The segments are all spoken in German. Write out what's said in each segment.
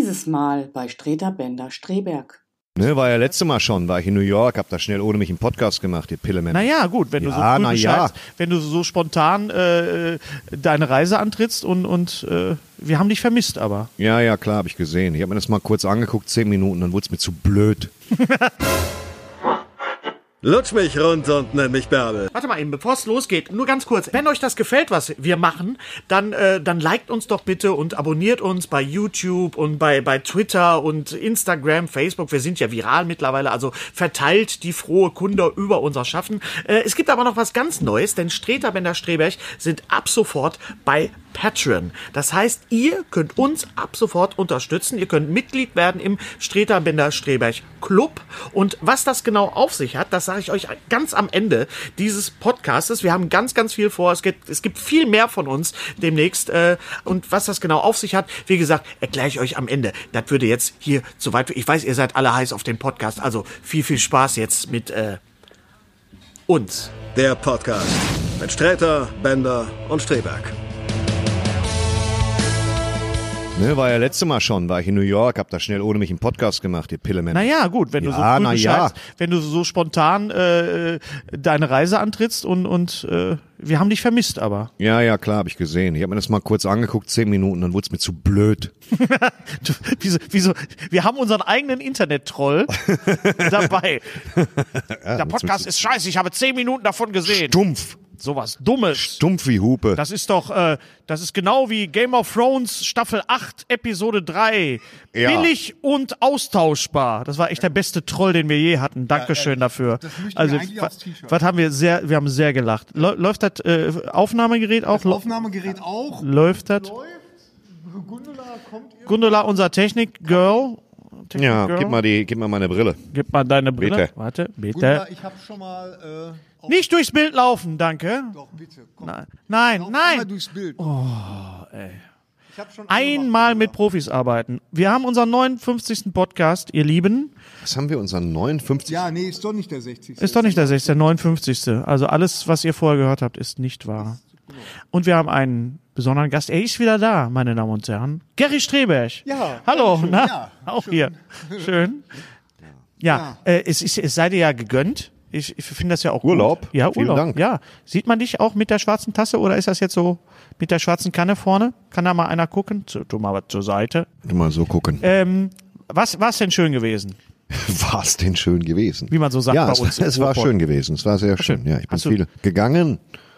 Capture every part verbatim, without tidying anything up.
Dieses Mal bei Streter Bender Streberg. Ne, war ja letztes Mal schon, war ich in New York, hab da schnell ohne mich einen Podcast gemacht, ihr Pillemänner. Naja, gut, wenn du ja, so früh ja. wenn du so spontan äh, deine Reise antrittst und, und äh, wir haben dich vermisst, aber. Ja, ja, klar, hab ich gesehen. Ich hab mir das mal kurz angeguckt, zehn Minuten, dann wurde es mir zu blöd. Lutsch mich rund und nenn mich Bärbel. Warte mal eben, bevor es losgeht, nur ganz kurz. Wenn euch das gefällt, was wir machen, dann, äh, dann liked uns doch bitte und abonniert uns bei YouTube und bei, bei Twitter und Instagram, Facebook. Wir sind ja viral mittlerweile, also verteilt die frohe Kunde über unser Schaffen. Äh, es gibt aber noch was ganz Neues, denn Streter Bender Streberg sind ab sofort bei Patreon. Das heißt, ihr könnt uns ab sofort unterstützen. Ihr könnt Mitglied werden im Streter Bender Streberg Club. Und was das genau auf sich hat, das sage ich euch ganz am Ende dieses Podcastes. Wir haben ganz, ganz viel vor. Es gibt, es gibt viel mehr von uns demnächst. Äh, und was das genau auf sich hat, wie gesagt, erkläre ich euch am Ende. Das würde jetzt hier zu weit. Ich weiß, ihr seid alle heiß auf den Podcast. Also viel, viel Spaß jetzt mit äh, uns. Der Podcast mit Sträter, Bender und Streberg. Ne, war ja letztes Mal schon, war ich in New York, hab da schnell ohne mich einen Podcast gemacht, ihr Pillemänner. Naja, gut, wenn du ja, so früh ja. wenn du so spontan äh, deine Reise antrittst und, und äh, wir haben dich vermisst, aber. Ja, ja, klar, hab ich gesehen. Ich hab mir das mal kurz angeguckt, zehn Minuten, dann wurde es mir zu blöd. du, wieso, wieso, wir haben unseren eigenen Internet-Troll dabei. Ja, Der Podcast ist scheiße, ich habe zehn Minuten davon gesehen. Stumpf. Sowas Dummes. Stumpf wie Hupe. Das ist doch, äh, das ist genau wie Game of Thrones Staffel acht, Episode drei. Ja. Billig und austauschbar. Das war echt der beste Troll, den wir je hatten. Dankeschön ja, dafür. Das möchten also, wir eigentlich aufs T-Shirt. Was haben wir sehr, wir haben sehr gelacht. Läuft das äh, Aufnahmegerät auch? Das Aufnahmegerät auch. Läuft das? Läuft. Gundula kommt ihr. Gundula, unser Technik-Girl. Technik Ja, Girl. gib mal, die, gib mal meine Brille. Gib mal deine Brille. Bitte. Warte, bitte. Gundula, ich habe schon mal. Äh, auf- Nicht durchs Bild laufen, danke. Doch, bitte. Komm. Nein, nein, Lauf einmal nein. durchs Bild. Oh, ey. Ich hab schon Einmal mit Profis arbeiten. Wir haben unseren neunundfünfzigsten Podcast, ihr Lieben. Was haben wir, unseren neunundfünfzig? Ja, nee, ist doch nicht der sechzigste. Ist doch nicht der sechzigste, der neunundfünfzigste. Also alles, was ihr vorher gehört habt, ist nicht wahr. Und wir haben einen besonderen Gast. Er ist wieder da, meine Damen und Herren. Gary Streberg. Ja. Hallo, Schön, na? ja. Auch Schön. hier. Schön. Ja, Ja. Äh, es, ist, es sei dir ja gegönnt. Ich, ich finde das ja auch Urlaub. Gut. Ja, Vielen Urlaub. Dank. Ja. Sieht man dich auch mit der schwarzen Tasse oder ist das jetzt so mit der schwarzen Kanne vorne? Kann da mal einer gucken? Tu tu mal was zur Seite. Mal so gucken. Ähm, was war es denn schön gewesen? War es denn schön gewesen? Wie man so sagt ja, bei es, uns. es war schön gewesen. Es war sehr schön. schön. Ja, ich bin Hast du- viel gegangen.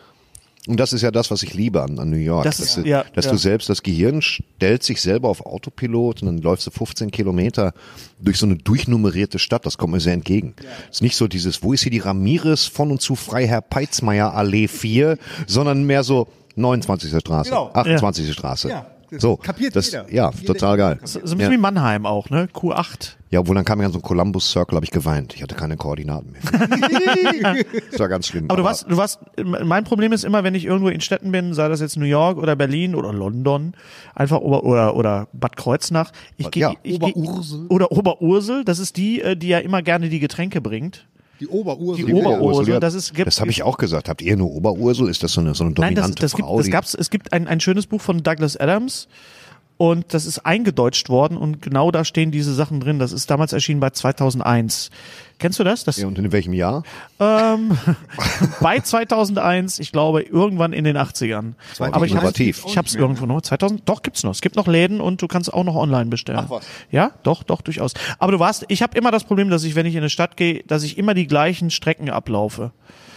Und das ist ja das, was ich liebe an, an New York. Das dass ist- du, ja, dass ja. du selbst, das Gehirn stellt sich selber auf Autopilot und dann läufst du fünfzehn Kilometer durch so eine durchnummerierte Stadt. Das kommt mir sehr entgegen. Es ist nicht so dieses, wo ist hier die Ramirez von und zu Freiherr Peitzmeier Allee vier, sondern mehr so neunundzwanzigste Straße, Genau. achtundzwanzigste Straße. Ja, das so, kapiert das, jeder. Ja, Jeder- total geil. So ein bisschen Ja. wie Mannheim auch, ne? Q acht. Ja, obwohl dann kam ja so ein Columbus Circle, habe ich geweint. Ich hatte keine Koordinaten mehr. Das war ganz schlimm. Aber du warst, du warst, mein Problem ist immer, wenn ich irgendwo in Städten bin, sei das jetzt New York oder Berlin oder London, einfach oder, oder, oder Bad Kreuznach. Ich gehe, Ja, ich geh- Oberursel. Oder Oberursel, das ist die, äh, die ja immer gerne die Getränke bringt. Die Oberursel. Die Oberursel, ja, das ist- das habe ich auch gesagt. Habt ihr eine Oberursel? Ist das so eine, so eine Nein, dominante das, das gibt, Frau? das die- gab's, es gibt ein, ein schönes Buch von Douglas Adams. Und das ist eingedeutscht worden und genau da stehen diese Sachen drin. Das ist damals erschienen bei zweitausendeins. Kennst du das? das Ja, und in welchem Jahr? ähm, bei zweitausendeins, ich glaube, irgendwann in den achtzigern. Aber ich habe innovativ. ich hab's irgendwo noch. zweitausend, doch, gibt's noch. Es gibt noch Läden und du kannst auch noch online bestellen. Ach was. Ja, doch, doch, durchaus. Aber du warst, ich habe immer das Problem, dass ich, wenn ich in eine Stadt gehe, dass ich immer die gleichen Strecken ablaufe.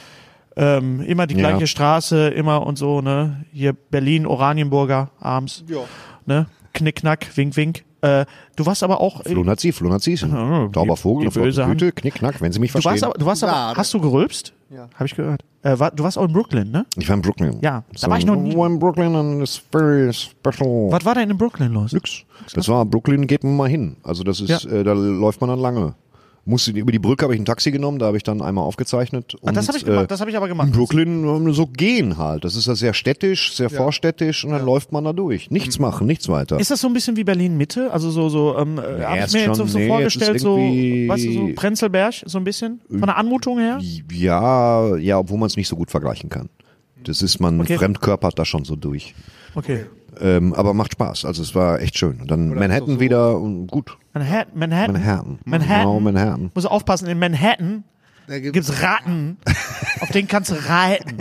Ähm, immer die Ja. gleiche Straße, immer und so, ne? Hier Berlin, Oranienburger, abends. Ja. Ne? Knickknack, wink, wink. Äh, du warst aber auch. Flunazzi, Flunazzi. Ja, Tauber die- Vogel, die auf der böse Güte, Knickknack, wenn Sie mich Du verstehen. warst aber, du warst aber, Ja, hast du gerülpst? Ja. Habe ich gehört. Äh, war, du warst auch in Brooklyn, ne? Ich war in Brooklyn. Ja, da war ich noch nie. Oh, in Brooklyn and it's very special. Was war denn in Brooklyn los? Nix. Das war Brooklyn, geht man mal hin. Also das ist, Ja. äh, da läuft man dann lange. Musste über die Brücke habe ich ein Taxi genommen, da habe ich dann einmal aufgezeichnet. Ah, das und, habe ich gemacht, äh, das habe ich aber gemacht. In Brooklyn äh, so gehen halt. Das ist ja sehr städtisch, sehr vorstädtisch und dann läuft man da durch. Nichts machen, nichts weiter. Ist das so ein bisschen wie Berlin Mitte? Also so, so, ähm, äh, hab ich ist mir jetzt so, schon- so nee, es vorgestellt, ist so, irgendwie- weißt du, so Prenzlberg, so ein bisschen? Von der Anmutung her? Ja, ja, obwohl man es nicht so gut vergleichen kann. Das ist, man Okay. fremdkörpert da schon so durch. Okay. Ähm, aber macht Spaß. Also es war echt schön. Und dann Manhattan so wieder und gut. Manhattan. Manhattan. Manhattan. Manhattan. Genau, Manhattan. Muss aufpassen, in Manhattan Da gibt's- gibt's Ratten, auf denen kannst du reiten.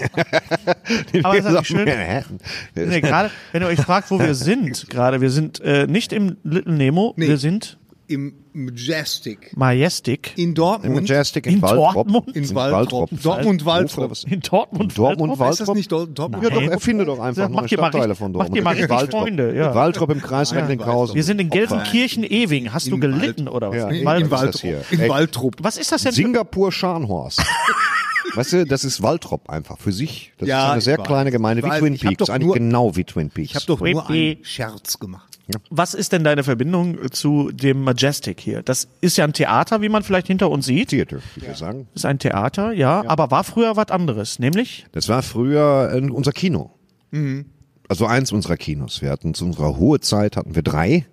Aber das ist halt schön. Manhattan. Nee, gerade, wenn ihr euch fragt, wo wir sind, gerade, wir sind äh, nicht im Little Nemo, Nee. wir sind Im Majestic. Majestic In Im Dortmund. Majestic in, In Waldrop. Dortmund? In Waldrop. Dortmund Waldrop. in Dortmund. Dortmund, Waldrop. Ist das nicht Dor- Dortmund? Ja, doch, erfinde doch einfach Sag, neue macht ihr mal Stadtteile richtig- von macht Dortmund. ihr mal richtig Waldrop. Freunde, ja. Waldrop im Kreis Recklinghausen. Wir sind in Gelsenkirchen-Ewing. Hast du In gelitten Wald- oder was? Ja. In, Wald- in ist das Waldrop. hier? In Ey. Waldrop. Was ist das denn? Für, Singapur-Scharnhorst. Weißt du, das ist Waldrop einfach für sich. Das Ja, ist eine ich sehr weiß. kleine Gemeinde, wie Weil Twin ich hab Peaks. doch Eigentlich nur- genau wie Twin Peaks. Ich habe doch nur Whippy. einen Scherz gemacht. was ist denn deine Verbindung zu dem Majestic hier? Das ist ja ein Theater, wie man vielleicht hinter uns sieht. Theater, würde ich sagen. Das ist ein Theater, ja, aber war früher was anderes, nämlich Das war früher äh, unser Kino. Also eins unserer Kinos. Wir hatten zu unserer Ruhezeit hatten wir drei.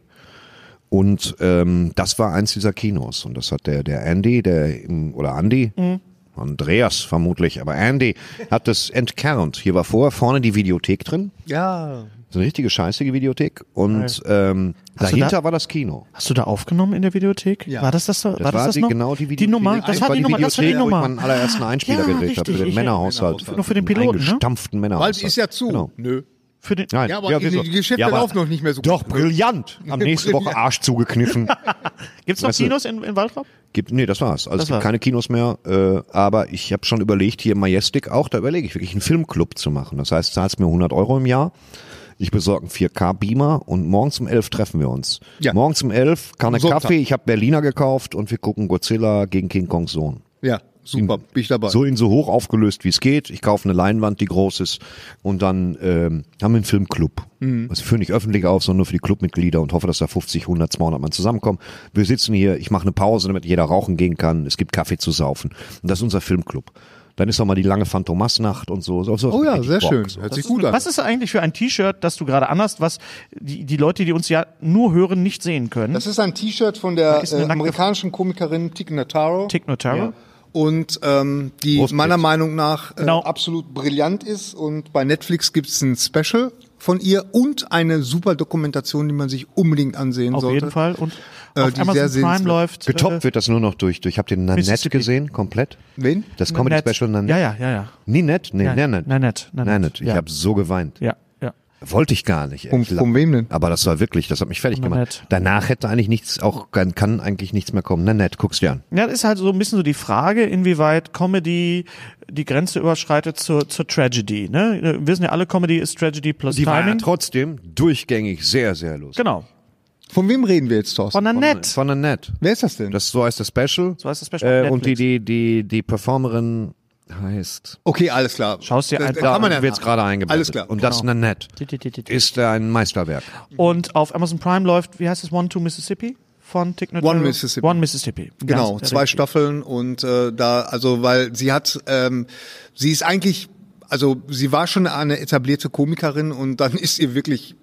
Und ähm, das war eins dieser Kinos. Und das hat der, der Andy, der im, oder Andy, Andreas vermutlich, aber Andy hat das entkernt. Hier war vorher vorne die Videothek drin. Ja. So eine richtige scheißige Videothek. Und ähm, Hast du dahinter da- war das Kino. hast du da aufgenommen in der Videothek? Ja. War das das? War Das das, war das die, noch? genau die Die Videothek. Nummer, das war war die Nummer, das war die Videothek, wo ich Nummer. meinen allerersten Einspieler Ja, gedreht habe. richtig. Für den Ich- Männerhaushalt. Nur für den Piloten, ne? Eingestampften Männerhaushalt. Bald ist ja zu. Genau. Nö. Für den, Nein. Ja, aber die- die Geschäfte aber- laufen noch nicht mehr so Doch, gut. brillant. Am nächsten Woche Arsch zugekniffen. gibt's noch Weißt du- Kinos in, in Waldrop? Gibt, nee, das war's. Also Das es gibt war's. keine Kinos mehr, äh, aber ich habe schon überlegt, hier im Majestic auch, da überlege ich wirklich einen Filmclub zu machen. Das heißt, zahlst mir hundert Euro im Jahr, ich besorge einen vier K Beamer und morgens um elf treffen wir uns. Ja. Morgens um elf, Kanne Sonntag. Kaffee, ich habe Berliner gekauft und wir gucken Godzilla gegen King Kongs Sohn. Ja, super. Bin ich dabei. So in so hoch aufgelöst, wie es geht. Ich kaufe eine Leinwand, die groß ist und dann ähm, haben wir einen Filmclub. Mhm. Also wir führen nicht öffentlich auf, sondern nur für die Clubmitglieder und hoffe, dass da fünfzig, hundert, zweihundert Mann zusammenkommen. Wir sitzen hier, ich mache eine Pause, damit jeder rauchen gehen kann. Es gibt Kaffee zu saufen. Und das ist unser Filmclub. Dann ist auch mal die lange Phantomas-Nacht und so. so, so Oh ja, richtig sehr Bock. schön. So. Hört sich gut an. Was ist eigentlich für ein T-Shirt, das du gerade anhast, was die, die Leute, die uns ja nur hören, nicht sehen können? Das ist ein T-Shirt von der ist eine äh, nackte- amerikanischen Komikerin Tic Notaro. Tick Notaro. Und ähm, die Brustwitz. meiner Meinung nach äh, Genau. absolut brillant ist. Und bei Netflix gibt es ein Special von ihr und eine super Dokumentation, die man sich unbedingt ansehen Auf sollte. jeden Fall. Und Äh, auf die Amazon sehr Prime sehenswert. läuft. Getoppt wird das nur noch durch. durch. Habt ihr Nanette Mississippi. gesehen, komplett? Wen? Das äh, Comedy-Special Nanette? Ja, ja, ja, ja. Ninette? Nee, Ja, Nanette. Nanette, Nanette, Nanette. Ich ja. habe so geweint. Ja, ja. Wollte ich gar nicht. Von- Ich la- von wem denn? Aber das war wirklich, das hat mich fertig Von gemacht. Nanette. Danach hätte eigentlich nichts, auch kann, kann eigentlich nichts mehr kommen. Nanette, guck's dir an. Ja, das ist halt so ein bisschen so die Frage, inwieweit Comedy die Grenze überschreitet zur, zur Tragedy. Ne? Wir wissen ja alle, Comedy ist Tragedy plus Die war ja Timing. trotzdem durchgängig sehr, sehr lustig. Genau. Von wem reden wir jetzt, Thorsten? Von Nanette. Von Nanette. Wer ist das denn? Das so heißt das Special. So heißt das Special Äh, auf und die, Netflix. die, die, die Performerin heißt. Okay, alles klar. Schaust dir Da- da einfach kann man ja wird's nach- gerade eingeblendet. Alles klar. Und das Genau. Nanette ist ein Meisterwerk. Und auf Amazon Prime läuft, wie heißt es, One to Mississippi? Von Tick Notaro? One Mississippi. One Mississippi. Genau, Ganz zwei richtig. Staffeln und äh, da, also weil sie hat, ähm, sie ist eigentlich, also sie war schon eine etablierte Komikerin und dann ist ihr wirklich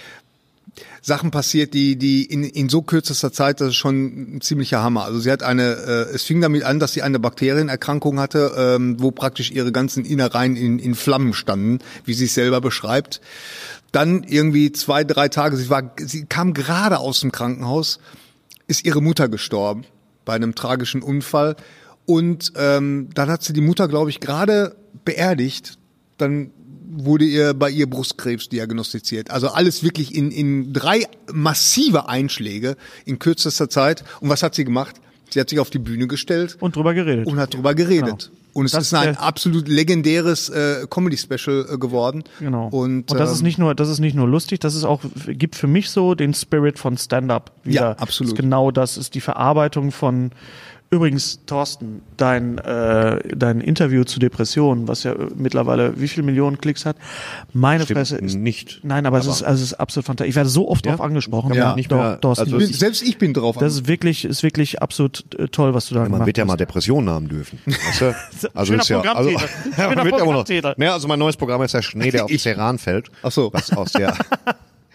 Sachen passiert, die die in, in so kürzester Zeit, das ist schon ein ziemlicher Hammer. Also sie hat eine, äh, es fing damit an, dass sie eine Bakterienerkrankung hatte, ähm, wo praktisch ihre ganzen Innereien in, in Flammen standen, wie sie es selber beschreibt. Dann irgendwie zwei, drei Tage, sie war, sie kam gerade aus dem Krankenhaus, ist ihre Mutter gestorben bei einem tragischen Unfall und ähm, dann hat sie die Mutter, glaube ich, gerade beerdigt. Dann wurde ihr bei ihr Brustkrebs diagnostiziert. Also alles wirklich in, in drei massive Einschläge in kürzester Zeit. Und was hat sie gemacht? Sie hat sich auf die Bühne gestellt Und drüber geredet. und hat drüber geredet. Genau. Und es Das ist ein ist der- absolut legendäres äh, Comedy-Special äh, geworden. Genau. Und, Und das ähm, ist nicht nur, das ist nicht nur lustig, das ist auch, gibt für mich so den Spirit von Stand-up wieder. Ja, absolut. Das ist genau das ist die Verarbeitung von, übrigens, Thorsten, dein, äh, dein Interview zu Depressionen, was ja äh, mittlerweile wie viele Millionen Klicks hat. Meine Stimmt Fresse ist nicht. Nein, aber, es ist, also es ist absolut fantastisch. Ich werde so oft Ja? drauf angesprochen. Ja, nicht doch, mehr- Thorsten. also Ich es bin, ist- selbst ich bin drauf. das ist wirklich, ist wirklich absolut äh, toll, was du da Man gemacht wird ja hast. mal Depressionen haben dürfen. Weißt du? Also Schöner ist ja, also, Programmtitel. ja, Schöner man wird ja immer noch, Programmtitel. ne, also mein neues Programm ist der Schnee, der auf Ceran fällt. Ach so. Was aus der,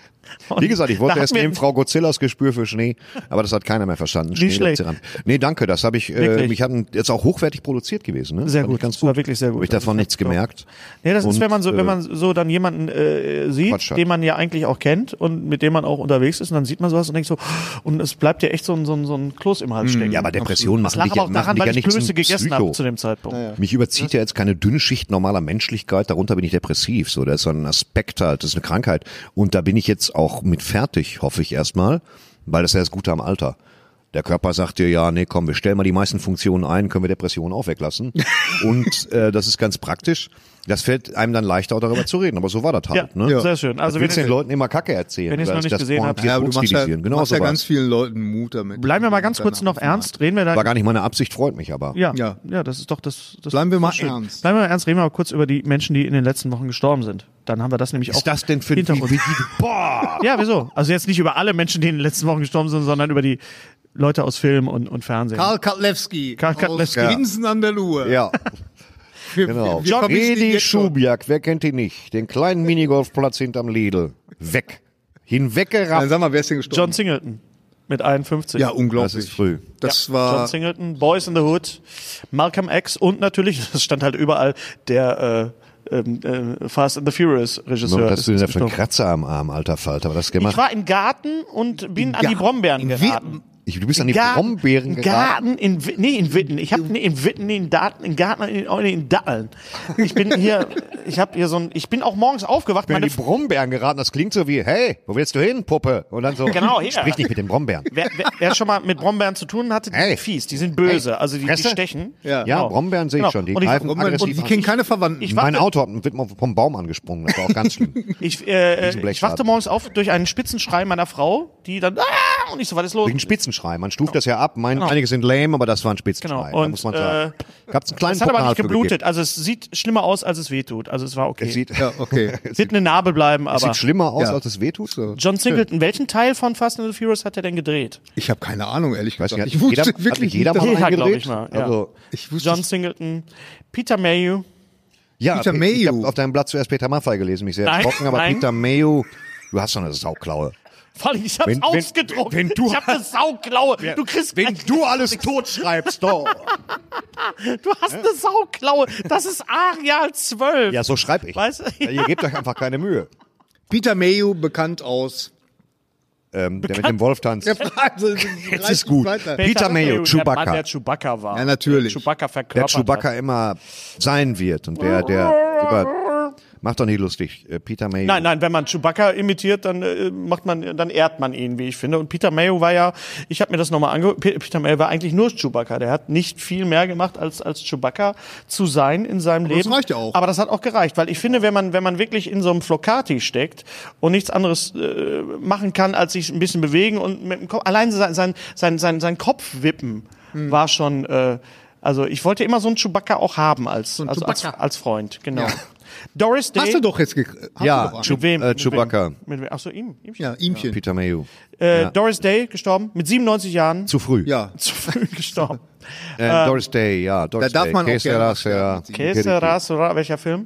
Wie gesagt, ich wollte Da erst hatten wir- nehmen Frau Godzillas Gespür für Schnee, aber das hat keiner mehr verstanden. Nicht schlecht. Nee, danke, das habe ich, äh, Wirklich. ich habe jetzt auch hochwertig produziert gewesen. Ne? Sehr Fand ich gut, ganz das gut. war wirklich sehr gut. Habe ich davon Also, nichts doch. gemerkt. Nee, das ist, Und, wenn man so, äh, wenn man so dann jemanden äh, sieht, Quatsch hat. den man ja eigentlich auch kennt und mit dem man auch unterwegs ist, und dann sieht man sowas und denkt so, und es bleibt ja echt so ein, so ein, so ein Kloß im Hals stecken. Ja, aber Depressionen das machen lag dich, aber auch machen daran, dich weil ja ich nicht Klöße zum gegessen Psycho. habe zu dem Zeitpunkt. Mich überzieht ja jetzt keine Dünnschicht normaler Menschlichkeit, darunter bin ich depressiv. So, das ist so ein Aspekt halt, das ist eine Krankheit. Und da bin ich jetzt auch mit fertig, hoffe ich erstmal, weil das ist ja das Gute am Alter. Der Körper sagt dir, ja, nee, komm, wir stellen mal die meisten Funktionen ein, können wir Depressionen auch weglassen. Und äh, das ist ganz praktisch. Das fällt einem dann leichter, auch darüber zu reden. Aber so war das halt. Ja, ne? sehr schön. Also Also wenn willst du ihr- den Leuten immer Kacke erzählen. wenn ihr es oder noch nicht das gesehen habt. pointiert Ja, aber du machst ja, hochstilisieren. Genau machst ja so ganz was. vielen Leuten Mut damit. Bleiben wir mal ganz kurz noch ernst, reden wir dann. War gar nicht meine Absicht, freut mich aber. Ja, ja, Ja. das ist doch das. das Bleiben wir mal das ist schön. ernst. Bleiben wir mal ernst, reden wir mal kurz über die Menschen, die in den letzten Wochen gestorben sind. Dann haben wir das nämlich auch. Was ist das denn für ein hinter uns. wie, wie, Boah! Ja, wieso? Also jetzt nicht über alle Menschen, die in den letzten Wochen gestorben sind, sondern über die Leute aus Film und, und Fernsehen. Karl Katlewski. Karl Katlewski. Aus Winsen an der Luhe. Ja, Wir, genau. wir, wir vermissen ihn Edi jetzt schon. Schubiak, wer kennt ihn nicht? Den kleinen Minigolfplatz hinterm Lidl. Weg. Dann Hinweggerafft. sag mal, wer ist denn gestorben? John Singleton mit einundfünfzig. Ja, unglaublich. Das ist früh. Das John war. Singleton, Boys in the Hood, Malcolm X und natürlich, das stand halt überall, der äh, ähm, äh, Fast and the Furious Regisseur. Was hast du denn ist da für einen gestorben. Kratzer am Arm, alter Falter? Was hast du Ich gemacht? war im Garten und bin an die Garten? Brombeeren In geraten. Ich, du bist an die Garten- Brombeeren geraten. Garten in Wi- nee in Witten. Ich habe nee, in Witten, nee, in Daten, in Garten, in, oh, nee, in Datteln. Ich bin hier, ich habe hier so ein, ich bin auch morgens aufgewacht. Ich bin an Meine die Brombeeren geraten. Das klingt so wie, hey, wo willst du hin, Puppe? Und dann so, Genau, hier. sprich nicht mit den Brombeeren. Wer, wer, wer schon mal mit Brombeeren zu tun hatte, die Hey. sind fies, die sind böse, Hey. also die, die Fresse? stechen. Ja. Ja, Genau. Brombeeren sehe ich Genau. schon. Die Und ich- greifen Und, man, aggressiv und die an. kennen keine Verwandten. Ich Mein warte- Auto hat, wird mal vom Baum angesprungen. Das war auch ganz schlimm. Ich, äh, ich Blechschaden. wachte morgens auf durch einen Spitzenschrei meiner Frau, die dann, ah, und ich so, was ist los? Durch einen Spitzenschrei. Man stuft das ja ab. Mein, Einige sind lame, aber das war ein Spitzenschrei. Genau. Da Und, muss man sagen. Gab's einen kleinen Es hat aber Pokal nicht für geblutet, gegeben. also es sieht schlimmer aus, als es wehtut. Also es war okay. Es sieht, Ja, okay. Wird eine Narbe bleiben, es aber sieht schlimmer aus, Ja. als es wehtut. So. John Singleton, welchen Teil von Fast and the Furious hat er denn gedreht? Ich habe keine Ahnung, ehrlich Weiß gesagt. nicht, Ich hat wusste jeder, hat wirklich nicht jeder nicht, mal Jeder, eingedreht? glaub ich mal, ja. Also, ich wusste John Singleton, Peter Mayhew, ja, Peter ich Mayhew. habe auf deinem Blatt zuerst Peter Maffay gelesen, mich sehr Nein, erschrocken, aber nein. Peter Mayhew, du hast doch eine Sauklaue. Vor allem, ich hab's Wenn- wenn- ausgedruckt. wenn du- ich hab eine Sauklaue. Du kriegst Wenn du alles tot schreibst, doch. Du hast eine Sauklaue. Das ist Areal zwölf. Ja, so schreib ich. Weißt du? Ja, ihr gebt euch einfach keine Mühe. Peter Mayhew, bekannt aus. Ähm, der mit dem Wolf tanzt. Also, Jetzt ist gut. Weiter. Peter Mayhew, Der Mann, Chewbacca. der Chewbacca war. Ja, natürlich. Der Chewbacca Der verkörpert Chewbacca hat. immer sein wird und der, der über, macht doch nicht lustig. Äh, Peter Mayhew. Nein, nein, wenn man Chewbacca imitiert, dann äh, macht man, dann ehrt man ihn, wie ich finde. Und Peter Mayhew war ja, ich habe mir das nochmal angehört, Pe- Peter Mayhew war eigentlich nur Chewbacca. Der hat nicht viel mehr gemacht, als als Chewbacca zu sein in seinem das Leben. reicht ja auch. Aber das hat auch gereicht, weil ich finde, wenn man wenn man wirklich in so einem Flocati steckt und nichts anderes äh, machen kann, als sich ein bisschen bewegen und mit dem Kopf, allein sein sein sein sein, sein Kopf wippen, Hm. war schon. Äh, also ich wollte immer so einen Chewbacca auch haben als ein als, als, Chewbacca. als Freund, genau. Ja. Doris Day. Hast du doch jetzt ge hast Ja, du doch Chew- Mit wem? äh, Mit Chewbacca. wem? Mit wem? Ach so, ihm. ihm Ja, ihmchen. Peter Mayhew. Äh, Ja. Doris Day gestorben, mit siebenundneunzig Jahren. Zu früh. Ja. Zu früh gestorben. Äh, Doris Day, ja. Doris Da darf Day. man auch Que gerne sera, was sera. Käse, Rasura, welcher Film?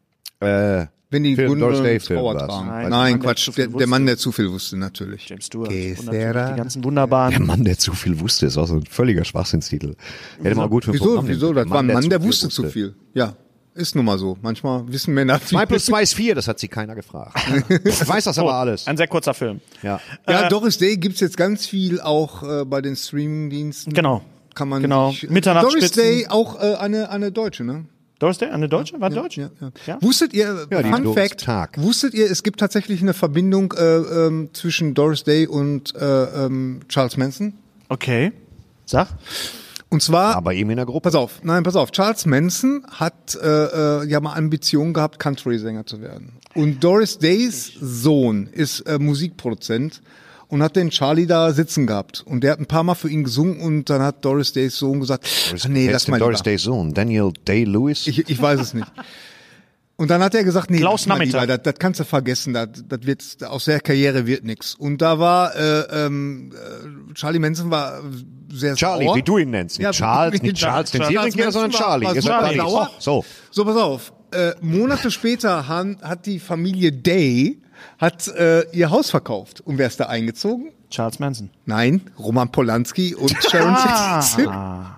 Äh, Wenn die Film, Gunde Doris Day Film Trauer war's. tragen. Nein, Nein, der Mann, der Quatsch. zu viel Der, der wusste. Mann, der zu viel wusste, natürlich. James Stewart. Que Und natürlich sera? die ganzen wunderbaren. der Mann, der zu viel wusste, ist auch so ein völliger Schwachsinnstitel. Hätte mal gut für ein Wieso? Programm Wieso? nehmen Das können. war ein Mann, der viel wusste zu viel. Ja, ist nun mal so. Manchmal wissen Männer viel. Zwei plus zwei ist vier, das hat sie keiner gefragt. Ich weiß das aber alles. Ein sehr kurzer Film. Ja. Ja, Doris Day gibt's jetzt ganz viel auch äh, bei den Streamingdiensten. Genau. Kann man Genau. sich- Mitternachtsspitzen. Doris Day auch äh, eine eine Deutsche, ne? Doris Day, eine Deutsche? War Deutsch? Ja, ja. Ja? Wusstet ihr, Ja, die Fun Doris Fact, Tag. wusstet ihr, es gibt tatsächlich eine Verbindung äh, ähm, zwischen Doris Day und äh, ähm, Charles Manson? Okay. Sag. Und zwar, Aber eben in der Gruppe. pass auf, nein, pass auf, Charles Manson hat äh, äh, ja mal Ambitionen gehabt, Country-Sänger zu werden. Und Doris Days Sohn ist äh, Musikproduzent und hat den Charlie da sitzen gehabt. Und der hat ein paar Mal für ihn gesungen und dann hat Doris Days Sohn gesagt, Doris, nee, wer lass ist denn mal Doris lieber. Days Sohn? Daniel Day-Lewis? Ich, ich weiß es nicht. Und dann hat er gesagt, nee, Klaus lass mal Nachmittag. lieber, das, das kannst du vergessen, das, das wird, aus der Karriere wird nix. Und da war, äh, ähm, äh, Charlie Manson war sehr Charlie, sauer. wie du ihn nennst. Nicht Ja, Charles, wie- nicht Charles, den Charles Serienkiller, sondern Manson war- Charlie. war Ihr seid super Buddies. sauer. So. So, pass auf. Äh, Monate später han, hat die Familie Day hat äh, ihr Haus verkauft. Und wer ist da eingezogen? Charles Manson. Nein, Roman Polanski und Sharon Tate. Ah,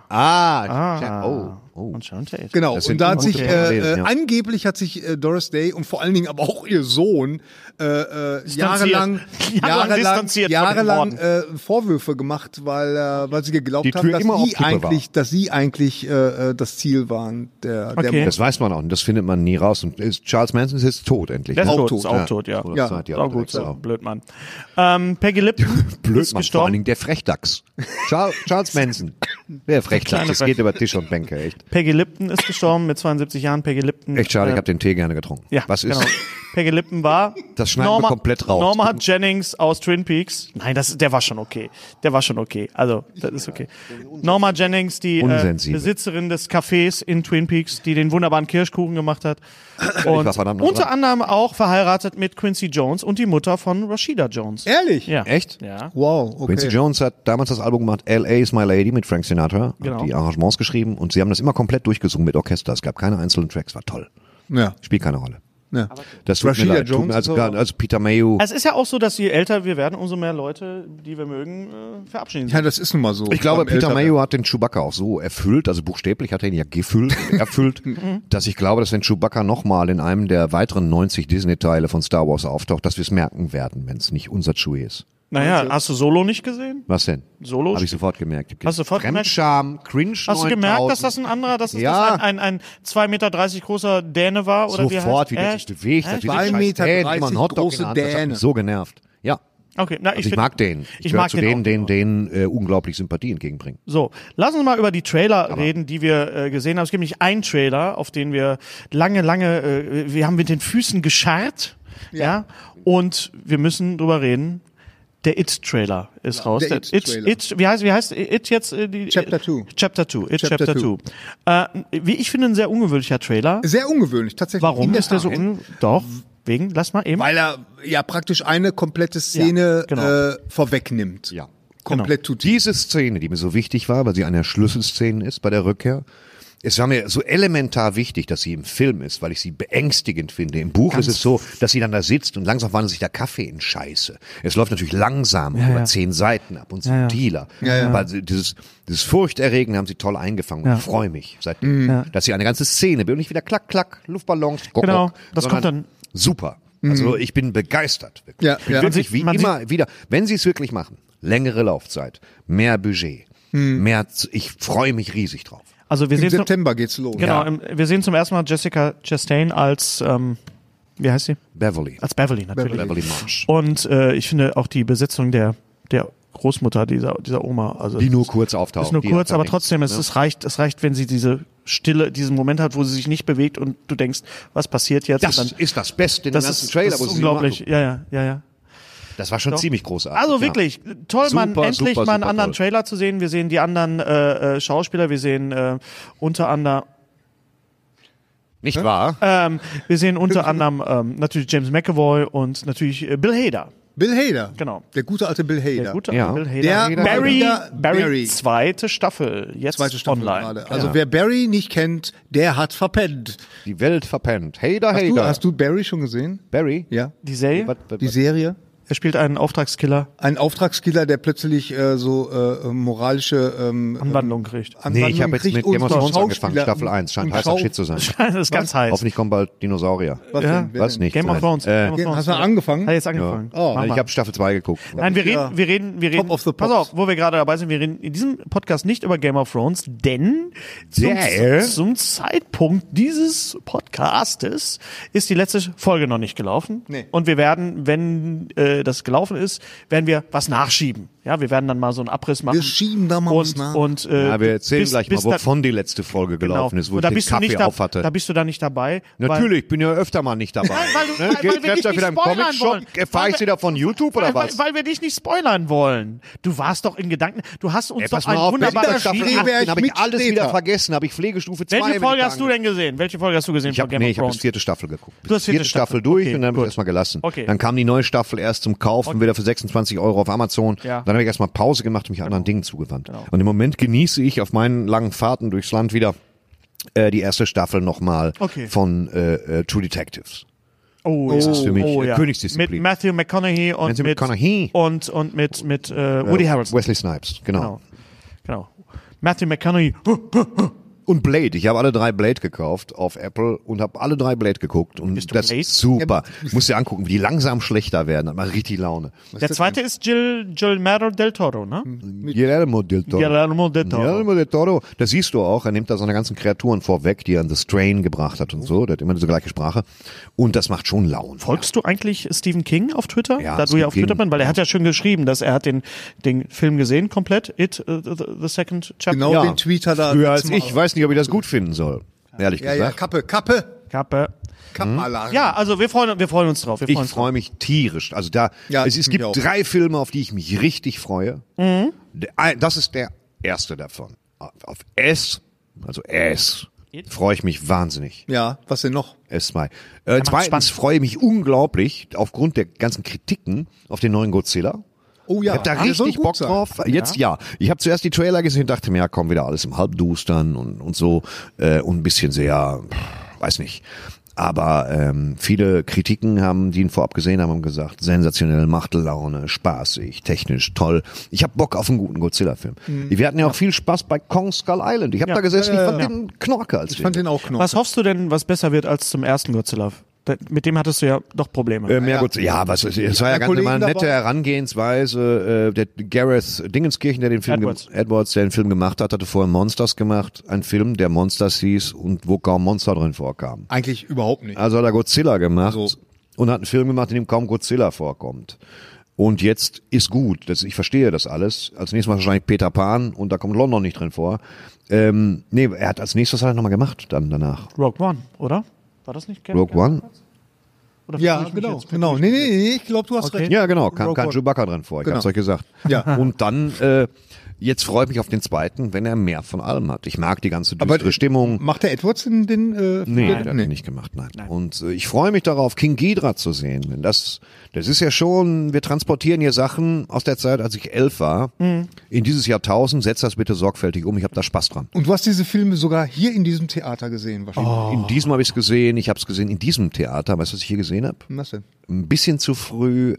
Ah. oh, oh. Und Sharon Tate. Genau, Das und sind da hat gute sich, äh, Parallelen, äh, ja. angeblich hat sich äh, Doris Day und vor allen Dingen aber auch ihr Sohn äh, äh, jahrelang, Jahrelang jahrelang, distanziert von den jahrelang Morden. äh, Vorwürfe gemacht, weil, äh, weil sie geglaubt Die haben, Tür dass immer auf sie Kippe eigentlich, war. dass sie eigentlich äh, äh, das Ziel waren der, der Okay. Das weiß man auch und das findet man nie raus. Und ist, Charles Manson ist jetzt tot endlich. Der ist ne? tot, tot, ist auch ja. tot, ja. Oder Ja. Zeit, ja, Auch gut, so. so. Blöd, Mann. Ähm, Peggy Lipton Blöd, ist Mann, vor allen gestorben. Dingen der Frechdachs. Charles, Charles Manson. Der Frechdachs, kleine das Frech- geht über Tisch und Bänke, echt. Peggy Lipton ist gestorben mit zweiundsiebzig Jahren. Peggy Lipton. Echt schade, äh, ich habe den Tee gerne getrunken. Ja, Was ist? genau. Peggy Lipton war Das schneiden wir komplett raus. Norma Jennings aus Twin Peaks. Nein, das, der war schon okay. Der war schon okay. Also, das ist okay. Norma Jennings, die äh, Unsensibel. Besitzerin des Cafés in Twin Peaks, die den wunderbaren Kirschkuchen gemacht hat. Und war verdammt nah unter dran. anderem auch verheiratet mit Quincy Jones und die Mutter von Rashida Jones. Ehrlich? Ja. Echt? Ja. Wow, okay. Quincy Jones hat damals das Album gemacht, L A is My Lady mit Frank Sinatra, Genau. hat die Arrangements geschrieben und sie haben das immer komplett durchgesungen mit Orchester. Es gab keine einzelnen Tracks, war toll. Ja, Spielt keine Rolle. ja. Das tut Rashida mir leid. Tut Jones mir also, ist aber- also Peter Mayhew. Es ist ja auch so, dass je älter wir werden, umso mehr Leute, die wir mögen, äh, verabschieden sich. Ja, das ist nun mal so. Ich glaube, Beim Peter Älterwerden. Mayhew hat den Chewbacca auch so erfüllt, also buchstäblich hat er ihn ja gefüllt, und erfüllt, dass ich glaube, dass wenn Chewbacca nochmal in einem der weiteren neunzig Disney-Teile von Star Wars auftaucht, dass wir es merken werden, wenn es nicht unser Chewie ist. Naja, hast du Solo nicht gesehen? Was denn? Solo? Habe ich sofort gemerkt. Ich hab Hast du sofort gemerkt? Fremdscham, Cringe Hast du gemerkt, dass neuntausend. das ein anderer, dass es Ja. das ein, ein, ein zwei Meter dreißig großer Däne war? Oder Sofort, wie, wie der heißt? sich bewegt hat. Echt? wie Zwei der scheiß Meter Däne, dreißig immer einen Hotdog große in der Hand hat. Das hat Däne. mich so genervt. Ja. Okay, na, ich, Also ich find- mag den. Ich, ich gehöre mag zu den denen, auch. denen, denen äh, unglaublich Sympathie entgegenbringen. So, lass uns mal über die Trailer reden, die wir äh, gesehen haben. Es gibt nämlich einen Trailer, auf den wir lange, lange, äh, wir haben mit den Füßen gescharrt, ja. und wir müssen drüber reden. Der It-Trailer ist raus. der It, It-Trailer. It, wie heißt, wie heißt It jetzt? Äh, die, Chapter two. Chapter two. It Chapter Chapter two. Äh, wie ich finde, ein sehr ungewöhnlicher Trailer. Sehr ungewöhnlich, tatsächlich. Warum In der ist der so Tat. un... Doch, wegen, lass mal eben. Weil er ja praktisch eine komplette Szene Ja, genau. äh, vorwegnimmt. Ja. Komplett tut Diese Szene, die mir so wichtig war, weil sie eine der Schlüsselszenen ist bei der Rückkehr, es war mir so elementar wichtig, dass sie im Film ist, weil ich sie beängstigend finde. Im Buch ist es so, dass sie dann da sitzt und langsam wandelt sich der Kaffee in Scheiße. Es läuft natürlich langsam Ja, über ja. zehn Seiten ab und Ja, ja. subtiler. Ja, ja. Weil sie- dieses, dieses Furchterregende haben sie toll eingefangen. Und Ja. ich freue mich seitdem, Ja. dass sie eine ganze Szene und nicht wieder klack, klack, Luftballons, guck, Genau, guck, das sondern kommt dann- super. Also ich bin begeistert. Wirklich. Ja, ich bin ja. wirklich Man wie sieht- man immer wieder, wenn sie es wirklich machen, längere Laufzeit, mehr Budget, mehr, z- ich freue mich riesig drauf. Also wir Im sehen zum, September geht's los. genau, Ja. im, wir sehen zum ersten Mal Jessica Chastain als, ähm, wie heißt sie? Beverly. Als Beverly natürlich. Beverly Marsh. Und äh, ich finde auch die Besetzung der der Großmutter dieser dieser Oma, also Die nur kurz auftaucht. ist nur die kurz, hat aber nichts, trotzdem, es, ne? es reicht, es reicht, wenn sie diese Stille, diesen Moment hat, wo sie sich nicht bewegt und du denkst, was passiert jetzt? Das und dann, ist das Beste in das dem ganzen ist, Trailer. das wo ist sie unglaublich. machen. Ja, ja, ja, ja. Das war schon Doch. ziemlich großartig. Also ja. wirklich toll, mal Super, endlich super, mal einen super anderen toll. Trailer zu sehen. Wir sehen die anderen äh, äh, Schauspieler, wir sehen äh, unter anderem Nicht wahr? ähm, wir sehen unter anderem ähm, natürlich James McAvoy und natürlich äh, Bill Hader. Bill Hader. Genau. Der gute alte Bill Hader. Der gute Ja. Bill Hader. Der Barry, wieder- Barry, Barry. zweite Staffel, jetzt Zweite Staffel online. gerade. Also wer Barry nicht kennt, der hat verpennt. Die Welt verpennt. Hater, Hast du, Hater. hast du Barry schon gesehen? Barry? Ja. Die Serie, Was, was, Die was? Serie? er spielt einen Auftragskiller, Ein Auftragskiller, der plötzlich äh, so äh, moralische ähm, Anwandlung kriegt. Nee, ich habe jetzt kriegt mit und Game of Thrones Schauspieler- angefangen, Staffel eins. Scheint und heißer Schau- Shit zu sein. Das ist ganz heiß. Hoffentlich kommen bald Dinosaurier. Was, Ja. denn? Wer Was denn? nicht? Game of Thrones. Äh, Game of Thrones. Hast du angefangen? Hat jetzt angefangen. Oh. Mach ich mal. habe Staffel zwei geguckt. Nein, wir reden, Ja. wir reden, wir reden. Top of the pass Pops. auf, wo wir gerade dabei sind, wir reden in diesem Podcast nicht über Game of Thrones, denn zum, Der? zum Zeitpunkt dieses Podcastes ist die letzte Folge noch nicht gelaufen. Nee. Und wir werden, wenn äh, das gelaufen ist, werden wir was nachschieben. Ja, wir werden dann mal so einen Abriss machen. Wir schieben da mal und, was nach. Und, äh, Ja, wir erzählen bis- gleich bis mal, da- wovon die letzte Folge gelaufen genau. ist, wo Und ich da den bist du Kaffee nicht da, auf hatte. Da bist du da nicht dabei. Natürlich, ich bin ja öfter mal nicht dabei. Weil, weil, du, Ne? weil, weil wir Trefft dich euch nicht wieder im spoilern Comic-Shop? wollen. Erfahre ich Weil- sie da von YouTube oder weil, was? Weil, weil wir dich nicht spoilern wollen. Du warst doch in Gedanken, du hast uns Ey, doch pass ein mal auf, wunderbares Staffel Spiel- Spiel. Streber- achtzehn habe ich mit alles Streter. wieder vergessen, habe ich Pflegestufe zwei. Welche wenn Folge ich hast du sagen- denn gesehen? Welche Folge hast du gesehen Ich habe von Game nee, of ich habe Thrones? bis vierte Staffel geguckt. Du hast vierte vierte Staffel Staffel. durch Okay, und dann habe gut. ich erstmal gelassen. Okay. Dann kam die neue Staffel erst zum Kaufen, wieder für sechsundzwanzig Euro auf Amazon. Ja. Dann habe ich erstmal Pause gemacht und mich anderen Dingen zugewandt. Und im Moment genieße ich auf meinen langen Fahrten durchs Land wieder äh, die erste Staffel nochmal Okay. von äh, äh, True Detectives. Oh, Das ja. ist für mich oh, äh, ja. Königsdisziplin. Mit Matthew McConaughey und Matthew mit McConaughey. und und mit mit äh, Woody Harrelson. Wesley Snipes, genau. Genau. Genau. Matthew McConaughey. Und Blade. Ich habe alle drei Blade gekauft auf Apple und habe alle drei Blade geguckt. Und Bist du das Blade? ist super. Musst dir angucken, wie die langsam schlechter werden. Hat mal richtig Laune. Der zweite ist Gil Guillermo del Toro, ne? Guillermo del Toro. Guillermo del Toro. Guillermo del Toro. Das siehst du auch. Er nimmt da seine ganzen Kreaturen vorweg, die er in The Strain gebracht hat und so. Der hat immer diese gleiche Sprache. Und das macht schon Laune. Folgst du eigentlich Stephen King auf Twitter? Ja, da du Stephen ja auf King. Twitter bist, weil er hat ja schon geschrieben, dass er hat den den Film gesehen komplett, It uh, the, the Second Chapter. Genau Ja. den Tweet hat er. Früher als letztes ich. Mal- Weiß nicht, ob ich das gut finden soll. Ehrlich Ja, ja, gesagt. Kappe, Kappe, Kappe. Kappenalarm. Ja, also wir freuen wir freuen uns drauf. Wir freuen Ich uns freue mich tierisch. Also da, Ja, es, es mich gibt auch. drei Filme, auf die ich mich richtig freue. Mhm. Der- Das ist der erste davon. Auf S, also S, freue ich mich wahnsinnig. Ja, was denn noch? S zwei. Äh, zweitens spannend. freue ich mich unglaublich aufgrund der ganzen Kritiken auf den neuen Godzilla. Oh ja, Ich hab da der soll richtig gut Bock sein. drauf. Jetzt ja. Ich habe zuerst die Trailer gesehen und dachte mir, ja komm, wieder alles im Halbdustern und, und so. Äh, und ein bisschen sehr, pff, weiß nicht. Aber ähm, viele Kritiken haben, die ihn vorab gesehen haben, haben gesagt, sensationell, macht Laune, spaßig, technisch, toll. Ich habe Bock auf einen guten Godzilla-Film. Wir hatten ja auch viel Spaß bei Kong Skull Island. Ich habe Ja. da gesessen, Ja, ja, ich fand ja. den Knorke als Ich fand Film. den auch knorke. Was hoffst du denn, was besser wird als zum ersten Godzilla? Da- Mit dem hattest du ja doch Probleme. Äh, mehr Godzilla. Ja, was ist, es war ja Ja, ganz Kollegen immer eine nette dabei. Herangehensweise. Äh, der Gareth Dingenskirchen, der den Film Edwards. Edwards. Edwards, der den Film gemacht hat, hatte vorher Monsters gemacht, ein Film, der Monsters hieß und wo kaum Monster drin vorkamen. Eigentlich überhaupt nicht. Also hat er Godzilla gemacht Also- und hat einen Film gemacht, in dem kaum Godzilla vorkommt. Und jetzt ist gut, das, ich verstehe das alles. Als nächstes Mal wahrscheinlich Peter Pan und da kommt London nicht drin vor. Ähm, nee, er hat als nächstes was hat er nochmal gemacht dann danach. Rogue One, oder? War das nicht? Rogue One? Oder Ja, vertue ich mich genau, jetzt? genau. Nee, nee, nee, ich glaube, du hast Okay. recht. Ja, genau, kam, Rogue kam One. Chewbacca drin vor, ich Genau. hab's euch gesagt. Ja. Und dann, äh, jetzt freue ich mich auf den zweiten, wenn er mehr von allem hat. Ich mag die ganze Aber düstere Stimmung. Macht der Edwards den, den äh, Nee, den- der hat den nicht gemacht, nein. Und äh, ich freue mich darauf, King Ghidorah zu sehen. Denn das, das ist ja schon, wir transportieren hier Sachen aus der Zeit, als ich elf war. Mhm. In dieses Jahrtausend, setz das bitte sorgfältig um, ich habe da Spaß dran. Und du hast diese Filme sogar hier in diesem Theater gesehen, wahrscheinlich. In diesem habe ich es gesehen, ich habe es gesehen in diesem Theater. Weißt du, was ich hier gesehen habe? Was denn? Ein bisschen zu früh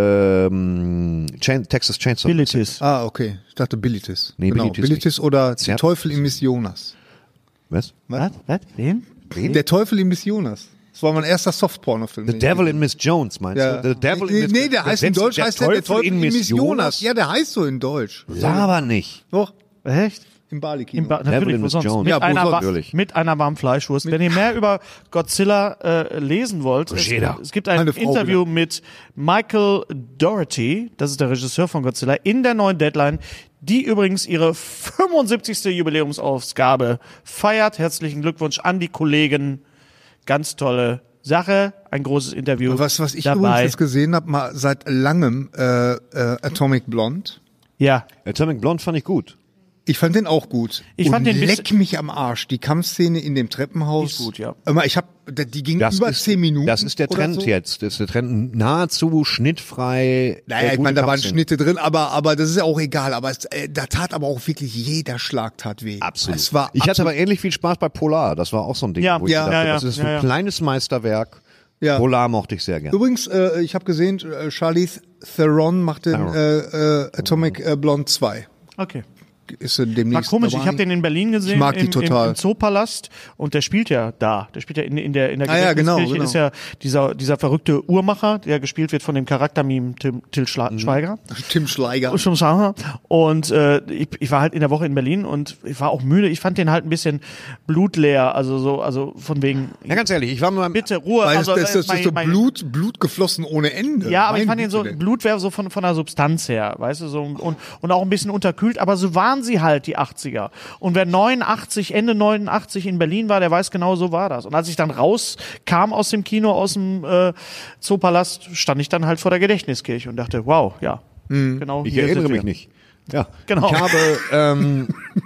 ähm, Chain, Texas Chainsaw. Abilities. Ah, okay. Ich dachte Bilitis. Nee, genau. Bilitis Bilitis oder Sie der hat- Teufel im Miss Jonas. Was? Was? Was? Wen? Der Teufel im Miss Jonas. Das war mein erster Softporno-Film. The Devil in Miss Jones, meinst Ja. du? The Devil nee, in Miss nee, der heißt in Setzt- Deutsch heißt der, der Teufel in Miss Jonas. Ja, der heißt so in Deutsch. Laber nicht. Doch, Echt? im Bali-Kino. Im ba Devil natürlich, in wo Miss sonst? Jones. Mit, Ja, wo einer sonst? wa- Natürlich. mit einer warmen Fleischwurst. Wenn ihr mehr über Godzilla äh, lesen wollt, es, Jeder. es gibt ein Meine Frau Interview mit Michael Dougherty, das ist der Regisseur von Godzilla, in der neuen Deadline, die übrigens ihre fünfundsiebzigste Jubiläumsausgabe feiert. Herzlichen Glückwunsch an die Kollegen. Ganz tolle Sache, ein großes Interview. Und was, was ich dabei. übrigens jetzt gesehen habe, mal seit langem, äh, äh, Atomic Blonde. Ja, Atomic Blonde fand ich gut. Ich fand den auch gut. Ich fand und den leck bisschen- mich am Arsch. Die Kampfszene in dem Treppenhaus. Die ist gut, ja. Immer, ich hab, die ging Das über ist, zehn Minuten. Das ist der oder Trend so. jetzt. Das ist der Trend nahezu schnittfrei. Naja, äh, ich gute meine, da waren Kampfszenen. Schnitte drin, aber, aber das ist ja auch egal. Aber es, äh, da tat aber auch wirklich jeder Schlag tat weh. Absolut. Es war ich hatte absolut, aber ähnlich viel Spaß bei Polar. Das war auch so ein Ding, Ja, wo ich ja, dachte, ja, ja, das ist ja, ein ja. kleines Meisterwerk. Ja. Polar mochte ich sehr gerne. Übrigens, äh, ich habe gesehen, äh, Charlize Theron macht den Theron. äh, äh, Atomic äh, Blonde zwei. okay. Ist äh, War demnächst komisch, dabei. ich habe den in Berlin gesehen, Ich mag die im, total. im, im Zoopalast und der spielt ja da. Der spielt ja in, in der in der Ah ja, genau, Gedächtniskirche, genau. ist ja dieser dieser verrückte Uhrmacher, der gespielt wird von dem Charaktermeme Tim, Till Schla Mhm. Schweiger. Tim Schleiger. Schon Schauer. Und äh, ich, ich war halt in der Woche in Berlin und ich war auch müde. Ich fand den halt ein bisschen blutleer, also so, also von wegen. Ja, ganz ehrlich, ich war mal Bitte Ruhe. Weil also, das, das, das mein- ist so mein- Blut, Blut geflossen ohne Ende. Ja, aber ich Meine fand den so, Güte, denn. Blut wäre so von, von der Substanz her, weißt du, so, und, und auch ein bisschen unterkühlt, aber so waren sie halt, die achtziger. Und wer neunundachtzig, Ende neunundachtzig in Berlin war, der weiß genau, so war das. Und als ich dann rauskam aus dem Kino, aus dem äh, Zoopalast, stand ich dann halt vor der Gedächtniskirche und dachte, wow, ja, genau. Ich hier erinnere sind mich wir. nicht. Ja, Genau. ich habe ähm,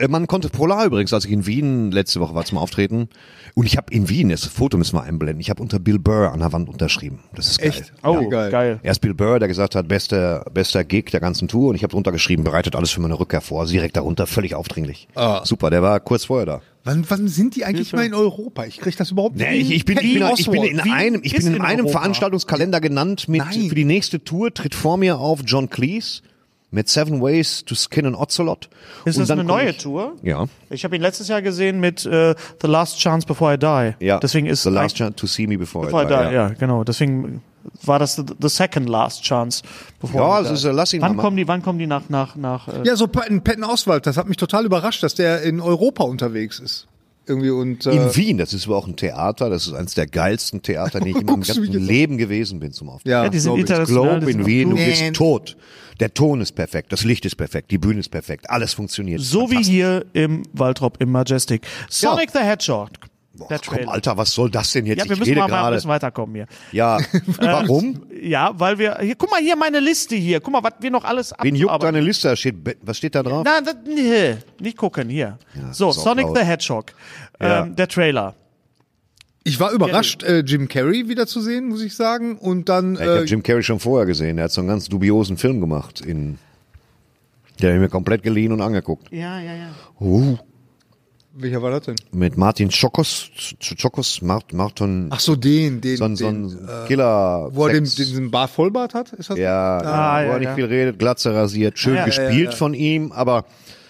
Äh, Man konnte Polar übrigens, als ich in Wien letzte Woche war zum Auftreten. Und ich habe in Wien, das Foto müssen wir einblenden, ich habe unter Bill Burr an der Wand unterschrieben. Das ist geil. Echt? Oh, Ja, geil. geil. Er ist Bill Burr, der gesagt hat, bester, bester Gig der ganzen Tour. Und ich habe drunter geschrieben, bereitet alles für meine Rückkehr vor. Direkt darunter, völlig aufdringlich. Ah. Super, der war kurz vorher da. Wann, wann sind die eigentlich mal in Europa? Ich krieg das überhaupt Nee, ich, ich, bin, ich, bin, ich bin in Wie einem, ich ist bin in in einem Europa? Veranstaltungskalender genannt mit, Nein. für die nächste Tour tritt vor mir auf John Cleese mit Seven Ways to Skin an Ocelot. Ist Und das dann eine komm neue ich, Tour? Ja. Ich habe ihn letztes Jahr gesehen mit äh, The Last Chance Before I Die. Ja. Deswegen ist The Last eigentlich- Chance to See Me Before, Before I I Die, Die. ja. genau. Deswegen war das the, the second Last Chance Before Ja, I das Die. ist, äh, lass ihn wann mal kommen die, wann kommen die nach, nach, nach, äh, Ja, so Patton, Patton Oswalt, das hat mich total überrascht, dass der in Europa unterwegs ist. Irgendwie und äh, In Wien, das ist aber auch ein Theater, das ist eines der geilsten Theater, in denen ich in meinem Guckst du mich ganzen jetzt Leben gewesen bin zum Auftreten. ja, Ja, die sind glaub ich. international. Globe die sind in Wien, du Nee. bist tot. Der Ton ist perfekt, das Licht ist perfekt, die Bühne ist perfekt, alles funktioniert. so wie Fantastisch. hier im Waldrop, im Majestic. Sonic the Hedgehog. Boah, Der komm, Trailer. Alter, was soll das denn jetzt? Ja, wir ich müssen rede mal, mal ein gerade. bisschen weiterkommen hier. Ja, warum? Ja, weil wir, hier, guck mal hier meine Liste hier. Guck mal, was wir noch alles Wen juckt abarbeiten. deine Liste? Da steht, Be- was steht da drauf? Na, das, nee, nicht gucken, hier. so, ist auch Sonic laut. the Hedgehog. Ja. Ähm, der Trailer. Ich war überrascht, äh, Jim Carrey wieder zu sehen, muss ich sagen. Und dann Ja, ich habe äh, Jim Carrey schon vorher gesehen. Er hat so einen ganz dubiosen Film gemacht. In, der habe ich mir komplett geliehen und angeguckt. Ja, ja, ja. Uh, welcher war das denn? mit Martin Chokos, Chokos, Mart, Martin, Ach so, den, den, so ein, so den ein Killer. wo er den, Sex- den, den Bart Vollbart hat, ist das? ja, Ah, wo ja, er nicht ja. viel redet, Glatze rasiert, schön Ja, ja, gespielt ja, ja. von ihm, aber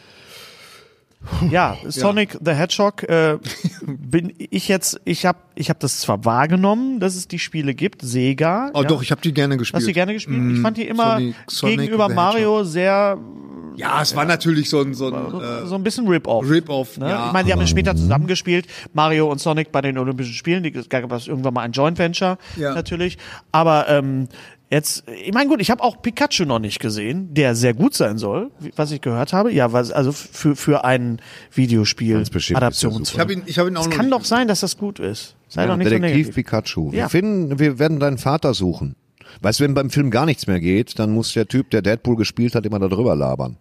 Ja, Sonic the Hedgehog äh, bin ich jetzt, ich habe ich hab das zwar wahrgenommen, dass es die Spiele gibt, Sega. Oh ja. doch, ich habe die gerne gespielt. Hast du die gerne gespielt? Ich fand die immer Sonic- Sonic gegenüber the Mario sehr Ja, es war natürlich so ein, so ein äh, so ein bisschen Rip-Off. Rip-Off, Ne? ja. Ich meine, die haben ja später zusammengespielt, Mario und Sonic bei den Olympischen Spielen. Die gab es irgendwann mal ein Joint Venture, Ja. natürlich. Aber ähm, jetzt, ich meine, gut, ich habe auch Pikachu noch nicht gesehen, der sehr gut sein soll, wie- was ich gehört habe. Ja, was, also für für ein Videospiel Ganz bestimmt ist der Adaptions. ich habe ihn, ich habe ihn auch Es noch kann nicht doch sein, dass das gut ist. Sei ja, doch nicht so Detektiv negativ. Pikachu. Wir Ja. finden, wir werden deinen Vater suchen. Weißt du, wenn beim Film gar nichts mehr geht, dann muss der Typ, der Deadpool gespielt hat, immer da drüber labern.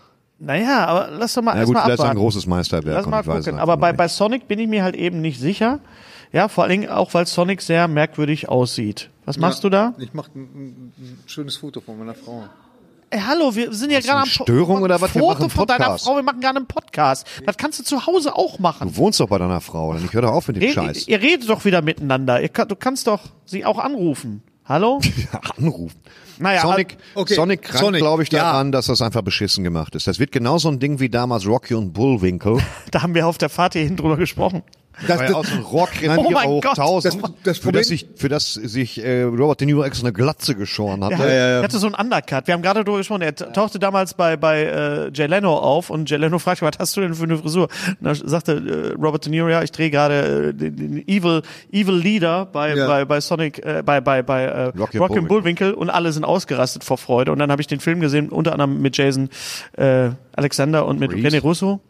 Naja, aber lass doch mal Na erst gut, mal vielleicht ist er ein abwarten. großes Meisterwerk. Lass und mal ich weiß es gucken. einfach Aber noch bei, nicht. bei Sonic bin ich mir halt eben nicht sicher. Ja, vor allen Dingen auch, weil Sonic sehr merkwürdig aussieht. Was machst du da? Ich mache ein, ein, ein schönes Foto von meiner Frau. Ey, hallo, wir sind ja gerade eine am Po- Störung oder was? Wir Foto machen einen von deiner Podcast. Frau, wir machen gerade einen Podcast. Das kannst du zu Hause auch machen. Du wohnst doch bei deiner Frau, dann ich höre doch auf mit dem Red, Scheiß. ihr redet doch wieder miteinander. Ihr, kann- du kannst doch sie auch anrufen. Hallo? Anrufen. Naja, Sonic, okay. Sonic krankt, Sonic, glaube ich, ja. daran, dass das einfach beschissen gemacht ist. Das wird genauso ein Ding wie damals Rocky und Bullwinkle. Da haben wir auf der Fahrt hierhin drüber gesprochen. Das, War ja auch so ein Rohrkrepierer Oh mein hoch Gott. tausend, Das- das für, Problem- das sich, für das sich äh, Robert De Niro extra eine Glatze geschoren hat. Der, ne? hat- der hatte so einen Undercut. Wir haben gerade drüber gesprochen. Er t- tauchte damals bei, bei äh, Jay Leno auf und Jay Leno fragte, was hast du denn für eine Frisur? Und da sagte äh, Robert De Niro, ja, ich drehe gerade äh, den, den Evil, Evil Leader bei, Ja. bei, bei Sonic, äh, bei, bei, bei äh, Rocky Rocky and and Bullwinkle und alle sind ausgerastet vor Freude. Und dann habe ich den Film gesehen, unter anderem mit Jason äh, Alexander und mit Reeves. René Russo.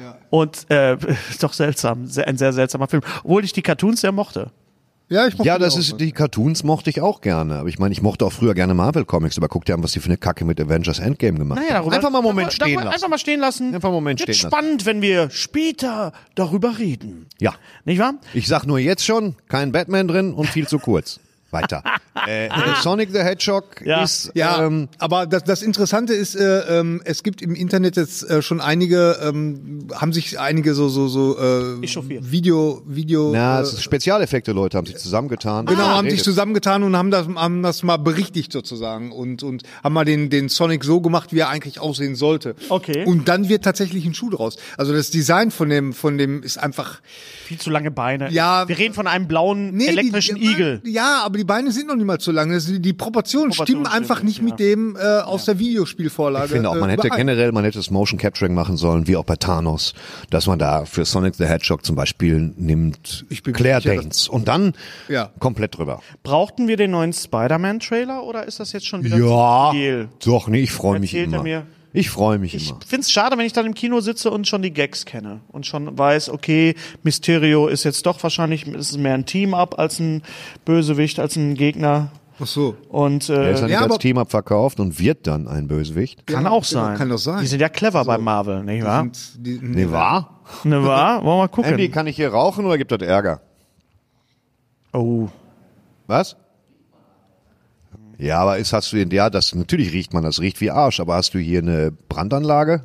Und äh, doch seltsam, sehr, ein sehr seltsamer Film. Obwohl ich die Cartoons sehr mochte. ja, ich mochte Ja, die das auch. ist, die Cartoons mochte ich auch gerne. Aber ich meine, ich mochte auch früher gerne Marvel-Comics, aber guck dir an, was die für eine Kacke mit Avengers Endgame gemacht Naja, haben. darüber, Einfach mal einen Moment darüber, stehen darüber, lassen. Einfach mal stehen lassen. Einfach einen Moment Wird stehen lassen. spannend, wenn wir später darüber reden. Ja. Nicht wahr? Ich sag nur jetzt schon, kein Batman drin und viel zu kurz. Weiter. äh, äh, Sonic the Hedgehog Ja. ist, Ja, ähm, aber das, das Interessante ist, äh, ähm, es gibt im Internet jetzt äh, schon einige, ähm, haben sich einige so so so äh, Echauffiert. Video Video na, äh, es ist Spezialeffekte, Leute haben sich zusammengetan. Genau, Ah, haben sich redet. zusammengetan und haben das, haben das mal berichtigt sozusagen und, und haben mal den, den Sonic so gemacht, wie er eigentlich aussehen sollte. Okay. Und dann wird tatsächlich ein Schuh draus. Also das Design von dem, von dem ist einfach, Viel zu lange Beine. Ja. Wir reden von einem blauen nee, elektrischen die, Igel. Ja, aber die Beine sind noch nicht mal zu lang. Das, die Proportionen Proportionen stimmen stimmen einfach nicht nicht, mit dem äh, aus der Videospielvorlage. Ich finde auch, man äh, hätte überein. generell, man hätte das Motion Capturing machen sollen, wie auch bei Thanos, dass man da für Sonic the Hedgehog zum Beispiel nimmt Ich bin Claire sicher, Danes und dann Ja. komplett drüber. Brauchten wir den neuen Spider-Man-Trailer oder ist das jetzt schon wieder Ja, zu viel? doch, nee, ich freue mich Erzählt er immer. mir. Ich freue mich Ich immer. finde es schade, wenn ich dann im Kino sitze und schon die Gags kenne und schon weiß, okay, Mysterio ist jetzt doch wahrscheinlich, ist es mehr ein Team-Up als ein Bösewicht, als ein Gegner. Ach so. Und Er äh, ist dann Ja, nicht als aber- Team-Up verkauft und wird dann ein Bösewicht. kann Ja, auch genau, sein. kann doch sein. Die sind ja clever bei Marvel, nicht wahr? Und die, Nee, wahr? Ne wahr? Wollen wir mal gucken. Andy, kann ich hier rauchen oder gibt das Ärger? Oh. Was? Ja, aber ist, hast du, ja, das, natürlich riecht man, das riecht wie Arsch, aber hast du hier eine Brandanlage?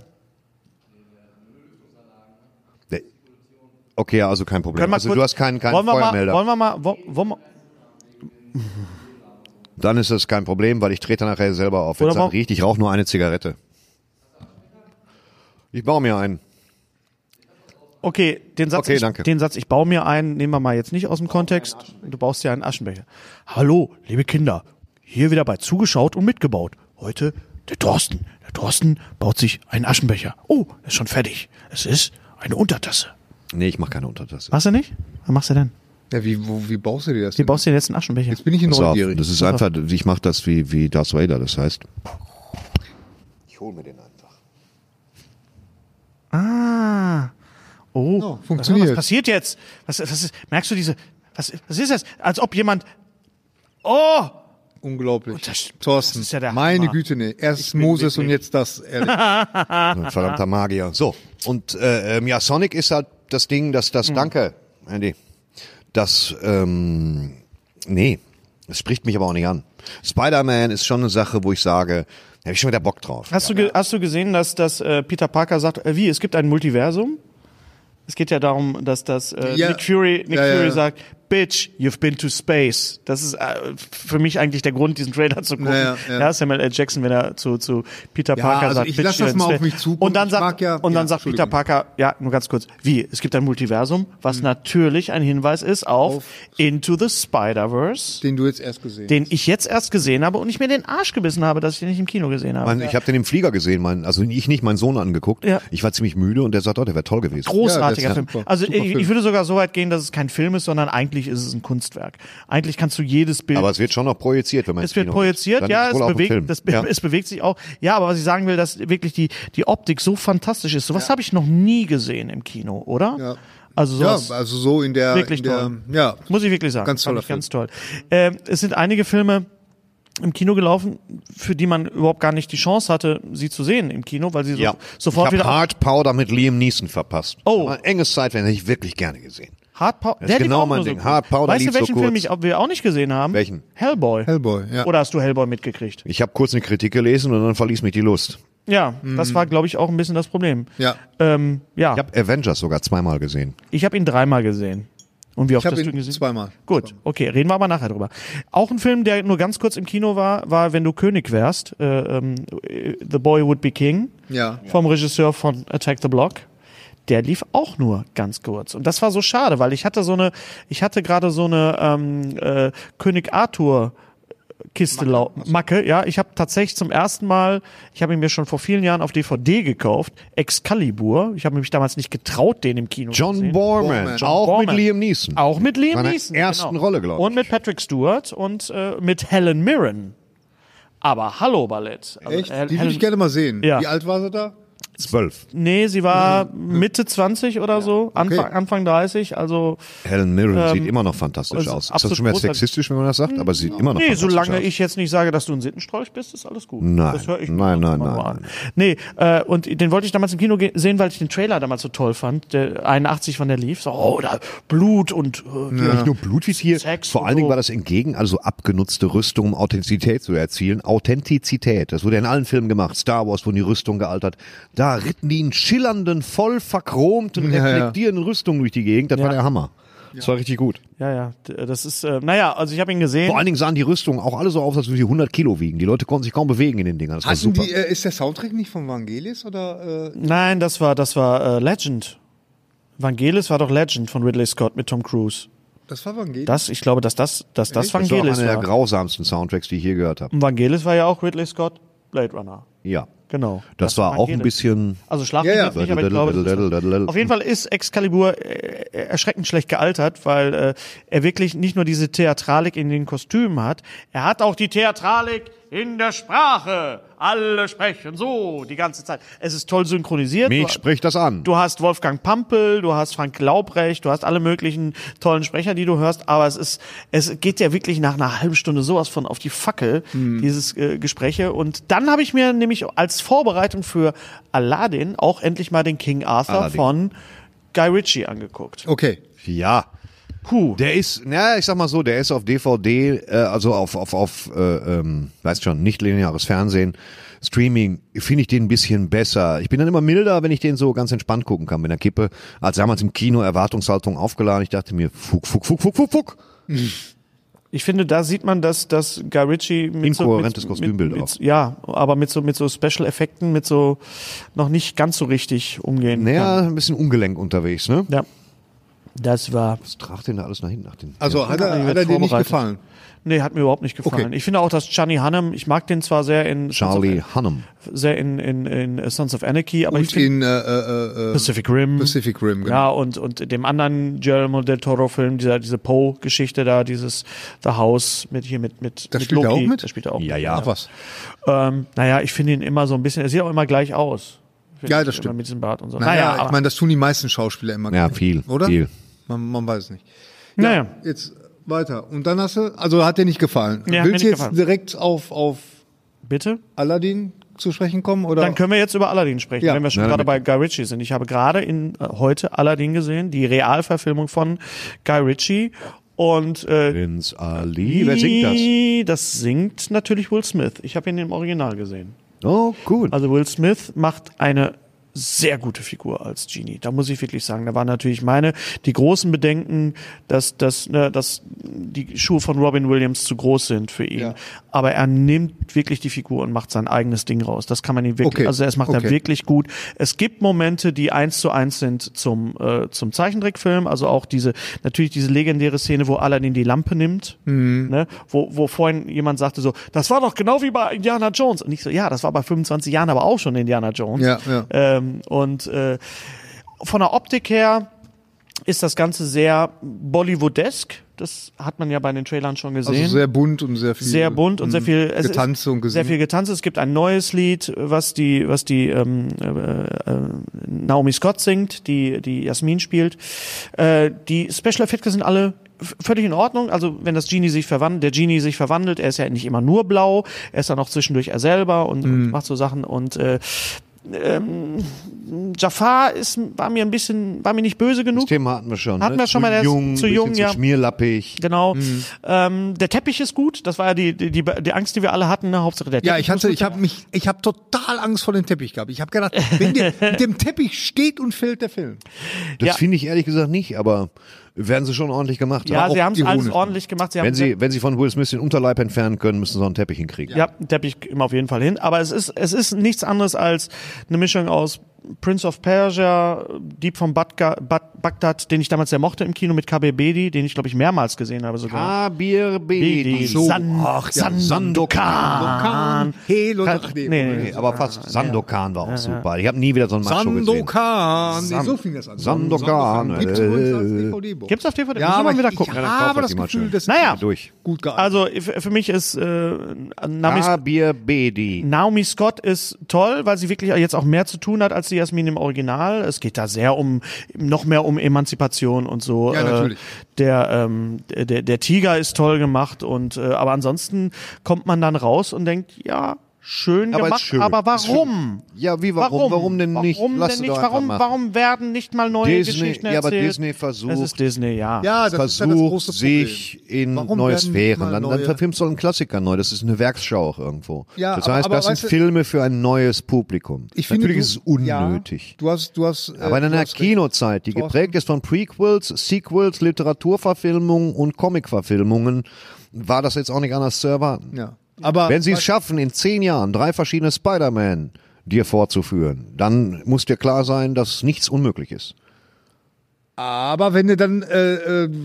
Nee. Okay, also kein Problem. Können wir Also kurz- du hast keinen, keinen wollen wir Feuermelder. Mal, wollen wir mal, wo- wollen wir, Dann ist das kein Problem, weil ich trete nachher selber auf. Wenn Oder es dann warum- riecht, ich rauche nur eine Zigarette. Ich baue mir einen. okay, den Satz, Okay, ich, danke. den Satz, ich baue mir einen, nehmen wir mal jetzt nicht aus dem Kontext. Du baust dir einen Aschenbecher. Hallo, liebe Kinder, hier wieder bei Zugeschaut und mitgebaut. Heute der Thorsten. Der Thorsten baut sich einen Aschenbecher. Oh, ist schon fertig. Es ist eine Untertasse. Nee, ich mache keine Untertasse. Machst du nicht? Was machst du denn? Ja, wie, wo, wie baust du dir das? Wie denn? baust du dir jetzt einen Aschenbecher? Jetzt bin ich Pass auf, neugierig. das ist einfach, ich mache das wie, wie Darth Vader, das heißt. Ich hole mir den einfach. Ah. Oh, Ja, funktioniert. Was passiert jetzt? Was, was ist, merkst du diese, was, was ist das? Als ob jemand, oh, Unglaublich. das- Thorsten, das ist ja der meine Hammer. Güte, ne. Erst Moses und jetzt das. Ehrlich. Ein verdammter Magier. So, und äh, ähm, ja, Sonic ist halt das Ding, dass das, danke, Andy, das, ähm, nee, es spricht mich aber auch nicht an. Spider-Man ist schon eine Sache, wo ich sage, da habe ich schon wieder Bock drauf. hast du, ge- hast du gesehen, dass, dass äh, Peter Parker sagt, äh, wie, es gibt ein Multiversum? Es geht ja darum, dass das äh, Ja. Nick Fury, Nick Ja, ja, Fury ja. sagt, Bitch, you've been to space. Das ist äh, für mich eigentlich der Grund, diesen Trailer zu gucken. Ja, ja, ja. Samuel L. Jackson, wenn er zu, zu Peter Ja, Parker also sagt, ich Bitch, lass das you're in mal auf space. mich zukommen. Und dann Ich sagt, mag ja- und dann ja, sagt Peter Entschuldigung. Parker, ja, nur ganz kurz, wie, es gibt ein Multiversum, was natürlich ein Hinweis ist auf, Auf- Into the Spider-Verse, Den du jetzt erst gesehen den ich jetzt erst gesehen habe und ich mir den Arsch gebissen habe, dass ich den nicht im Kino gesehen habe. Mein, ich habe den im Flieger gesehen, mein, also ich nicht, mein Sohn angeguckt. Ja. Ich war ziemlich müde und der sagt, oh, der wäre toll gewesen. Großartiger Ja, das Film. ist super. Also Super ich, Film. ich würde sogar so weit gehen, dass es kein Film ist, sondern eigentlich ist es ein Kunstwerk. Eigentlich kannst du jedes Bild. Aber es wird schon noch projiziert, wenn man es ins wird Kino projiziert, geht. Dann ja, ist es wohl auch ein Film. bewegt, das, be- ja. es bewegt sich auch. Ja, aber was ich sagen will, dass wirklich die, die Optik so fantastisch ist. Sowas habe ich noch nie gesehen im Kino, oder? Ja. Also Ja, sowas also so in der, wirklich in der toll. ja. muss ich wirklich sagen. Ganz Fand toller ich ganz toll. Ähm, es sind einige Filme im Kino gelaufen, für die man überhaupt gar nicht die Chance hatte, sie zu sehen im Kino, weil sie so, Ja. sofort ich wieder habe Hard Powder mit Liam Neeson verpasst. Oh. Ein enges Zeitfenster, hätte ich wirklich gerne gesehen. Hard Powder. Das ist genau mein Ding. Hard Powder Weißt du, lief so welchen kurz. Film ich, auch- wir auch nicht gesehen haben? Welchen? Hellboy. Hellboy, ja. Oder hast du Hellboy mitgekriegt? Ich habe kurz eine Kritik gelesen und dann verließ mich die Lust. Ja, das war, glaube ich, auch ein bisschen das Problem. Ja. Ähm, ja, Ich habe Avengers sogar zweimal gesehen. ich habe ihn dreimal gesehen. Und wie oft Ich habe hast du ihn ihn gesehen? zweimal. Gut, okay, reden wir aber nachher drüber. Auch ein Film, der nur ganz kurz im Kino war, war Wenn du König wärst, äh, ähm, The Boy Would Be King, Ja. vom Regisseur von Attack the Block. Der lief auch nur ganz kurz. Und das war so schade, weil ich hatte so eine, ich hatte gerade so eine ähm, äh, König Arthur Kiste lau- Macke, ja. Ich habe tatsächlich zum ersten Mal, ich habe ihn mir schon vor vielen Jahren auf D V D gekauft, Excalibur. Ich habe mich damals nicht getraut, den im Kino zu John sehen. Borman, Borman. auch Borman. mit Liam Neeson. Auch mit Liam Seiner Neeson. ersten genau. Rolle, glaub ich. Und mit Patrick Stewart und äh, mit Helen Mirren. Aber hallo Ballett. Also, Echt? Hel- Die würde Helen- ich gerne mal sehen. Ja. Wie alt war sie da? Zwölf. Nee, sie war Mitte zwanzig oder so, Anfang, Anfang dreißig, also Helen Mirren sieht immer noch fantastisch also aus. Ist das absolut schon wieder großartig. sexistisch, wenn man das sagt? Aber sie sieht immer noch nee, fantastisch solange aus. ich jetzt nicht sage, dass du ein Sittenstrolch bist, ist alles gut. Nein. Das höre ich mir Nein, sonst nein, immer nein, nur nein, an. Nee, äh, und den wollte ich damals im Kino ge- sehen, weil ich den Trailer damals so toll fand, der einundachtzig, wann der lief, so, oh, da Blut und äh, Nicht nur Blut wie es hier. Sex Vor und allen Dingen so. war das entgegen, also abgenutzte Rüstung, um Authentizität zu erzielen. Authentizität. Das wurde in allen Filmen gemacht. Star Wars wurden die Rüstung gealtert. Da ritten die in schillernden, voll verchromten, Ja, ja. reflektierenden Rüstungen durch die Gegend. Das Ja. war der Hammer. Das war richtig gut. ja, ja, d- das ist, äh, naja, also ich habe ihn gesehen. Vor allen Dingen sahen die Rüstungen auch alle so aus, als würden sie hundert Kilo wiegen. Die Leute konnten sich kaum bewegen in den Dingern. Das war Hatten super. die, äh, ist der Soundtrack nicht von Vangelis oder? Äh, Nein, das war, das war äh, Legend. Vangelis war doch Legend von Ridley Scott mit Tom Cruise. das war Vangelis. Das, ich glaube, dass das, dass das Das war auch Vangelis einer der war. grausamsten Soundtracks, die ich je gehört habe. Und Vangelis war ja auch Ridley Scott, Blade Runner. Ja. Genau. Das war mag auch jeder. ein bisschen. Also schlafen Ja, ja, ja. jetzt nicht, aber ich glaube, das ist auf jeden Fall ist Excalibur äh, erschreckend schlecht gealtert, weil äh, er wirklich nicht nur diese Theatralik in den Kostümen hat, er hat auch die Theatralik in der Sprache. Alle sprechen so die ganze Zeit. Es ist toll synchronisiert. Mich Du- spricht das an. Du hast Wolfgang Pampel, du hast Frank Laubrecht, du hast alle möglichen tollen Sprecher, die du hörst, aber es ist, es geht ja wirklich nach einer halben Stunde sowas von auf die Fackel, dieses äh, Gespräche. Und dann habe ich mir nämlich als Vorbereitung für Aladdin auch endlich mal den King Arthur Aladdin. von Guy Ritchie angeguckt. Okay. Ja. Puh. Der ist, na, ich sag mal so, der ist auf D V D, äh, also auf, auf, auf, äh, ähm, weißt schon, nicht lineares Fernsehen, Streaming, finde ich den ein bisschen besser. Ich bin dann immer milder, wenn ich den so ganz entspannt gucken kann mit der Kippe, als damals im Kino Erwartungshaltung aufgeladen. Ich dachte mir, fuck, fuck, fuck, fuck, fuck, fuck. Ich finde, da sieht man, dass, dass Guy Ritchie mit Inkohärentes so, mit, Kostümbild mit, auch. mit, ja, aber mit so, mit so Special Effekten, mit so noch nicht ganz so richtig umgehen Naja, kann. ein bisschen ungelenk unterwegs, ne? Ja. Das war. Was tragt denn da alles nach hinten? Nach den, Also hat Ja, er, ich hat werd er dir nicht vorbereitet. gefallen? Nee, hat mir überhaupt nicht gefallen. Okay. Ich finde auch, dass Johnny Hunnam, ich mag den zwar sehr in Charlie Hunnam. sehr in, in, in Sons of Anarchy, aber ich Und finde in äh, äh, äh, Pacific Rim. Pacific Rim, genau. Ja, und, und dem anderen Guillermo del Toro-Film, dieser, diese Poe-Geschichte da, dieses The House mit hier mit, mit, Da mit spielt er Loki. auch mit? Da spielt er auch Ja, mit. ja. Ach was. Ähm, naja, ich finde ihn immer so ein bisschen, er sieht auch immer gleich aus. Finde Ja, ich, das immer stimmt. Mit diesem Bart und so. Naja, naja, ich meine, das tun die meisten Schauspieler immer. Ja, viel, Oder? viel. Man, man weiß es nicht. Ja, Naja. jetzt weiter. Und dann hast du, also hat dir nicht gefallen. Nee, hat mir Willst du nicht jetzt gefallen. direkt auf, auf bitte? Aladdin zu sprechen kommen? Oder? Dann können wir jetzt über Aladdin sprechen, Ja. wenn wir schon Ja, gerade bei damit- Guy Ritchie sind. Ich habe gerade in äh, heute Aladdin gesehen, die Realverfilmung von Guy Ritchie. Und äh, Prinz Ali, wer singt das? das singt natürlich Will Smith. Ich habe ihn im Original gesehen. Oh, gut. Also Will Smith macht eine sehr gute Figur als Genie. Da muss ich wirklich sagen, da waren natürlich meine die großen Bedenken, dass, dass, ne, dass die Schuhe von Robin Williams zu groß sind für ihn. Ja. Aber er nimmt wirklich die Figur und macht sein eigenes Ding raus. Das kann man ihm wirklich, Okay. also das macht er Okay. wirklich gut. Es gibt Momente, die eins zu eins sind zum, äh, zum Zeichentrickfilm. Also auch diese, natürlich diese legendäre Szene, wo Aladdin die Lampe nimmt, Mhm. ne, wo, wo vorhin jemand sagte so, das war doch genau wie bei Indiana Jones. Und ich so, ja, das war bei fünfundzwanzig Jahren aber auch schon Indiana Jones. Ja, ja. Ähm, und äh, von der Optik her ist das Ganze sehr Bollywoodesk. Das hat man ja bei den Trailern schon gesehen. Also sehr bunt und sehr viel. Sehr bunt und sehr viel es Getanze ist und Gesang. sehr viel Getanze. Es gibt ein neues Lied, was die was die ähm, äh, äh, Naomi Scott singt, die die Jasmin spielt. Äh, die Special Effekte sind alle f- völlig in Ordnung. Also wenn das Genie sich verwandelt, der Genie sich verwandelt, er ist ja nicht immer nur blau, er ist dann auch zwischendurch er selber und, Mhm. und macht so Sachen und äh, ähm, Jafar ist, war mir ein bisschen, war mir nicht böse Das genug. Thema hatten wir schon. Hatten ne? wir schon zu mal, der ist jung, zu bisschen jung, zu ja. schmierlappig. Genau. Mhm. Ähm, der Teppich ist gut. Das war ja die, die, die, die Angst, die wir alle hatten. Ne? Hauptsache der Teppich. Ja, ich hatte, muss ich gut habe mich, ich habe total Angst vor dem Teppich gehabt. Ich habe gedacht, wenn der, mit dem Teppich steht und fällt der Film. Das Ja. finde ich ehrlich gesagt nicht, aber werden sie schon ordentlich gemacht. Ja, haben. sie haben es alles ironisch. ordentlich gemacht. Sie haben Wenn sie, wenn sie von Will Smith den Unterleib entfernen können, müssen sie auch einen Teppich hinkriegen. ja, einen Teppich immer auf jeden Fall hin. Aber es ist, es ist nichts anderes als eine Mischung aus Prince of Persia, Dieb von Bagdad, Bagdad, den ich damals sehr mochte im Kino mit K B Bedi, den ich glaube ich mehrmals gesehen habe sogar. Kabir Bedi, Bedi. So. San, Ach, ja. Sandokan. Hey, Leute, Ka- nee, nee, nee, Nee, nee. aber fast Sandokan war auch super. Ich habe nie wieder so einen Macho gesehen. Sandokan. Nee, so fing das an. Sandokan. Gibt's übrigens als Äh. D V D-Box. Gibt's auf D V D? Ja, Müssen wir aber mal wieder ich, gucken. ich Ja, dann kauft habe das das mal Gefühl, schön. das Naja. ist Durch. gut gealtert. Also für, für mich ist äh, Naomi, Kabir Bedi. Naomi Scott ist toll, weil sie wirklich jetzt auch mehr zu tun hat als die Jasmin im Original. Es geht da sehr um noch mehr um Emanzipation und so. Ja, natürlich. Äh, der, ähm, der der Tiger ist toll gemacht und äh, aber ansonsten kommt man dann raus und denkt, ja, schön Aber ist gemacht, schön. aber Ist warum? Ja, wie, warum? Warum denn nicht? Warum Lass denn sie nicht? doch einfach Warum, machen. warum werden nicht mal neue Disney- Geschichten ja, aber erzählt? Disney versucht- Es ist Disney, ja. Ja, das ist ja das Versucht große Problem. sich in Warum neue werden Sphären. mal Dann, dann neue- verfilmst du einen Klassiker neu. Das ist eine Werksschau auch irgendwo. Ja, das aber- heißt, aber das sind weißt du- Filme für ein neues Publikum. Ich finde, Natürlich du, ist es unnötig. Ja, du hast, du hast. äh, Aber in du einer hast recht. Kinozeit, die Thorsten. geprägt ist von Prequels, Sequels, Literaturverfilmungen und Comicverfilmungen, war das jetzt auch nicht anders zu erwarten. Ja. Aber Wenn sie es schaffen, in zehn Jahren drei verschiedene Spider-Man dir vorzuführen, dann muss dir klar sein, dass nichts unmöglich ist. Aber wenn du dann äh, äh,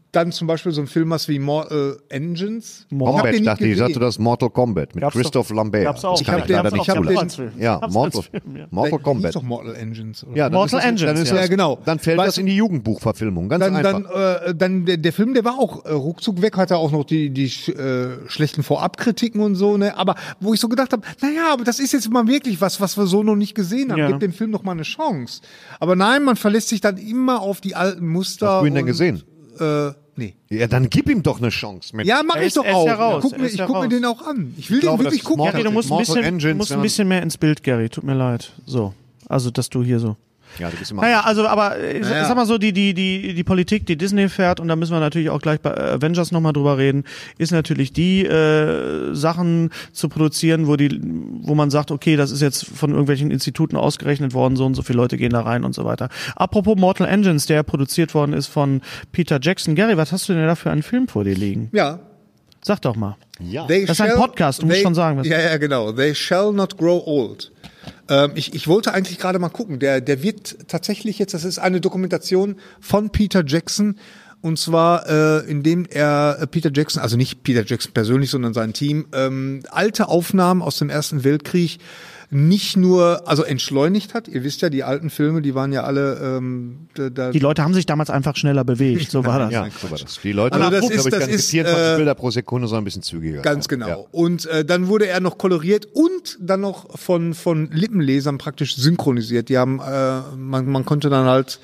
dann zum Beispiel so ein Film was wie Mortal Engines. Combat, Ich hab den nicht dachte ich, gesehen. sagte das Mortal Kombat mit Gab's Christoph doch- Lambert. gab's auch. Das kann Ich ich hab leider den- nicht ich hab zulassen. den- Ja, Gab's Mortal, als Film, ja. Mortal Der hieß Kombat. doch Mortal Engines. Oder? Ja, dann Mortal ist das, dann Engines, ist ja. das, Ja, genau. Dann fällt Weißt das du- in die Jugendbuchverfilmung, ganz Dann, einfach. dann, äh, dann der, der Film, der war auch äh, ruckzuck weg, hatte auch noch die, die äh, schlechten Vorabkritiken und so, ne? Aber wo ich so gedacht habe, naja, aber das ist jetzt mal wirklich was, was wir so noch nicht gesehen haben. Ja. Gib dem Film noch mal eine Chance. Aber nein, man verlässt sich dann immer auf die alten Muster. Hast du ihn denn und, gesehen? Äh, nee. Ja, dann gib ihm doch eine Chance. Mit. Ja, mach Er ich ist- doch er ist auch. ja raus, Guck er mir, ist ich ja guck mir raus. den auch an. Ich will Ich glaube, den wirklich das ist gucken. Gary, du musst ein Mortal bisschen, Engines, musst wenn ein man- bisschen mehr ins Bild, Gary. Tut mir leid. So. Also, dass du hier so. Ja, du bist immer Naja, also, aber ich Naja. sag mal so, die, die, die, die Politik, die Disney fährt, und da müssen wir natürlich auch gleich bei Avengers nochmal drüber reden, ist natürlich die, äh, Sachen zu produzieren, wo die, wo man sagt, okay, das ist jetzt von irgendwelchen Instituten ausgerechnet worden, so und so viele Leute gehen da rein und so weiter. Apropos Mortal Engines, der produziert worden ist von Peter Jackson. Gary, was hast du denn da für einen Film vor dir liegen? Ja. Sag doch mal. They Das ist ein shall- Podcast, du musst they, schon sagen, was- Ja, ja, genau. They shall not grow old. Ähm, ich, ich wollte eigentlich gerade mal gucken. Der, der wird tatsächlich jetzt, das ist eine Dokumentation von Peter Jackson. Und zwar, äh, indem er äh, Peter Jackson, also nicht Peter Jackson persönlich, sondern sein Team, ähm, alte Aufnahmen aus dem Ersten Weltkrieg nicht nur, also entschleunigt hat. Ihr wisst ja, die alten Filme, die waren ja alle, ähm, da, da Die Leute haben sich damals einfach schneller bewegt, so war das. Ja, so war das. Die Leute Also haben, das glaube ist- ich, das keine ist, vierundzwanzig äh, Bilder pro Sekunde, sondern ein bisschen zügiger. Ganz genau. Ja. Und äh, dann wurde er noch koloriert und dann noch von von Lippenlesern praktisch synchronisiert. Die haben, äh, man, man konnte dann halt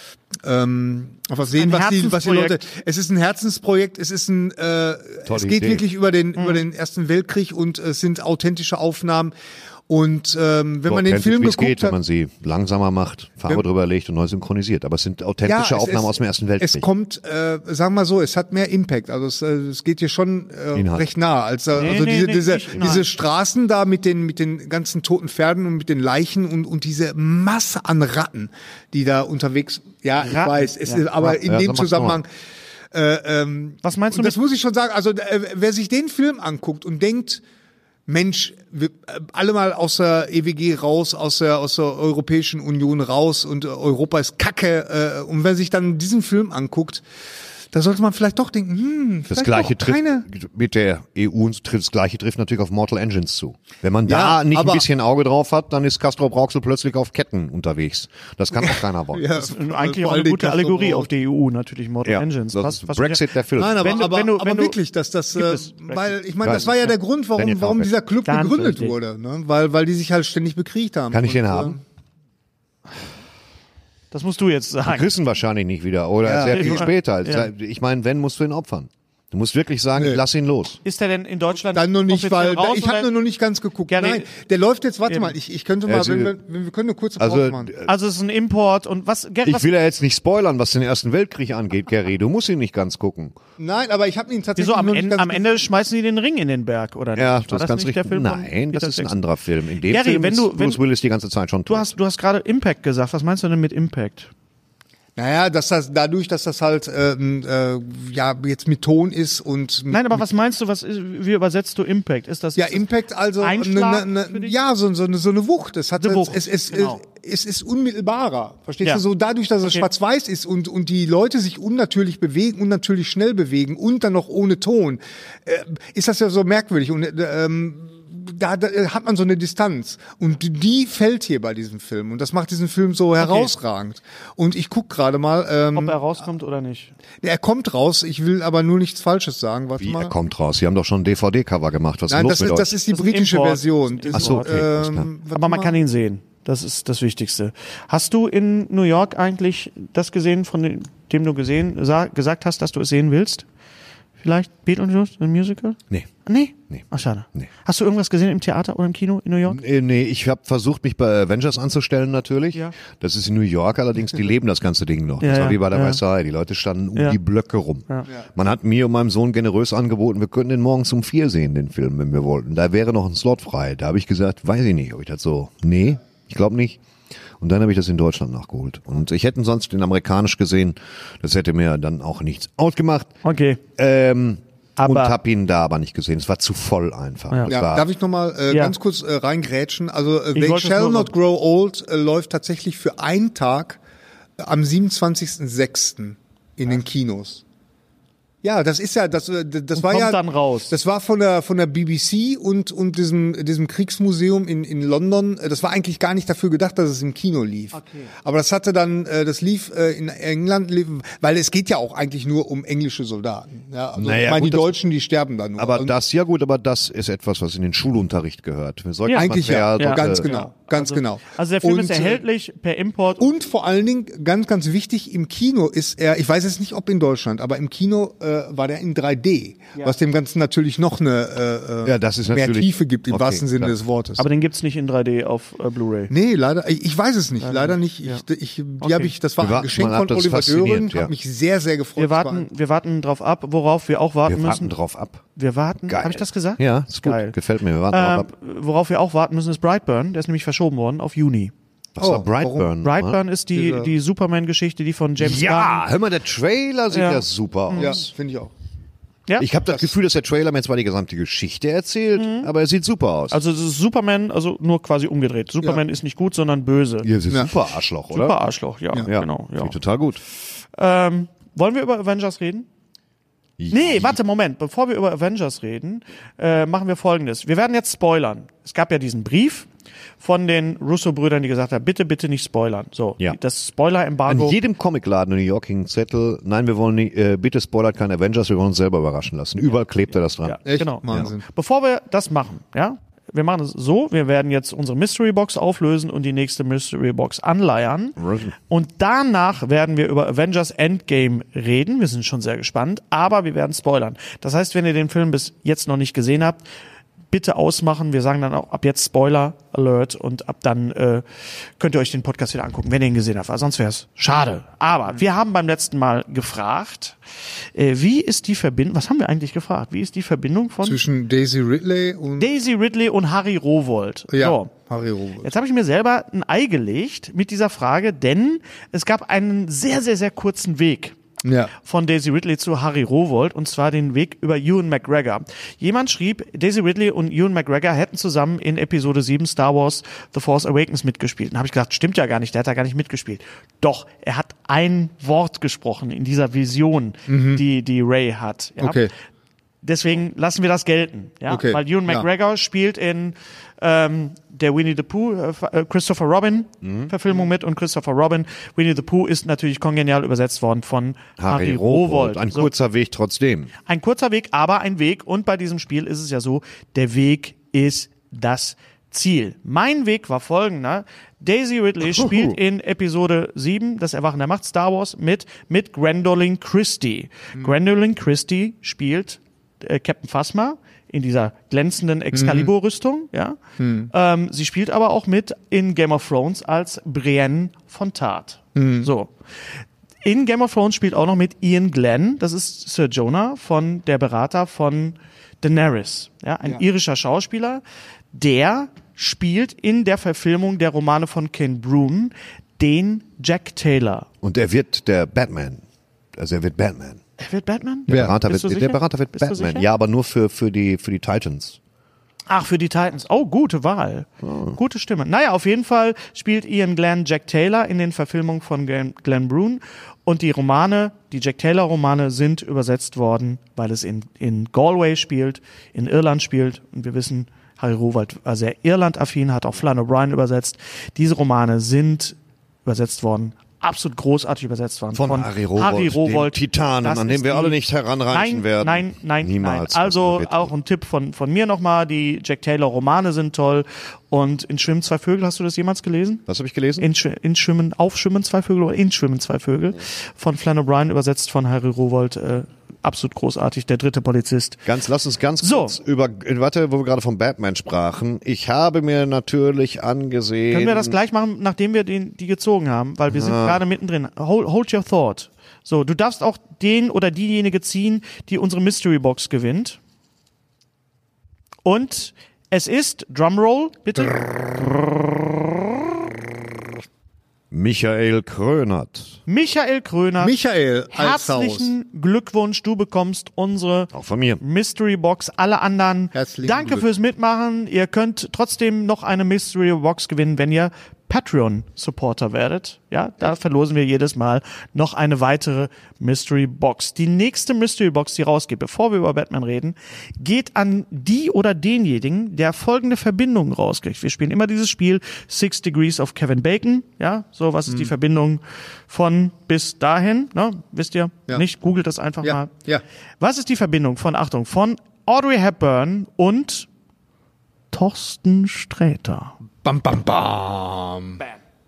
ähm, einfach sehen, Ein was die, was die Leute. Herzensprojekt. Es ist ein Herzensprojekt. Es ist ein, äh, es geht Idee. wirklich über den Mhm. über den Ersten Weltkrieg und es sind authentische Aufnahmen. Und ähm, wenn So man den authentisch, Film wie es geguckt geht, wenn hat, man sie langsamer macht, Farbe Ja. drüber legt und neu synchronisiert. Aber es sind authentische es- Aufnahmen es, aus dem Ersten Weltkrieg. Es kommt, äh, sagen wir mal so, es hat mehr Impact. Also es, äh, es geht hier schon äh, Inhalt. recht nah. Als, äh, Nee, also nee, diese, nee, diese, nicht Inhalt. diese Straßen da mit den mit den ganzen toten Pferden und mit den Leichen und und diese Masse an Ratten, die da unterwegs. Ja, ich Ratten, weiß. Es ja. ist, aber in Ja, so dem macht's Zusammenhang. Äh, ähm, Was meinst du und das mit- muss ich schon sagen. Also äh, wer sich den Film anguckt und denkt, Mensch, wir, äh, alle mal aus der E W G raus, aus der aus der Europäischen Union raus und äh, Europa ist Kacke. Äh, und wer sich dann diesen Film angucckt, da sollte man vielleicht doch denken, hm, Das vielleicht gleiche doch keine. trifft mit der E U und das gleiche trifft natürlich auf Mortal Engines zu. Wenn man da Ja, nicht ein aber- bisschen Auge drauf hat, dann ist Castro Brauxel plötzlich auf Ketten unterwegs. Das kann auch keiner wollen. Ja, Eigentlich vor auch eine allen gute Dingen Allegorie Castro auf die E U, natürlich Mortal Ja, Engines. das Was, ist was Brexit der Film. Nein, aber, Wenn du- aber, wenn du- aber wenn du- wirklich, dass das, Gibt äh, es Brexit? weil ich meine, das war ja der Grund, warum, Daniel warum Farbe. dieser Club Ganz gegründet richtig. wurde, ne? Weil, weil die sich halt ständig bekriegt haben. Kann ich den Und, haben? Das musst du jetzt sagen. Christen wahrscheinlich nicht wieder oder Ja. sehr viel Ja. später. Ja. Ich meine, wenn, musst du ihn opfern. Du musst wirklich sagen, Nee. ich lass ihn los. Ist der denn in Deutschland Dann noch nicht, offiziell weil raus, ich habe oder? nur noch nicht ganz geguckt. Gary- Nein, der läuft jetzt. Warte Eben. mal, ich, ich könnte mal, Also, wenn wir, wenn wir können eine kurze Also, Pause machen. Also es ist ein Import und was, Gerd, was Ich will ja jetzt nicht spoilern, was den Ersten Weltkrieg angeht, Gary. Du musst ihn nicht ganz gucken. Nein, aber ich habe ihn tatsächlich wieso am noch nicht Ende, ganz am Ende schmeißen die den Ring in den Berg, oder Ja, nicht? War das, ganz nicht der richtig. Film von Nein, das Peter ist ein Jackson? anderer Film. In dem Gary, Film wenn ist du- wenn- Bruce Willis die ganze Zeit schon tot. Du hast, du hast gerade Impact gesagt. Was meinst du denn mit Impact? Naja, dass das dadurch, dass das halt ähm, äh, ja jetzt mit Ton ist und Nein, aber was meinst du, was ist, wie übersetzt du Impact? Ist das ja ist das Impact also ne, Einschlag ne, für ne, dich? ja so, so eine so eine Wucht. Es hat Eine es, Wucht, es, es, genau. es ist unmittelbarer. Verstehst Ja. du so dadurch, dass es Okay. schwarz-weiß ist und und die Leute sich unnatürlich bewegen, unnatürlich schnell bewegen und dann noch ohne Ton, äh, ist das ja so merkwürdig und äh, ähm, da, da hat man so eine Distanz und die fällt hier bei diesem Film und das macht diesen Film so herausragend. Und ich guck gerade mal, ähm, ob er rauskommt oder nicht? er kommt raus. Ich will aber nur nichts Falsches sagen. Warte Wie, mal. er kommt raus. Sie haben doch schon ein D V D-Cover gemacht. Was ist Nein, denn das los ist, mit das euch? ist die Das ist ein britische Import. Version. Das ist Ach so, okay, alles klar. Ähm, warte Aber man mal. kann ihn sehen. Das ist das Wichtigste. Hast du in New York eigentlich das gesehen, von dem du gesehen, sa- gesagt hast, dass du es sehen willst? Vielleicht Beetlejuice, ein Musical? Nee. Nee? Nee. Ach, schade. Nee. Hast du irgendwas gesehen im Theater oder im Kino in New York? Äh, Nee, ich habe versucht, mich bei Avengers anzustellen natürlich. Ja. Das ist in New York, allerdings die leben das ganze Ding noch. Ja, Das war ja, wie bei der ja. Weißerei. Die Leute standen um Ja. die Blöcke rum. Ja. Man hat mir und meinem Sohn generös angeboten, wir könnten den morgens um vier sehen, den Film, wenn wir wollten. Da wäre noch ein Slot frei. Da habe ich gesagt, weiß ich nicht, ob ich das so, nee, ich glaube nicht. Und dann habe ich das in Deutschland nachgeholt. Und ich hätte ihn sonst den amerikanisch gesehen. Das hätte mir dann auch nichts ausgemacht. Okay. Ähm, Aber- und habe ihn da aber nicht gesehen. Es war zu voll einfach. Ja. Es Ja, war, darf ich nochmal äh, Ja. ganz kurz äh, reingrätschen? Also äh, Ich They wollte es Shall nur- Not Grow Old äh, läuft tatsächlich für einen Tag äh, am siebenundzwanzigsten sechsten in den Kinos. Ja, das ist ja, das, das Und war kommt ja, dann raus. das war von der von der B B C und und diesem diesem Kriegsmuseum in in London. Das war eigentlich gar nicht dafür gedacht, dass es im Kino lief. Okay. Aber das hatte dann, das lief in England, weil es geht ja auch eigentlich nur um englische Soldaten. Ja, also Naja, ich meine, gut, die das- Deutschen, die sterben da nur. Aber Und das, ja gut, aber das ist etwas, was in den Schulunterricht gehört. Wir sollten Ja, eigentlich ja, Material sollte- ganz genau, ganz genau. Also der Film Und, ist erhältlich per Import. Und vor allen Dingen, ganz, ganz wichtig, im Kino ist er, ich weiß jetzt nicht, ob in Deutschland, aber im Kino äh, war der in drei D, was dem Ganzen natürlich noch eine äh, Ja, das ist mehr natürlich- Tiefe gibt, im okay, wahrsten Sinne klar. des Wortes. Aber den gibt's nicht in drei D auf äh, Blu-ray. Nee, leider, ich, ich weiß es nicht, leider nicht. Ich, ich, die Okay. habe ich, das war Wir ein warten Geschenk mal ab, von das Oliver fasziniert, Dören, ja. habe mich sehr, sehr gefreut. Wir Es war warten, ein- wir warten drauf ab, worauf wir auch warten Wir warten müssen. drauf ab. Wir warten, Geil. habe ich das gesagt? Ja, ist gut. Geil. Gefällt mir. Wir warten drauf Ähm, ab. worauf wir auch warten müssen, ist Brightburn. Der ist nämlich verschoben worden auf Juni. Was war oh, Brightburn? Brightburn ist die, Dieser- die Superman-Geschichte, die von James Ja, Gunn. hör mal, der Trailer sieht Ja. ja, super aus. Ja, finde ich auch. Ja. Ich habe das Gefühl, dass der Trailer mir zwar die gesamte Geschichte erzählt, aber er sieht super aus. Also es ist Superman, also nur quasi umgedreht. Superman ist nicht gut, sondern böse. Ihr seid Ja. super Arschloch, oder? Super Arschloch, ja, Ja, genau. Ja. Sieht total gut. Ähm, wollen wir über Avengers reden? Nee, warte, Moment. Bevor wir über Avengers reden, äh, machen wir Folgendes. Wir werden jetzt spoilern. Es gab ja diesen Brief von den Russo-Brüdern, die gesagt haben, bitte, bitte nicht spoilern. So, Ja. das An Spoiler-Embargo. jedem Comicladen in New York hing ein Zettel, nein, wir wollen nicht, äh, bitte spoilert kein Avengers, wir wollen uns selber überraschen lassen. Überall klebt er das dran. Ja, Echt? genau. Wahnsinn. Bevor wir das machen, ja, wir machen es so, wir werden jetzt unsere Mystery Box auflösen und die nächste Mystery Box anleiern. Und danach werden wir über Avengers Endgame reden. Wir sind schon sehr gespannt, aber wir werden spoilern. Das heißt, wenn ihr den Film bis jetzt noch nicht gesehen habt, bitte ausmachen. Wir sagen dann auch ab jetzt Spoiler Alert und ab dann äh, könnt ihr euch den Podcast wieder angucken, wenn ihr ihn gesehen habt. Weil sonst wäre es schade. Aber wir haben beim letzten Mal gefragt, äh, wie ist die Verbindung, was haben wir eigentlich gefragt? Wie ist die Verbindung von Zwischen Daisy Ridley und Daisy Ridley und Harry Rowohlt? ja, So. Harry Rowohlt. Jetzt habe ich mir selber ein Ei gelegt mit dieser Frage, denn es gab einen sehr, sehr, sehr kurzen Weg Ja. von Daisy Ridley zu Harry Rowohlt, und zwar den Weg über Ewan McGregor. Jemand schrieb, Daisy Ridley und Ewan McGregor hätten zusammen in Episode sieben Star Wars The Force Awakens mitgespielt. Dann habe ich gedacht, stimmt ja gar nicht, der hat da gar nicht mitgespielt. Doch, er hat ein Wort gesprochen in dieser Vision, die, die Rey hat. Ja? Okay. Deswegen lassen wir das gelten, ja, Okay, weil Ewan ja. McGregor spielt in ähm, der Winnie the Pooh, äh, Christopher Robin Mhm. Verfilmung mit, und Christopher Robin, Winnie the Pooh, ist natürlich kongenial übersetzt worden von Harry, Harry Rowohlt. Rowohlt. Ein So, kurzer Weg trotzdem. ein kurzer Weg, aber ein Weg, und bei diesem Spiel ist es ja so, der Weg ist das Ziel. Mein Weg war folgender: Daisy Ridley spielt in Episode sieben, das Erwachen der Macht, Star Wars, mit, mit Gwendolyn Christie. Gwendolyn Christie spielt äh, Captain Phasma in dieser glänzenden Excalibur-Rüstung, ja. Ähm, sie spielt aber auch mit in Game of Thrones als Brienne von Tarth. So. In Game of Thrones spielt auch noch mit Ian Glenn, das ist Sir Jonah, von der Berater von Daenerys, ja, ein Ja. irischer Schauspieler, der spielt in der Verfilmung der Romane von Ken Broom den Jack Taylor. Und er wird der Batman. Also er wird Batman. Er wird Batman? Der Berater Bist wird, du der sicher? Berater wird Bist du Batman. sicher? Ja, aber nur für, für die, für die Titans. Ach, für die Titans. Oh, gute Wahl. Gute Stimme. Naja, auf jeden Fall spielt Ian Glenn Jack Taylor in den Verfilmungen von Glenn, Glenn Brune. Und die Romane, die Jack Taylor-Romane sind übersetzt worden, weil es in, in Galway spielt, in Irland spielt. Und wir wissen, Harry Rowohlt war sehr Irland-affin, hat auch Flann O'Brien übersetzt. Diese Romane sind übersetzt worden, absolut großartig übersetzt worden. Von Harry Rowohlt, Harry Rowohlt. dem Titanen, Das an dem ist wir die- alle nicht heranreichen nein, werden. Nein, nein, Niemals. nein. Also Das wird- auch ein Tipp von, von mir nochmal, die Jack Taylor Romane sind toll. Und in Schwimmen zwei Vögel, hast du das jemals gelesen? Was habe ich gelesen? In, Schw- in Schwimmen, auf Schwimmen zwei Vögel oder in Schwimmen zwei Vögel von Flann O'Brien, übersetzt von Harry Rowohlt. Äh, absolut großartig, der dritte Polizist. Ganz, lass uns ganz So. kurz über, warte, wo wir gerade von Batman sprachen. Ich habe mir natürlich angesehen. Können wir das gleich machen, nachdem wir den, die gezogen haben? Weil wir sind gerade mittendrin. Hold, hold your thought. So, du darfst auch den oder diejenige ziehen, die unsere Mystery Box gewinnt. Und es ist, Drumroll, bitte. Michael Krönert. Michael Kröner. Michael als Haus. Herzlichen Glückwunsch, du bekommst unsere Auch von mir. Mystery Box. Alle anderen, Herzlichen danke Glück. fürs Mitmachen. Ihr könnt trotzdem noch eine Mystery Box gewinnen, wenn ihr Patreon-Supporter werdet, ja, da verlosen wir jedes Mal noch eine weitere Mystery Box. Die nächste Mystery Box, die rausgeht, bevor wir über Batman reden, geht an die oder denjenigen, der folgende Verbindung rauskriegt. Wir spielen immer dieses Spiel Six Degrees of Kevin Bacon, ja, so, was ist mhm. die Verbindung von bis dahin, ne, wisst ihr? Ja. Nicht, googelt das einfach Ja. mal. Ja. Was ist die Verbindung von, Achtung, von Audrey Hepburn und Thorsten Sträter? Bam, bam, bam.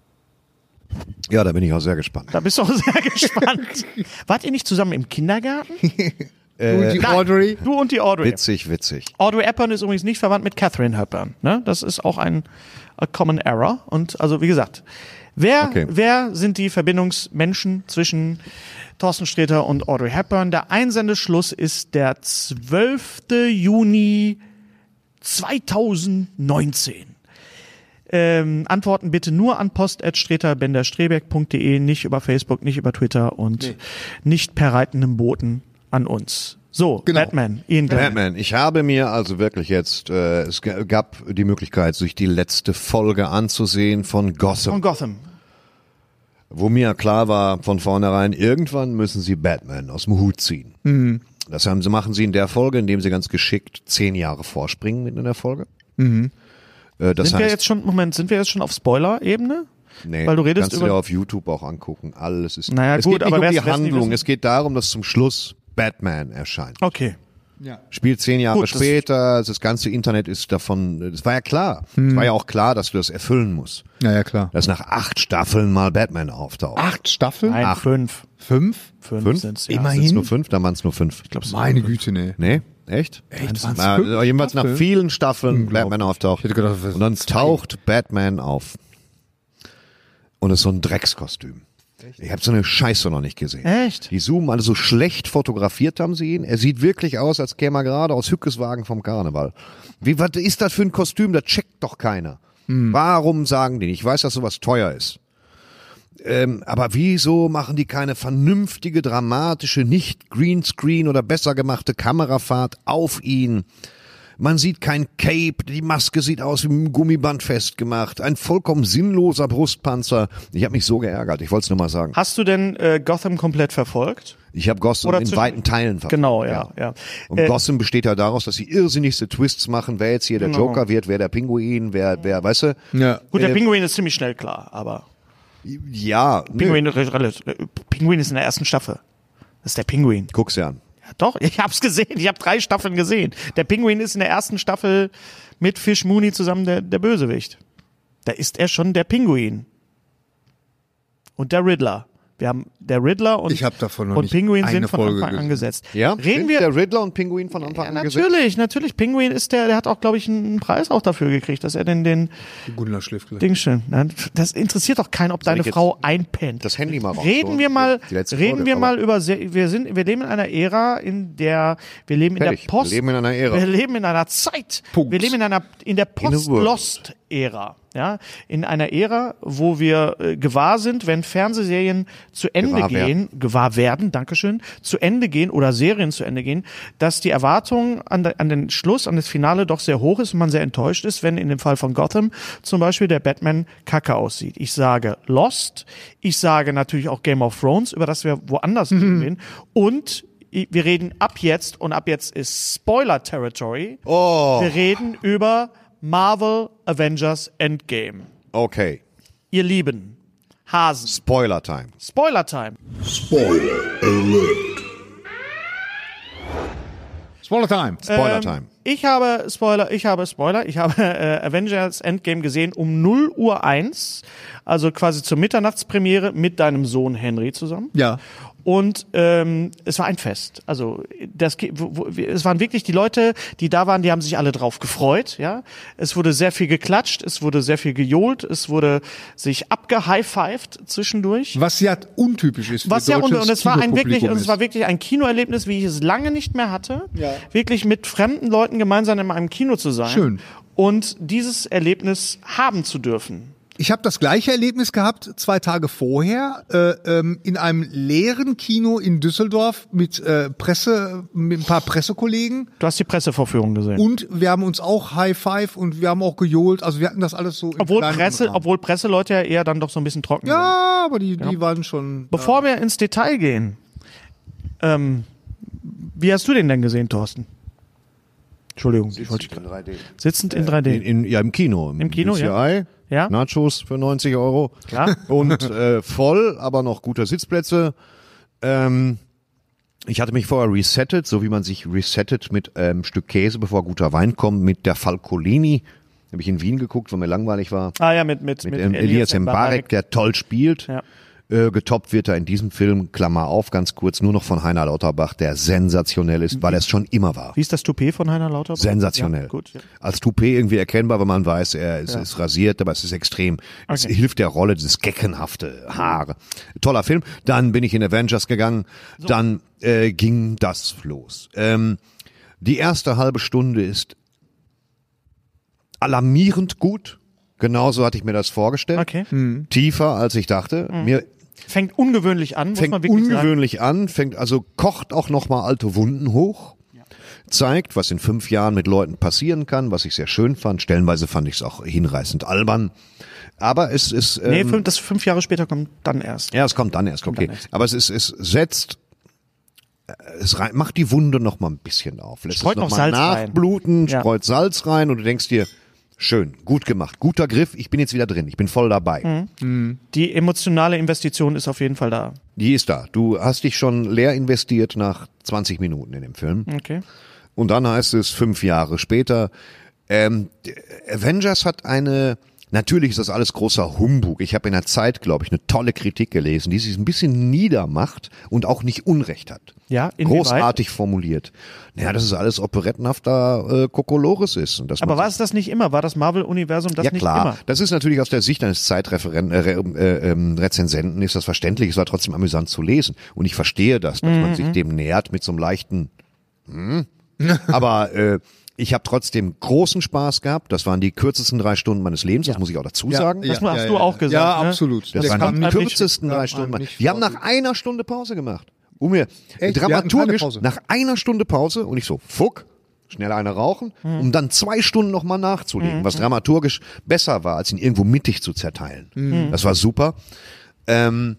Ja, da bin ich auch sehr gespannt. Da bist du auch sehr gespannt. Wart ihr nicht zusammen im Kindergarten? Und die Audrey. Du und die Audrey. Witzig, witzig. Audrey Hepburn ist übrigens nicht verwandt mit Catherine Hepburn. Ne? Das ist auch ein a common error. Und also wie gesagt, wer, Okay. wer sind die Verbindungsmenschen zwischen Thorsten Sträter und Audrey Hepburn? Der Einsendeschluss ist der zwölfte Juni zweitausendneunzehn. Ähm, Antworten bitte nur an post at streter bender streberg punkt de, nicht über Facebook, nicht über Twitter und Nee. nicht per reitendem Boten an uns. So, Genau. Batman, Ian Glenn. Batman, ich habe mir also wirklich jetzt, äh, es g- gab die Möglichkeit, sich die letzte Folge anzusehen von Gotham, Von Gotham. wo mir klar war von vornherein, irgendwann müssen sie Batman aus dem Hut ziehen. Mhm. Das haben sie, machen sie in der Folge, indem sie ganz geschickt zehn Jahre vorspringen mitten in der Folge. Mhm. Äh, das Sind heißt, wir jetzt schon, Moment, sind wir jetzt schon auf Spoiler-Ebene? nee, weil du redest kannst du über- dir auf YouTube auch angucken. Alles ist. Naja, es gut, geht nicht aber um wer's- die wer's nicht Handlung, wissen? es geht darum, dass zum Schluss Batman erscheint. Okay. Spielt zehn Jahre Gut, das- später, das ganze Internet ist davon, das war ja klar. Es war ja auch klar, dass du das erfüllen musst. Ja, ja, klar. Dass nach acht Staffeln mal Batman auftaucht. Acht Staffeln? Nein, Ach. fünf. Fünf? Fünf, Fünf? sind's, ja. Immerhin. Sind's nur fünf? Dann waren es nur fünf. Ich glaub's- Meine Güte, nee. Nee? Echt? Echt? Waren's Na, fünf jedenfalls nach Staffeln? vielen Staffeln Batman auftaucht. Ich hätte gedacht, das und dann sind zwei. taucht Batman auf. Und es ist so ein Dreckskostüm. Ich habe so eine Scheiße noch nicht gesehen. Echt? Die Zoom alle so schlecht fotografiert haben sie ihn. Er sieht wirklich aus, als käme er gerade aus Hückeswagen vom Karneval. Wie, was ist das für ein Kostüm? Das checkt doch keiner. Warum sagen die nicht? Ich weiß, dass sowas teuer ist. Ähm, aber wieso machen die keine vernünftige, dramatische, nicht Greenscreen oder besser gemachte Kamerafahrt auf ihn? Man sieht kein Cape, die Maske sieht aus wie mit einem Gummiband festgemacht, ein vollkommen sinnloser Brustpanzer. Ich habe mich so geärgert, ich wollte es nur mal sagen. Hast du denn äh, Gotham komplett verfolgt? Ich habe Gotham Oder in zwischen- weiten Teilen verfolgt. Genau, ja, ja. Und Äh, Gotham besteht ja daraus, dass sie irrsinnigste Twists machen, wer jetzt hier der Genau. Joker wird, wer der Pinguin, wer, wer, weißt du? Ja. Gut, der äh, Pinguin ist ziemlich schnell klar, aber Ja, Pinguin, nö. relativ- äh, Pinguin ist in der ersten Staffel. Das ist der Pinguin. Guck's dir an. Ja, doch, ich hab's gesehen. Ich habe drei Staffeln gesehen. Der Pinguin ist in der ersten Staffel mit Fish Mooney zusammen der, der Bösewicht. Da ist er schon der Pinguin. Und der Riddler. Wir haben der Riddler und, Ich hab davon noch und nicht Pinguin eine sind von Folge Anfang an gesehen. gesetzt. Ja? Reden Sind wir der Riddler und Pinguin von Anfang ja, an gesetzt? natürlich, natürlich. Pinguin ist der, der hat auch, glaube ich, einen Preis auch dafür gekriegt, dass er denn den Gunnar schläft gleich. Ding schön. Nein, das interessiert doch keinen, ob deine ich jetzt Frau einpennt. das Handy mal Reden rausholen? wir mal, Die letzte reden Folge, wir aber- mal über, sehr, wir sind, wir leben in einer Ära, in der, wir leben in Fertig. der Post, Wir leben in einer Ära. wir leben in einer Zeit, Punkt. wir leben in einer, in der a world. Post-Lost-Ära, ja, in einer Ära, wo wir äh, gewahr sind, wenn Fernsehserien zu Ende Gewahr gehen, gewahr werden, Dankeschön, zu Ende gehen oder Serien zu Ende gehen, dass die Erwartung an, de, an den Schluss, an das Finale doch sehr hoch ist und man sehr enttäuscht ist, wenn in dem Fall von Gotham zum Beispiel der Batman kacke aussieht. Ich sage Lost, ich sage natürlich auch Game of Thrones, über das wir woanders reden, und wir reden ab jetzt, und ab jetzt ist Spoiler-Territory, Oh, wir reden über Marvel Avengers Endgame. okay. Ihr Lieben, Hasen, Spoiler Time. Spoiler-Time. Spoiler Time. Spoiler Ähm, Time. Ich habe Spoiler, ich habe Spoiler, ich habe äh, Avengers Endgame gesehen um null Uhr eins, also quasi zur Mitternachtspremiere mit deinem Sohn Henry zusammen. Ja. Und ähm, es war ein Fest. Also das, wo, wo, es waren wirklich die Leute, die da waren, die haben sich alle drauf gefreut. Ja, es wurde sehr viel geklatscht, es wurde sehr viel gejohlt, es wurde sich abgehighfived zwischendurch. Was ja untypisch ist für Was ja und, deutsches und es war ein wirklich Kinopublikum und es ist. war wirklich ein Kinoerlebnis, wie ich es lange nicht mehr hatte. Ja. Wirklich mit fremden Leuten gemeinsam in einem Kino zu sein. Schön. Und dieses Erlebnis haben zu dürfen. Ich habe das gleiche Erlebnis gehabt, zwei Tage vorher, äh, ähm, in einem leeren Kino in Düsseldorf mit äh, Presse, mit ein paar Pressekollegen. Du hast die Pressevorführung gesehen. Und wir haben uns auch High Five und wir haben auch gejohlt. Also wir hatten das alles so im Obwohl kleinen Presse, Rahmen. obwohl Presseleute ja eher dann doch so ein bisschen trocken sind. Ja, aber die, die waren schon... Bevor wir ins Detail gehen, ähm, wie hast du den denn gesehen, Thorsten? Entschuldigung, ich wollte in drei D. sitzend in drei D. In, in, ja, im Kino. Im Kino, U C I, ja. Ja. Nachos für neunzig Euro. Klar. Und äh, voll, aber noch gute Sitzplätze. Ähm, ich hatte mich vorher resettet, so wie man sich resettet mit ähm, Stück Käse, bevor guter Wein kommt, mit der Falcolini. Habe ich in Wien geguckt, weil mir langweilig war. Ah ja, mit mit Mit, mit ähm, Elias Mbarek, der toll spielt. Ja. Äh, getoppt wird er in diesem Film, Klammer auf, ganz kurz, nur noch von Heiner Lauterbach, der sensationell ist, weil er es schon immer war. Wie ist das Toupet von Heiner Lauterbach? Sensationell. Ja, gut, ja. Als Toupet irgendwie erkennbar, wenn man weiß, er ist, Ja. ist rasiert, aber es ist extrem. Es Okay. hilft der Rolle, dieses geckenhafte Haare. Toller Film. Dann bin ich in Avengers gegangen. Dann äh, ging das los. Ähm, die erste halbe Stunde ist alarmierend gut. Genauso hatte ich mir das vorgestellt. Okay. Tiefer, als ich dachte. Mir Fängt ungewöhnlich an, muss man fängt wirklich sagen. ungewöhnlich an, fängt also kocht auch noch mal alte Wunden hoch, zeigt, was in fünf Jahren mit Leuten passieren kann, was ich sehr schön fand. Stellenweise fand ich es auch hinreißend albern, aber es ist Nee, ähm, fünf, das fünf Jahre später kommt dann erst. ja, es kommt dann erst, okay. dann erst. Aber es ist es setzt äh, es rein, macht die Wunde noch mal ein bisschen auf, lässt Streut es noch noch mal Salz rein. nachbluten, Ja. streut Salz rein und du denkst dir, schön, gut gemacht, guter Griff, ich bin jetzt wieder drin, ich bin voll dabei. Mhm. Die emotionale Investition ist auf jeden Fall da. Die ist da. Du hast dich schon leer investiert nach zwanzig Minuten in dem Film. Okay. Und dann heißt es fünf Jahre später, ähm, Avengers hat eine, natürlich ist das alles großer Humbug. Ich habe in der Zeit, glaube ich, eine tolle Kritik gelesen, die sich ein bisschen niedermacht und auch nicht Unrecht hat. Ja, inwieweit? Großartig formuliert. Naja, dass es alles operettenhafter äh, Kokolores ist. Und dass Aber man war es das nicht immer? War das Marvel-Universum das ja nicht klar, immer? das ist natürlich aus der Sicht eines Zeitrezensenten äh, äh, ähm, Rezensenten ist das verständlich, es war trotzdem amüsant zu lesen. Und ich verstehe das, dass man sich dem nähert mit so einem leichten hm. Aber äh, ich habe trotzdem großen Spaß gehabt. Das waren die kürzesten drei Stunden meines Lebens, das muss ich auch dazu sagen. Das hast du auch gesagt, Ja, ne? absolut. Das Der waren kam die nicht- kürzesten kam drei einem Stunden. nicht Die haben vor. nach einer Stunde Pause gemacht. Um mir Echt? Wir hatten keine dramaturgisch Pause. nach einer Stunde Pause und ich so, fuck, schnell eine rauchen, Mhm. um dann zwei Stunden nochmal nachzulegen, was dramaturgisch besser war, als ihn irgendwo mittig zu zerteilen. Mhm. Das war super. Ähm,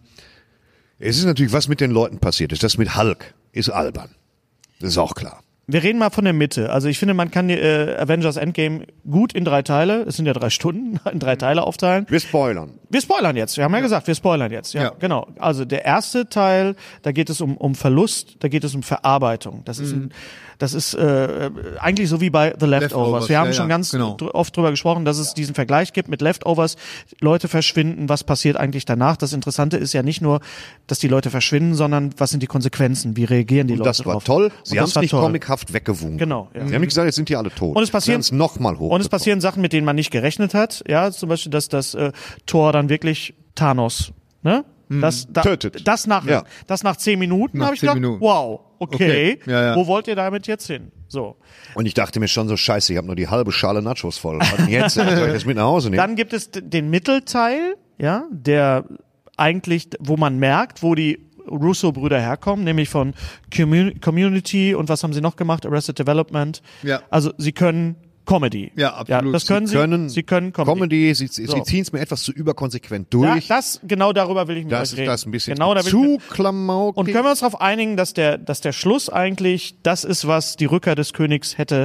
es ist natürlich, was mit den Leuten passiert ist. Das mit Hulk ist albern. Das ist auch klar. Wir reden mal von der Mitte. Also ich finde, man kann die äh, Avengers Endgame gut in drei Teile, es sind ja drei Stunden, in drei Teile aufteilen. Wir spoilern. Wir spoilern jetzt. Wir haben ja, gesagt, wir spoilern jetzt. Ja, Ja. genau. Also der erste Teil, da geht es um, um Verlust, da geht es um Verarbeitung. Das ist, ein, das ist äh, eigentlich so wie bei The Leftovers. Leftovers, Wir haben ja, schon ja, ganz genau. dr- oft drüber gesprochen, dass es diesen Vergleich gibt mit Leftovers. Leute verschwinden, was passiert eigentlich danach? Das Interessante ist ja nicht nur, dass die Leute verschwinden, sondern was sind die Konsequenzen? Wie reagieren die Und Leute das war drauf? toll. Sie Und haben das es war nicht toll. comichaft weggewunken. Genau, ja. Sie haben nicht gesagt, jetzt sind die alle tot. Und es passieren- Sie haben es nochmal hoch. Und es passieren Sachen, mit denen man nicht gerechnet hat. Ja, zum Beispiel, dass das äh, Thor dann wirklich Thanos, ne? Das, da, Tötet. Das nach, Ja. das nach zehn Minuten Nach habe ich zehn gedacht, Minuten. wow, okay, Okay. Ja, ja. wo wollt ihr damit jetzt hin? So. Und ich dachte mir schon so, scheiße, ich habe nur die halbe Schale Nachos voll. Und jetzt soll ich das mit nach Hause nehmen? Dann gibt es d- den Mittelteil, ja, der eigentlich, wo man merkt, wo die Russo-Brüder herkommen, nämlich von Commun- Community und was haben sie noch gemacht? Arrested Development. Ja. Also sie können Comedy. Ja, absolut. das können sie. können, sie können Comedy. Comedy, sie, sie So. ziehen es mir etwas zu überkonsequent Ja, durch. das, genau darüber will ich mit das euch ist reden. das ein bisschen genau, da will ich mit, zu klamaukig. Und können wir uns darauf einigen, dass der, dass der Schluss eigentlich das ist, was die Rückkehr des Königs hätte.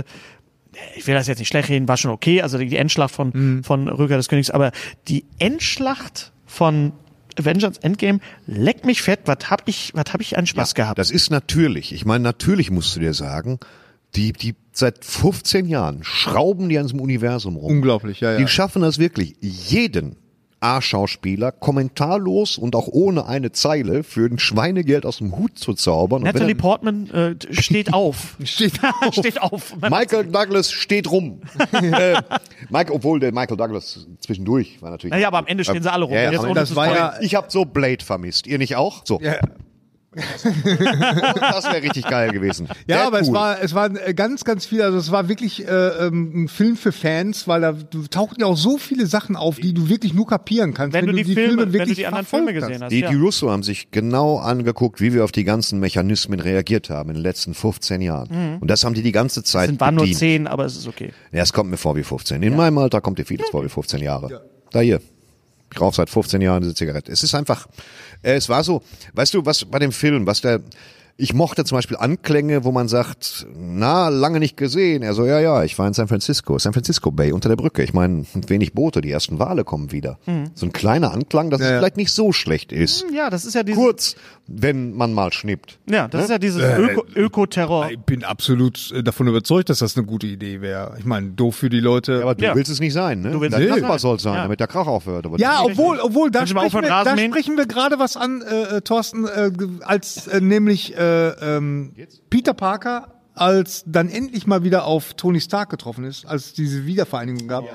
Ich will das jetzt nicht schlecht reden, war schon okay, also die, die Endschlacht von, Mhm. von Rückkehr des Königs, aber die Endschlacht von Avengers Endgame, leck mich fett, was hab ich, was hab ich einen Spaß gehabt. Das ist natürlich. Ich meine, natürlich musst du dir sagen, die, die seit fünfzehn Jahren schrauben die an diesem Universum rum. Unglaublich, ja, ja. Die schaffen das wirklich, jeden A-Schauspieler kommentarlos und auch ohne eine Zeile für ein Schweinegeld aus dem Hut zu zaubern. Und Natalie wenn Portman äh, steht auf. Steht auf. steht auf. dann, Michael Douglas steht rum. äh, Mike, obwohl der Michael Douglas zwischendurch war natürlich. Naja, aber am Ende stehen sie alle rum. Ja, ja, Jetzt aber ohne das zu war spoilern. ja- Ich habe so Blade vermisst. Ihr nicht auch? So. Ja. Das wäre richtig geil gewesen. Ja, Deadpool. aber es war, es war äh, ganz, ganz viel, also es war wirklich äh, ähm, ein Film für Fans, weil da du, tauchten ja auch so viele Sachen auf, die du wirklich nur kapieren kannst, Wenn, du die, Filme, wenn du wirklich die anderen verfolgt Filme hast. gesehen hast. Die, ja. die Russo haben sich genau angeguckt, wie wir auf die ganzen Mechanismen reagiert haben in den letzten fünfzehn Jahren. Und das haben die die ganze Zeit Es waren nur bedient. zehn, aber es ist okay. Ja, es kommt mir vor wie fünfzehn. In meinem Alter kommt dir vieles vor wie fünfzehn Jahre. Da hier. Ich rauche seit fünfzehn Jahren diese Zigarette. Es ist einfach, äh, es war so, weißt du, was bei dem Film, was der, ich mochte zum Beispiel Anklänge, wo man sagt, na, lange nicht gesehen. Er so, ja, ja, ich war in San Francisco, San Francisco Bay, unter der Brücke. Ich meine, wenig Boote, die ersten Wale kommen wieder. Mhm. So ein kleiner Anklang, dass Ja, es ja. vielleicht nicht so schlecht ist. Ja, das ist ja dieses, Kurz, wenn man mal schnippt. ja, das ist ja dieses Äh, Öko, Ökoterror. Ich bin absolut äh, davon überzeugt, dass das eine gute Idee wäre. Ich meine, doof für die Leute. Aber du Ja. willst es nicht sein, ne? Du willst Dein es nicht Nachbar sein. soll sein, Ja. damit der Krach aufhört. Aber Ja, obwohl, obwohl, da Können Sie mal sprechen, aufhören, wir, da Rasen mähen? sprechen wir gerade was an, äh, äh, Thorsten, äh, ge- als äh, nämlich äh, ähm, Peter Parker, als dann endlich mal wieder auf Tony Stark getroffen ist, als es diese Wiedervereinigung gab,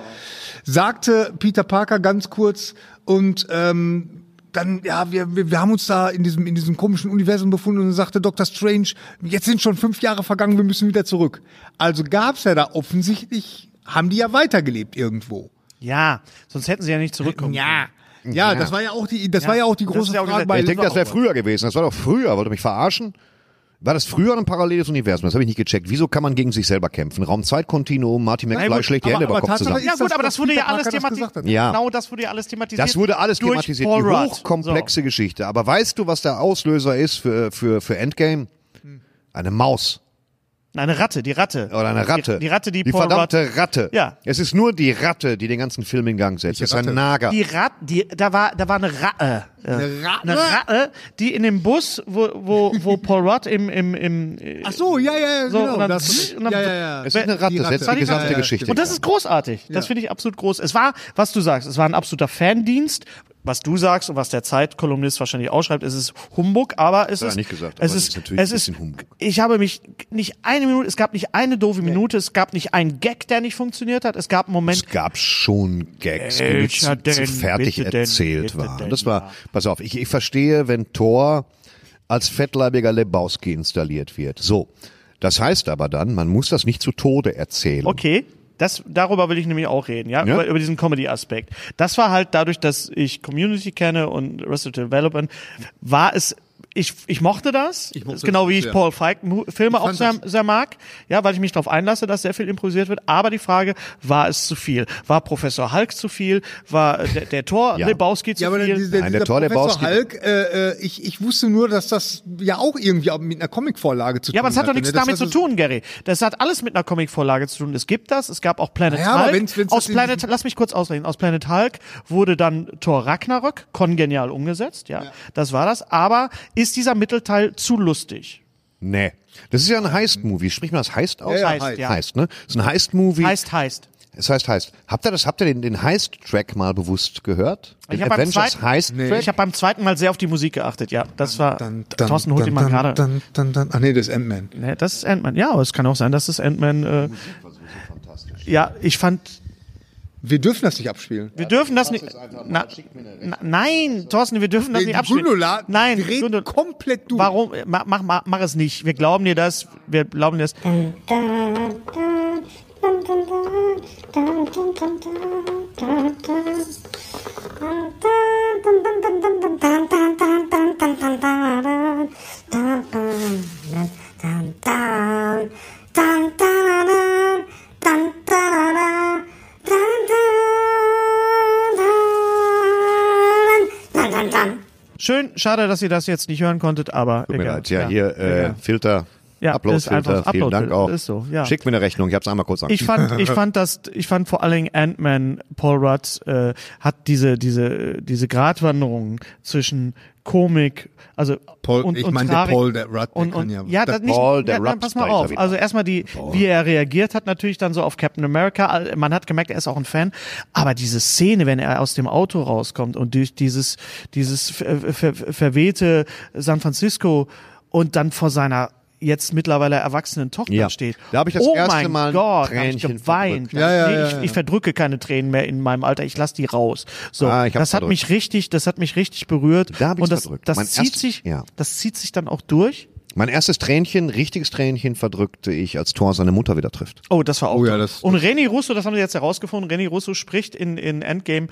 sagte Peter Parker ganz kurz und ähm, dann, ja, wir, wir, wir haben uns da in diesem, in diesem komischen Universum befunden und dann sagte Doctor Strange, jetzt sind schon fünf Jahre vergangen, wir müssen wieder zurück. Also gab's ja da offensichtlich, haben die ja weitergelebt irgendwo. Ja, sonst hätten sie ja nicht zurückkommen Ja. Ja, das war ja auch die, das Ja, war ja auch die das große ist ja auch Frage gesagt- bei Ich denke, das wäre Liverpool. früher gewesen. Das war doch früher. Wollt ihr mich verarschen? War das früher ein paralleles Universum? Das habe ich nicht gecheckt. Wieso kann man gegen sich selber kämpfen? Raum-Zeit-Kontinuum, Martin McFly gut, schlägt die aber- Hände über aber den Kopf Tatsache zusammen. Ja gut, das, aber was das wurde Peter ja alles Parker das thematisiert. gesagt hat. Ja. Genau, das wurde ja alles thematisiert. Das wurde alles durch thematisiert. Paul Die Rudd. hochkomplexe Geschichte. Aber weißt du, was der Auslöser ist für, für, für Endgame? Eine Maus. So. Eine Ratte, die Ratte. Oder eine Ratte. Die, die Ratte, die, Die Paul verdammte Rudd. Ratte. Ja. Es ist nur die Ratte, die den ganzen Film in Gang setzt. Es ist ein Ratte? Nager. Die Ratte, die, da war, da war eine Ratte. Eine Ratte? Eine Ratte, die in dem Bus, wo, wo, wo Paul Rudd im, im, im, Ach so, ja, ja, ja, So, genau. und dann- das, und dann- ja, ja, ja. Es ist eine Ratte, Die setzt Ratte. die gesamte Ja, ja, Geschichte. stimmt. Und das ist großartig. Das finde ich absolut groß. Es war, was du sagst, es war ein absoluter Fandienst. Was du sagst und was der Zeitkolumnist wahrscheinlich ausschreibt, es ist Humbug, aber es hat er ist, nicht gesagt, aber es es ist, ist natürlich es ein ist, bisschen Humbug. ich habe mich nicht eine Minute, es gab nicht eine doofe Minute, es gab nicht einen Gag, der nicht funktioniert hat, es gab einen Moment, Es gab schon Gags, die nicht Welcher zu, zu denn? fertig Bitte denn? erzählt Bitte waren. denn? Das war, pass auf, ich, ich verstehe, wenn Thor als fettleibiger Lebowski installiert wird. So. Das heißt aber dann, man muss das nicht zu Tode erzählen. okay, das, darüber will ich nämlich auch reden, ja, Ja? Über, über diesen Comedy-Aspekt. Das war halt dadurch, dass ich Community kenne und Arrested Development, war es, ich, ich mochte das. Ich mochte das ist genau das, wie ich ja. Paul Feig Mu- Filme auch fand sehr, das- sehr mag, ja, weil ich mich darauf einlasse, dass sehr viel improvisiert wird. Aber die Frage, war es zu viel? War Professor Hulk zu viel? War der, der Thor Ja. Lebowski zu Ja, aber viel? dieser, Nein, der dieser Thor Professor Lebowski- Hulk, äh, äh, ich, ich wusste nur, dass das ja auch irgendwie mit einer Comicvorlage zu tun Ja, aber es hat doch hatte, nichts ne? Das damit zu hat- tun, Gary. Das hat alles mit einer Comicvorlage zu tun. Es gibt das, es gab auch Planet Ja, aber Hulk. wenn's- wenn's aus das Planet, lass mich kurz ausreden. Aus Planet Hulk wurde dann Thor Ragnarök kongenial umgesetzt, ja. Das war das. Aber ist dieser Mittelteil zu lustig? Nee. Das ist ja ein Heist-Movie. Sprich mal das Heist aus? Ja, ja, Heist, Heist. ja. Heist, ne? Das ist ein Heist-Movie. Heißt, heißt. Es heißt Heist. Habt ihr das, habt ihr den, den Heist-Track mal bewusst gehört? Den Ich hab beim Avengers zweiten- Heist-Track? Ich habe beim zweiten Mal sehr auf die Musik geachtet, ja. Das war, Dann, dann, Thorsten holt dann, ihn mal dann, gerade. Dann, dann, dann, ach nee, das ist Ant-Man. Nee, das ist Ant-Man. Ja, aber es kann auch sein, dass das Ant-Man, äh, ja, ich fand, Wir dürfen das nicht abspielen. wir dürfen das nicht, na, na, nein, Thorsten, wir dürfen das Die nicht abspielen. Gundula Nein, dreht Gundula- komplett durch. Warum? Mach, mach, mach, mach es nicht. Wir glauben dir das. Wir glauben dir das. Schön, schade, dass ihr das jetzt nicht hören konntet, aber Tut mir egal. leid. Ja, hier, äh, egal. Filter. Ja, das ist Upload-Filter. einfach Vielen Dank Upload-Filter. auch. Ist so, ja. Schickt mir eine Rechnung. Ich hab's einmal kurz Ich fand, ich fand das, ich fand vor allen Dingen Ant-Man, Paul Rudd, äh, hat diese, diese, diese Gratwanderung zwischen Komik, also Paul, und, ich und meine, der Tragik. Paul, der Rudd, der und, kann und, ja- ja, Der das nicht, Paul, der ja, nein, Rudd, pass da mal ist er auf. wieder. Also erstmal die, wie er reagiert hat natürlich dann so auf Captain America. Man hat gemerkt, er ist auch ein Fan. Aber diese Szene, wenn er aus dem Auto rauskommt und durch dieses, dieses ver, ver, verwehte San Francisco und dann vor seiner jetzt mittlerweile erwachsenen Tochter Ja. steht. Da habe ich das oh erste mein Mal ein Gott, hab ich Tränchen geweint. verdrückt. Ja, ja, nee, ja, ich, ja. ich verdrücke keine Tränen mehr in meinem Alter, ich lasse die raus. So, Ah, ich hab's das hat verdrückt. mich richtig, das hat mich richtig berührt. Da hab ich's und das, verdrückt. das Mein zieht erstes- sich, ja. das zieht sich dann auch durch. Mein erstes Tränchen, richtiges Tränchen verdrückte ich, als Thor seine Mutter wieder trifft. Oh, das war auch Oh ja, toll. das- Und René Russo, das haben wir jetzt herausgefunden, René Russo spricht in, in Endgame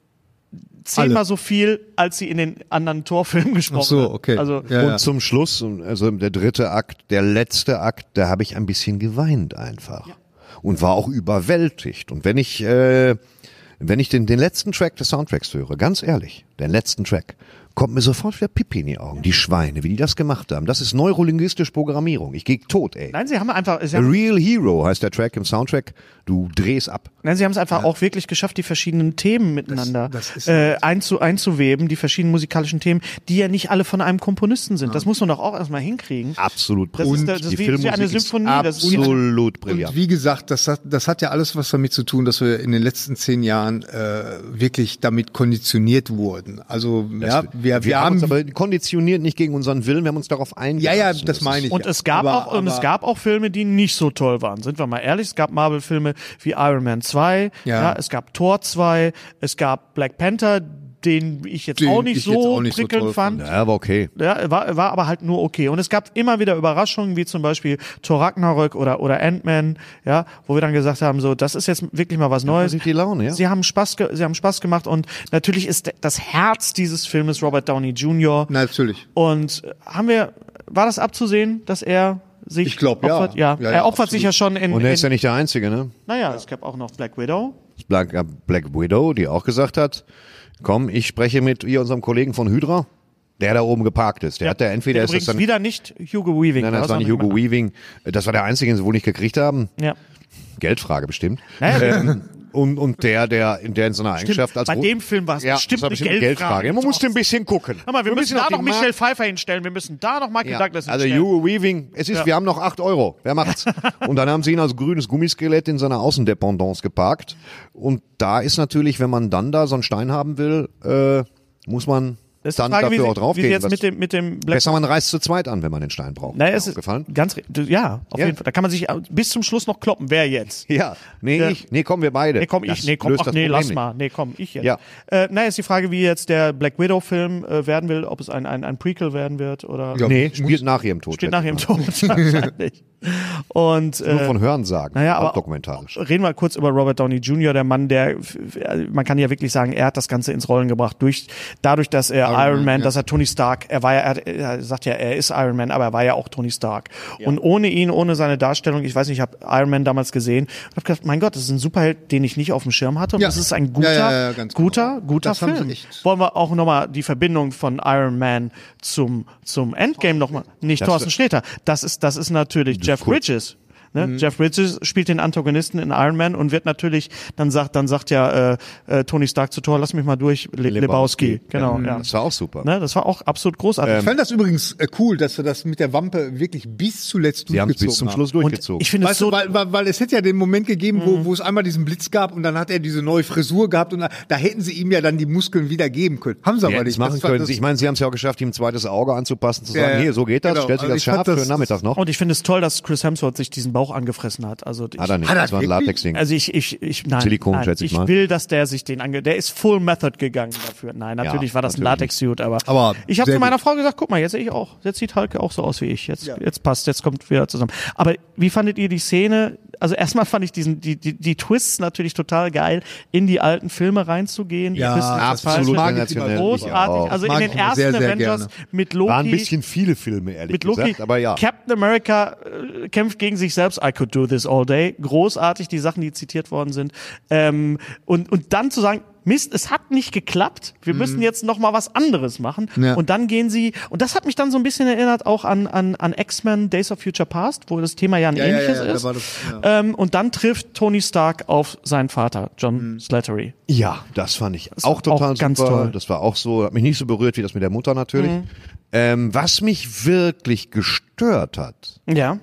zehnmal Alle. so viel, als sie in den anderen Torfilmen gesprochen Ach so, hat. okay. Also, Ja, und ja. zum Schluss, also der dritte Akt, der letzte Akt, da habe ich ein bisschen geweint einfach. Und war auch überwältigt. Und wenn ich, äh, wenn ich den, den letzten Track des Soundtracks höre, ganz ehrlich, den letzten Track, kommt mir sofort wieder Pipi in die Augen. Die Schweine, wie die das gemacht haben. Das ist neurolinguistische Programmierung. Ich gehe tot, ey. nein, sie haben einfach, sie A haben, Real Hero heißt der Track im Soundtrack. Du drehst ab. nein, sie haben es einfach auch wirklich geschafft, die verschiedenen Themen miteinander das ist- äh, einzu, einzuweben, die verschiedenen musikalischen Themen, die ja nicht alle von einem Komponisten sind. Das muss man doch auch erstmal hinkriegen. Absolut Das ist, brillant. der- das Die ist wie, wie Filmmusik eine ist Symphonie. Das ist wie eine, absolut brillant. Und wie gesagt, das hat, das hat ja alles was damit zu tun, dass wir in den letzten zehn Jahren äh, wirklich damit konditioniert wurden. Also ja, wir, wir, haben, uns aber konditioniert nicht gegen unseren Willen, wir haben uns darauf eingelassen. ja, ja, das meine ich. und ja. es gab aber, auch und es aber- gab auch Filme, die nicht so toll waren. Sind wir mal ehrlich, es gab Marvel-Filme wie Iron Man zwei, ja. Ja. es gab Thor zwei, es gab Black Panther, den ich jetzt Den auch nicht ich jetzt so auch nicht so prickelnd toll fand. fand. Ja, aber okay. Ja, war, war aber halt nur okay. Und es gab immer wieder Überraschungen, wie zum Beispiel Thor Ragnarök oder, oder Ant-Man, ja, wo wir dann gesagt haben, so, das ist jetzt wirklich mal was Neues. sieht die Laune, ja. Sie haben Spaß, ge- sie haben Spaß gemacht und natürlich ist das Herz dieses Filmes Robert Downey Junior Natürlich. Und haben wir, war das abzusehen, dass er sich Ich glaub, ja. opfert? Ja, Ja, ja, er opfert absolut. sich ja schon in, Und er ist ja in nicht der Einzige, ne? naja, es gab auch noch Black Widow. Black, äh, Black Widow, die auch gesagt hat, komm, ich spreche mit hier unserem Kollegen von Hydra, der da oben geparkt ist. Der hat ja entweder Der ist das übrigens dann, wieder nicht Hugo Weaving. nein, nein, das war nicht sondern Hugo jemand Weaving, das war der Einzige, den sie wohl nicht gekriegt haben. anderes. Ja. Geldfrage bestimmt. Naja, Ähm, und, und der, der, in der in seiner Eigenschaft als bei Ro- dem Film war es ja, bestimmt das war eine bestimmt eine Geldfrage. Geldfrage. Man musste ein bisschen gucken. Hör mal, wir Man müssen muss da auf noch den Michelle Markt- Pfeiffer hinstellen, wir müssen da noch Michael Ja, Douglas also hinstellen. Hugo Weaving, es ist, Ja. wir haben noch acht Euro. Wer macht's? Und dann haben sie ihn als grünes Gummiskelett in seiner Außendependance geparkt. Und da ist natürlich, wenn man dann da so einen Stein haben will, äh, muss man Das ist die dann Frage, dafür wie, auch sie- wie draufgehen. sie jetzt Was- mit dem, mit dem Black Besser, man reist zu zweit an, wenn man den Stein braucht. Naja, Ist es dir ist aufgefallen? ganz, du- ja, auf Ja. jeden Fall. Da kann man sich bis zum Schluss noch kloppen. Wer jetzt? Ja, nee, Ja. ich, nee, komm, wir beide. Nee, komm, Das ich, nee, komm, löst ach, das nee, Problem lass nicht. mal. Nee, komm, ich jetzt. Ja. Äh, naja, ist die Frage, wie jetzt der Black Widow-Film äh, werden will, ob es ein, ein, ein Prequel werden wird oder Ja. Nee, spielt nach ihrem Tod. steht nach ihrem Tod wahrscheinlich. Und Nur äh, von Hören sagen. naja, aber auch dokumentarisch. reden wir kurz über Robert Downey Junior, der Mann, der, man kann ja wirklich sagen, er hat das Ganze ins Rollen gebracht, durch, dadurch, dass er Iron, Iron Man, Man, ja. dass er Tony Stark, er war ja, er, er sagt ja, er ist Iron Man, aber er war ja auch Tony Stark. Und ohne ihn, ohne seine Darstellung, ich weiß nicht, ich habe Iron Man damals gesehen und habe gedacht, mein Gott, das ist ein Superheld, den ich nicht auf dem Schirm hatte und Ja. das ist ein guter, Ja, ja, ja, ganz genau. guter, guter Das haben sie Film. echt- Wollen wir auch nochmal die Verbindung von Iron Man zum, zum Endgame nochmal, nicht Das Thorsten wird- Sträter, das ist, das ist natürlich Jeff cool. Bridges. Ne? Jeff Bridges spielt den Antagonisten in Iron Man und wird natürlich, dann sagt, dann sagt ja äh, äh, Tony Stark zu Thor, lass mich mal durch, Le Lebowski. Genau, ja. Das war auch super. Ne? Das war auch absolut großartig. Ich fand das übrigens äh, cool, dass wir das mit der Wampe wirklich bis zuletzt Sie haben es durchgezogen bis zum haben. Schluss durchgezogen. Und ich finde es Weißt so, du, weil, weil, weil es hätte ja den Moment gegeben, wo, wo es einmal diesen Blitz gab und dann hat er diese neue Frisur gehabt und da, da hätten sie ihm ja dann die Muskeln wieder geben können. Haben sie Die aber hätten es nicht. machen Das war- können. das- Ich meine, sie haben es ja auch geschafft, ihm ein zweites Auge anzupassen, zu sagen, Ja, ja. hier, so geht das, Genau. stellt sich Also das ich fand scharf das- für den Nachmittag noch. und ich finde es toll, dass Chris Hemsworth sich diesen Bauch angefressen hat. Also ich, Hat er nicht, Hat er das war ein wirklich? Latexding. Also ich, ich, ich, nein, Silikon, nein schätze ich ich mal. will, dass der sich den ange, der ist Full Method gegangen dafür. Nein, natürlich Ja, war das ein natürlich Latex-Suit, aber, Aber ich habe sehr zu meiner gut. Frau gesagt, guck mal, jetzt sehe ich auch, jetzt sieht Hulk auch so aus wie ich. Jetzt, jetzt passt, jetzt kommt wieder zusammen. Aber wie fandet ihr die Szene? Also erstmal fand ich diesen, die, die, die Twists natürlich total geil, in die alten Filme reinzugehen. Die Ja, Twists, das absolut Falsche. mag ich sensationell. Großartig. Ich auch. Also in Mag den ich ersten sehr, sehr Avengers gerne. mit Loki. Waren ein bisschen viele Filme, ehrlich Mit Loki, gesagt, aber ja. Captain America äh, kämpft gegen sich selbst. I could do this all day. Großartig, die Sachen, die zitiert worden sind. Ähm, und, und dann zu sagen, Mist, es hat nicht geklappt. Wir müssen jetzt noch mal was anderes machen. Ja. Und dann gehen sie, und das hat mich dann so ein bisschen erinnert auch an, an, an X-Men Days of Future Past, wo das Thema ja ein Ja, ja, ähnliches ja, da ist. war das, ja. Ähm, und dann trifft Tony Stark auf seinen Vater, John Slattery. Ja, das fand ich auch total auch ganz super. toll. Das war auch so, hat mich nicht so berührt wie das mit der Mutter natürlich. Ähm, was mich wirklich gestört hat, Ja.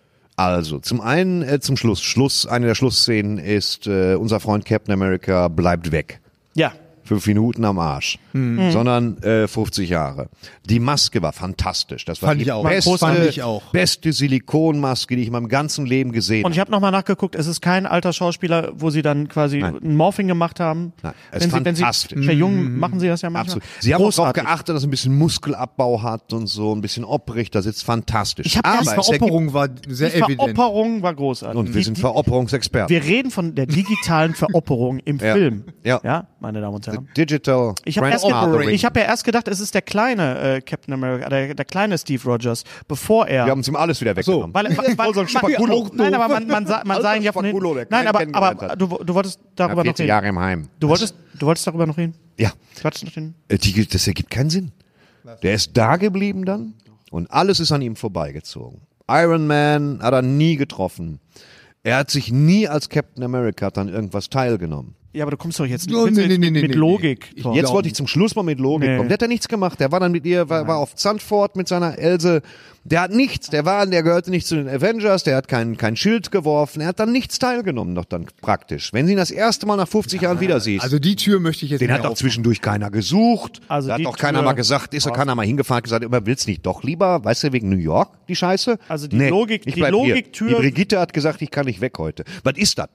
also zum einen äh, zum Schluss, Schluss, eine der Schlussszenen ist, äh, unser Freund Captain America bleibt weg. Ja. fünf Minuten am Arsch, Mhm. sondern äh, fünfzig Jahre. Die Maske war fantastisch. Das war Fand die ich auch. beste, Fand ich auch. beste Silikonmaske, die ich in meinem ganzen Leben gesehen Und habe. ich habe nochmal nachgeguckt, es ist kein alter Schauspieler, wo sie dann quasi Nein. ein Morphing gemacht haben. Nein, es wenn ist sie, wenn sie fantastisch. sehr jung machen sie das ja manchmal. Absolut. Sie haben auch darauf Großartig. geachtet, dass es ein bisschen Muskelabbau hat und so, ein bisschen opprig, das ist fantastisch. Ich hab Aber erst es ergibt, Veropperung war sehr Die evident. Veropperung war großartig. und wir Die- sind die- Veropperungsexperten. Wir reden von der digitalen Veropperung im Ja. Film. Ja. ja, meine Damen und Herren. Digital Ich habe erst, Grandfathering. ich hab ja erst gedacht, es ist der kleine äh, Captain America, der, der kleine Steve Rogers, bevor er. Wir haben es ihm alles wieder weggenommen. weil, weil, weil, so ein Spaculo. man, nein, aber man, man, sah, man sah ihn ja von hinten. Spaculo, der Nein, keinen aber, kennengelernt aber hat. du, du wolltest darüber noch vierzig reden. Jahre im Heim. Du wolltest, du wolltest darüber noch reden? Ja, Quatsch noch reden? Äh, die, das ergibt keinen Sinn. Der ist da geblieben dann und alles ist an ihm vorbeigezogen. Iron Man hat er nie getroffen. Er hat sich nie als Captain America dann irgendwas teilgenommen. Ja, aber du kommst doch jetzt nicht Oh, mit, nee, nee, mit, nee, mit nee, Logik. nee. Thor. Jetzt glauben. wollte ich zum Schluss mal mit Logik Nee. kommen. Der hat ja nichts gemacht. Der war dann mit ihr, war, war auf Zandvoort mit seiner Else. Der hat nichts. Der war, der gehörte nicht zu den Avengers. Der hat kein, kein Schild geworfen. Er hat dann nichts teilgenommen, doch dann praktisch. Wenn sie ihn das erste Mal nach fünfzig Jahren wieder siehst. Also die Tür möchte ich jetzt Den nicht hat doch aufmachen. zwischendurch keiner gesucht. Also da hat die doch keiner Tür- mal gesagt, ist da keiner mal hingefahren und gesagt, immer willst nicht doch lieber, weißt du, wegen New York, die Scheiße? Also die Logik- ich die bleib hier. Logiktür- Die Brigitte hat gesagt, ich kann nicht weg heute. Was ist das?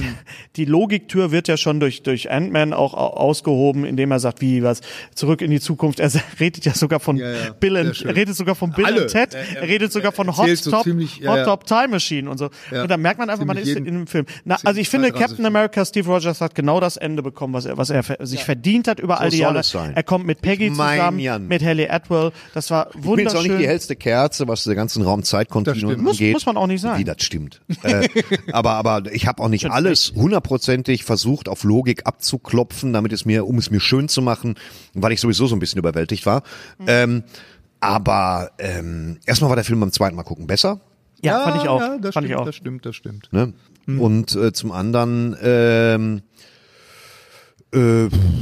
Die Logiktür wird ja schon durch, durch Ant-Man auch au- ausgehoben, indem er sagt, wie was, zurück in die Zukunft. Er redet ja sogar von Ja, ja. Bill Sehr and, schön. er redet sogar von Bill Alle. and Ted, Er- er- er redet sogar von er Hot erzählt so Top, ziemlich, ja, Hot ja. Top Time Machine und so. Ja. Und da merkt man einfach, man Ziemlich ist jeden- in dem Film. Na, also ich finde, zwei, drei Captain Filme. America, Steve Rogers hat genau das Ende bekommen, was er, was er ver- sich verdient hat über all die soll Jahre. es sein. Er kommt mit Peggy mein, zusammen, Jan. mit Hayley Atwell. Das war Ich bin jetzt auch nicht wunderschön. die hellste Kerze, was der ganzen Raum Das Zeitkontinuum stimmt. Muss- angeht. muss man auch nicht sein. Wie, das stimmt. äh, aber, aber ich habe auch nicht alles hundertprozentig versucht, auf Logik abzuklopfen, damit es mir, um es mir schön zu machen, weil ich sowieso so ein bisschen überwältigt war. Mhm. Ähm, aber ähm, erstmal war der Film beim zweiten Mal gucken besser. Ja, fand ich auch. Ja, das fand stimmt, ich auch. das stimmt, das stimmt. Ne? Und äh, zum anderen, ähm, äh,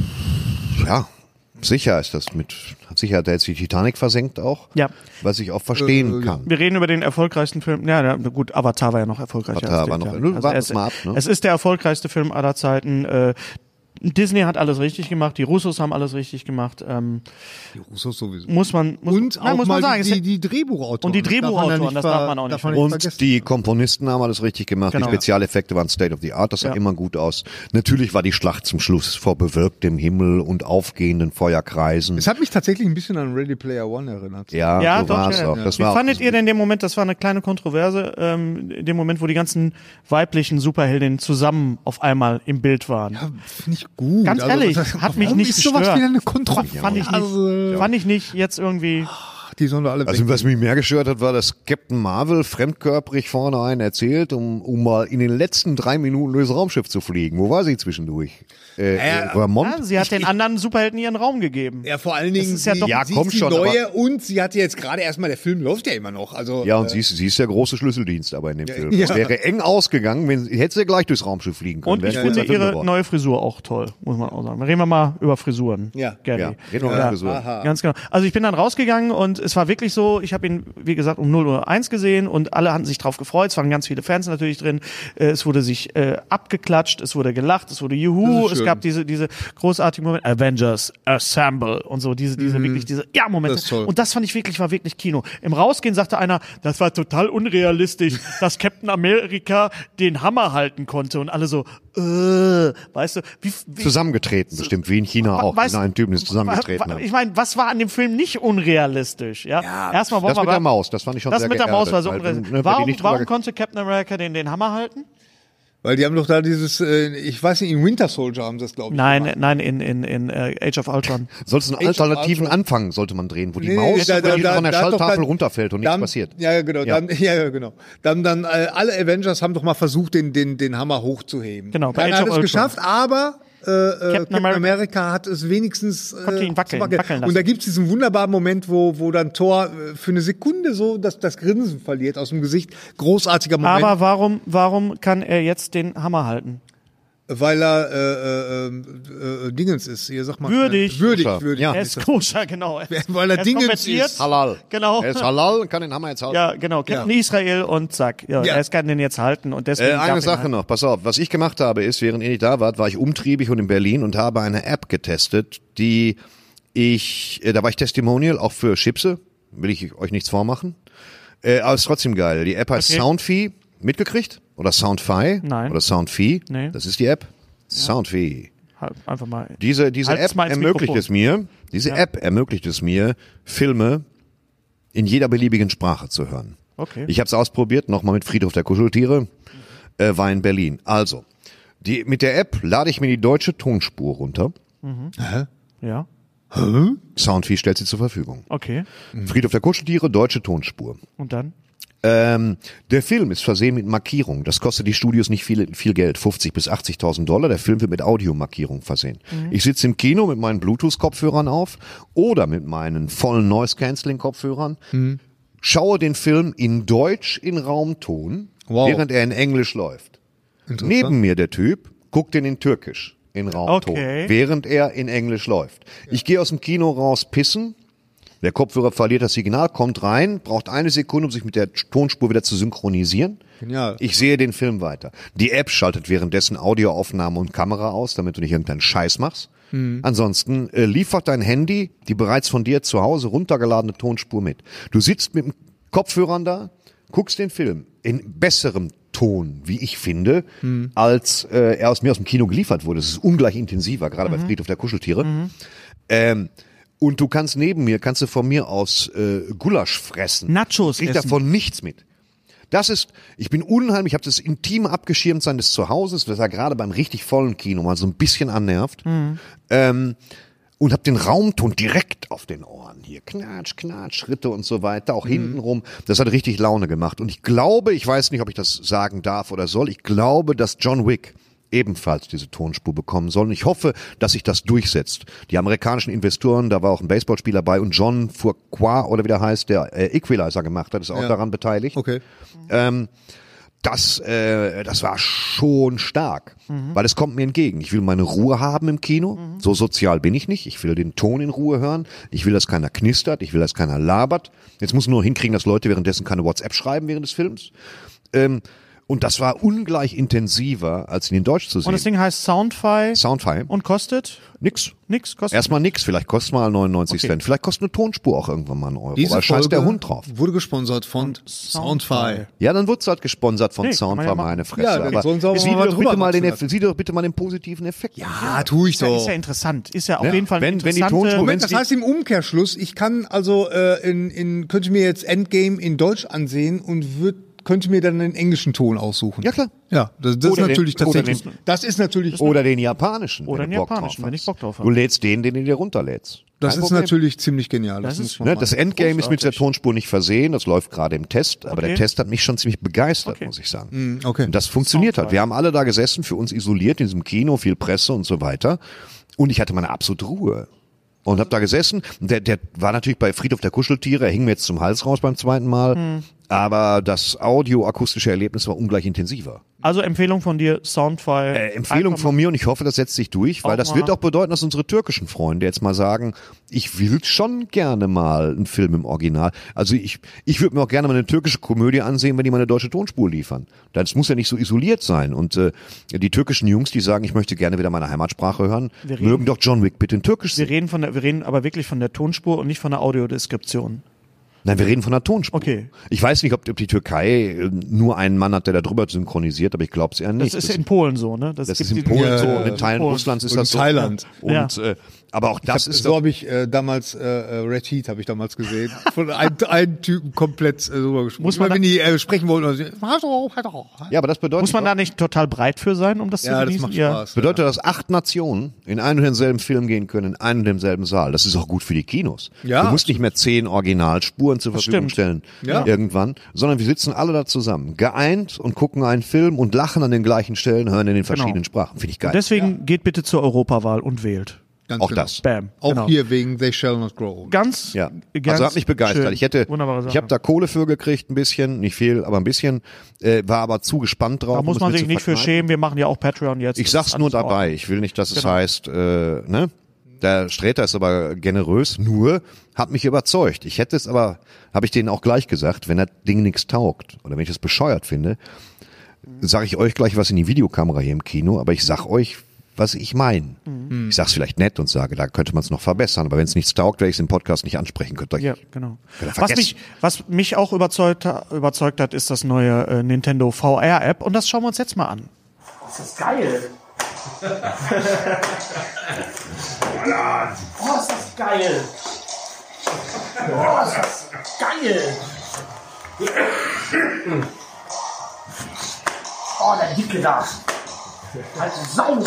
ja, sicher ist das mit, sicher hat er jetzt die Titanic versenkt auch, Ja. was ich auch verstehen Äh, kann. Wir reden über den erfolgreichsten Film. Ja, ja, gut, Avatar war ja noch erfolgreicher. Avatar als war den, noch- ja. Nun, warten es, wir's mal ab, ne? es ist der erfolgreichste Film aller Zeiten. Äh, Disney hat alles richtig gemacht, die Russos haben alles richtig gemacht. Ähm, Die Russos sowieso. muss man, muss, Und nein, auch muss mal man sagen. die, es- die, die Drehbuchautoren. Und die Das darf man ja Drehbuchautoren, nicht das ver- darf man auch nicht darf man vergessen. Und vergessen. die Komponisten haben alles richtig gemacht. Genau. Die Spezialeffekte waren State of the Art. Das sah Ja. immer gut aus. Natürlich war die Schlacht zum Schluss vor bewölktem Himmel und aufgehenden Feuerkreisen. Es hat mich tatsächlich ein bisschen an Ready Player One erinnert. Ja, Ja, so doch, war es ja, auch. ja. Das Wie war auch fandet ihr denn den Moment, das war eine kleine Kontroverse, ähm, in dem Moment, wo die ganzen weiblichen Superheldinnen zusammen auf einmal im Bild waren? Ja, finde ich gut. Ganz Also, ehrlich, das- hat mich warum nicht ist sowas gestört. wieder eine Kontroverse? Fand ich nicht, fand ich nicht jetzt irgendwie. Die sollen doch alle Also weg. was mich mehr gestört hat, war, dass Captain Marvel fremdkörperig vorne einen erzählt, um, um mal in den letzten drei Minuten durchs Raumschiff zu fliegen. Wo war sie zwischendurch? Äh, Äh, Vermont? Ja, sie hat den anderen Superhelden ihren Raum gegeben. Ja, vor allen Dingen, ist ja sie, doch- Ja, sie komm ist die schon, neue und sie hatte jetzt gerade erstmal, der Film läuft ja immer noch. Also, Ja, und äh, sie ist, sie ist der große Schlüsseldienst aber in dem Film. ja. Es wäre eng ausgegangen, wenn sie, hätte sie gleich durchs Raumschiff fliegen können. Und Wäre ich ein finde kurzer Film ihre geworden. neue Frisur auch toll, muss man auch sagen. Reden wir mal über Frisuren. Ja. Gary. Ja, reden wir mal über Frisur. aha. Ganz genau. Also ich bin dann rausgegangen und es war wirklich so, ich habe ihn, wie gesagt, um null Uhr eins gesehen und alle hatten sich drauf gefreut. Es waren ganz viele Fans natürlich drin. Äh, Es wurde sich äh, abgeklatscht, es wurde gelacht, es wurde Juhu, Das ist es schön. gab diese diese großartigen Momente, Avengers Assemble und so, diese diese wirklich diese ja Momente. Das ist toll. Und das fand ich wirklich, war wirklich Kino. Im Rausgehen sagte einer, das war total unrealistisch, dass Captain America den Hammer halten konnte und alle so, äh, weißt du, wie, wie Zusammengetreten, bestimmt, wie in China auch. Weißt- Wenn ein Typen ist zusammengetreten. wa- wa- Ich meine, was war an dem Film nicht unrealistisch? Ja, erstmal wollen Das wir mit mal- der Maus, das fand ich schon Das sehr mit der Maus war so geerdet, weil, unrealistisch. ne, weil die Warum, nicht drüber warum ge- konnte Captain America den, den Hammer halten? Weil die haben doch da dieses, äh, ich weiß nicht, in Winter Soldier haben sie das, glaube ich. Nein, gemacht. nein, in, in, in äh, Age of Ultron. Sollst du einen Age of alternativen Ultron. Anfang sollte man drehen, wo die Nee, Maus da- da- von da- der da hat doch Schalltafel dann- runterfällt und nichts dann, passiert. Ja, ja, genau. Ja. Dann, ja, ja, genau. Dann, dann äh, alle Avengers haben doch mal versucht, den, den, den Hammer hochzuheben. Genau, bei Keiner Age hat of es Ultron. geschafft, aber äh, äh, Captain, America- America hat es wenigstens äh, Konnte ihn wackeln- zu wackeln lassen. Und da gibt's diesen wunderbaren Moment, wo, wo dann Thor äh, für eine Sekunde so das, das Grinsen verliert aus dem Gesicht. Großartiger Moment. Aber warum, warum kann er jetzt den Hammer halten? weil er äh, äh, äh, Dingens ist. Hier, sag mal. Würdig. Würdig, Koscher. würdig. Ja. Er ist koscher, genau. Weil er ist Dingens konvertiert. ist. Halal. Genau. Er ist halal und kann den Hammer jetzt halten. Ja, genau. Captain Ja. Israel und zack. Ja, Ja. er kann den jetzt halten und deswegen. Äh, darf eine ihn Sache halten. noch, pass auf. Was ich gemacht habe, ist, während ihr nicht da wart, war ich umtriebig und in Berlin und habe eine App getestet, die ich, äh, da war ich Testimonial, auch für Chipse, will ich euch nichts vormachen. Äh, aber ist trotzdem geil. Die App heißt Okay. Soundfee, mitgekriegt? Oder Soundfy? Nein. Oder Soundfee? Nee. Das ist die App. Soundfee. Halt einfach mal. Diese, diese Halt's App mal ins ermöglicht Mikrofon. es mir, diese Ja. App ermöglicht es mir, Filme in jeder beliebigen Sprache zu hören. Okay. Ich habe es ausprobiert, nochmal mit Friedhof der Kuscheltiere, äh, war in Berlin. Also, die, mit der App lade ich mir die deutsche Tonspur runter. Ja. Soundfee stellt sie zur Verfügung. Okay. Friedhof der Kuscheltiere, deutsche Tonspur. Und dann? Ähm, der Film ist versehen mit Markierung. Das kostet die Studios nicht viel, viel Geld, fünfzig bis achtzigtausend Dollar. Der Film wird mit Audiomarkierung versehen. Ich sitze im Kino mit meinen Bluetooth-Kopfhörern auf oder mit meinen vollen Noise-Canceling-Kopfhörern, schaue den Film in Deutsch in Raumton, Wow. während er in Englisch läuft. Neben mir der Typ guckt den in Türkisch in Raumton, Okay. während er in Englisch läuft. Ich gehe aus dem Kino raus pissen. Der Kopfhörer verliert das Signal, kommt rein, braucht eine Sekunde, um sich mit der Tonspur wieder zu synchronisieren. Genial. Ich sehe den Film weiter. Die App schaltet währenddessen Audioaufnahme und Kamera aus, damit du nicht irgendeinen Scheiß machst. Ansonsten äh, liefert dein Handy die bereits von dir zu Hause runtergeladene Tonspur mit. Du sitzt mit dem Kopfhörern da, guckst den Film in besserem Ton, wie ich finde, als äh, er aus mir aus dem Kino geliefert wurde. Es ist ungleich intensiver, gerade bei Friedhof der Kuscheltiere. Ähm, und du kannst neben mir, kannst du von mir aus äh, Gulasch fressen. Nachos Krieg essen. davon nichts mit. Das ist, ich bin unheimlich, ich habe das intime Abgeschirmtsein des Zuhauses, was ja gerade beim richtig vollen Kino mal so ein bisschen annervt. Ähm, und habe den Raumton direkt auf den Ohren. Hier Knatsch, Knatsch, Schritte und so weiter, auch hintenrum. Das hat richtig Laune gemacht. Und ich glaube, ich weiß nicht, ob ich das sagen darf oder soll, ich glaube, dass John Wick ebenfalls diese Tonspur bekommen soll. Und ich hoffe, dass sich das durchsetzt. Die amerikanischen Investoren, da war auch ein Baseballspieler bei und John Fuqua oder wie der heißt, der äh, Equalizer gemacht hat, ist auch Ja. daran beteiligt. Okay. Ähm, das, äh, das war schon stark, weil es kommt mir entgegen. Ich will meine Ruhe haben im Kino. So sozial bin ich nicht. Ich will den Ton in Ruhe hören. Ich will, dass keiner knistert. Ich will, dass keiner labert. Jetzt muss nur hinkriegen, dass Leute währenddessen keine WhatsApp schreiben während des Films. Ähm, und das war ungleich intensiver, als ihn in Deutsch zu sehen. Und das Ding heißt Soundfy Soundfy. und kostet Nix. nix, kostet Erstmal nix. Vielleicht kostet mal neunundneunzig Okay. Cent. Vielleicht kostet eine Tonspur auch irgendwann mal einen Euro. Diese Weil scheißt der Folge Hund drauf. wurde gesponsert von Soundfy. Ja, dann wird's halt gesponsert von Nee, kann man Soundfy, ja machen. meine Fresse. Ja, dann Aber sollen sie auch sieh mal doch drüber bitte mal den, wachsen Eff- sieh doch bitte mal den positiven Effekt. Ja, tu ich ist ja, doch. ist ja interessant. Ist ja auf Ja. jeden Fall eine Wenn- wenn die interessante... Tonspur- Moment, wenn's das heißt im Umkehrschluss, ich kann also äh, in, in könnte ich mir jetzt Endgame in Deutsch ansehen und würd, könnte mir dann den englischen Ton aussuchen. Ja, klar. Ja, das, das ist Oder den- natürlich oder tatsächlich. den- das ist natürlich. Oder den japanischen. Oder wenn den du Bock japanischen, drauf wenn ich hast. Bock drauf hab. Du lädst den, den du dir runterlädst. das Kein ist Problem. natürlich ziemlich genial. Das, Das muss ist- man Ne, machen. das Endgame ist mit der Großartig. Tonspur nicht versehen, das läuft gerade im Test, aber Okay. der Test hat mich schon ziemlich begeistert, Okay. muss ich sagen. okay. Und das funktioniert halt. Soundfly. Wir haben alle da gesessen, für uns isoliert in diesem Kino, viel Presse und so weiter. Und ich hatte meine absolute Ruhe. Und hab da gesessen. Der, der war natürlich bei Friedhof der Kuscheltiere, er hing mir jetzt zum Hals raus beim zweiten Mal. Hm. Aber das audioakustische Erlebnis war ungleich intensiver. Also Empfehlung von dir, Soundfy. Äh, Empfehlung Einfach von mir und ich hoffe, das setzt sich durch, weil Auch das mal. wird auch bedeuten, dass unsere türkischen Freunde jetzt mal sagen, ich will schon gerne mal einen Film im Original. Also ich, ich würde mir auch gerne mal eine türkische Komödie ansehen, wenn die mal eine deutsche Tonspur liefern. Das muss ja nicht so isoliert sein. Und äh, die türkischen Jungs, die sagen, ich möchte gerne wieder meine Heimatsprache hören, Wir reden- mögen doch John Wick bitte in Türkisch Wir sehen. reden von der, wir reden aber wirklich von der Tonspur und nicht von der Audiodeskription. Nein, wir reden von einer Tonspur. Okay. Ich weiß nicht, ob, ob die Türkei äh, nur einen Mann hat, der da drüber synchronisiert, aber ich glaube es eher Das nicht. ist in Polen so, ne? das gibt ist in die- Polen Ja, so ja, und in Teilen Polen. Russlands ist Und das so. Thailand. Und, Ja. äh, aber auch das ist so habe ich äh, damals äh, äh, Red Heat habe ich damals gesehen. Von einem, einem Typen komplett äh, rüber gesprochen. Muss man Immer wenn die äh, sprechen wollten, also, hallo, hallo. ja, aber das bedeutet Muss man doch- da nicht total breit für sein, um das zu Ja, das genießen? macht Spaß. bedeutet, dass acht Nationen in einen und denselben Film gehen können, in einen und denselben Saal. Das ist auch gut für die Kinos. Ja, du musst nicht mehr zehn Originalspuren zur Verfügung stimmt. stellen, Ja. irgendwann, sondern wir sitzen alle da zusammen, geeint und gucken einen Film und lachen an den gleichen Stellen, hören in den verschiedenen Sprachen. Finde ich geil. Deswegen geht bitte zur Europawahl und wählt. Ganz Auch genau. das. Bam. Auch genau. hier wegen They Shall Not Grow. Ganz, Ja, ganz also hat mich begeistert. schön. Ich hätte, Wunderbare Sache. ich habe da Kohle für gekriegt, ein bisschen, nicht viel, aber ein bisschen, äh, war aber zu gespannt drauf. Da muss um es man mir sich zu nicht für verkneifen. schämen. Wir machen ja auch Patreon jetzt. Ich Das sag's ist nur alles in dabei. Ordnung. Ich will nicht, dass es Genau. heißt, äh, ne? Der Sträter ist aber generös, nur hat mich überzeugt. Ich hätte es aber, habe ich denen auch gleich gesagt, wenn das Ding nichts taugt oder wenn ich es bescheuert finde, sage ich euch gleich was in die Videokamera hier im Kino, aber ich sag euch, was ich meine. Mhm. Ich sag's vielleicht nett und sage, da könnte man es noch verbessern, aber wenn es nichts taugt, werde ich es im Podcast nicht ansprechen. Könnt ihr euch Ja, genau. Könnt ihr Was vergessen. mich, was mich auch überzeugt, ha- überzeugt hat, ist das neue äh, Nintendo V R-App und das schauen wir uns jetzt mal an. Das ist geil. Oh, ist das geil. Oh, ist das geil. Oh, der Dicke da. Halt Sau.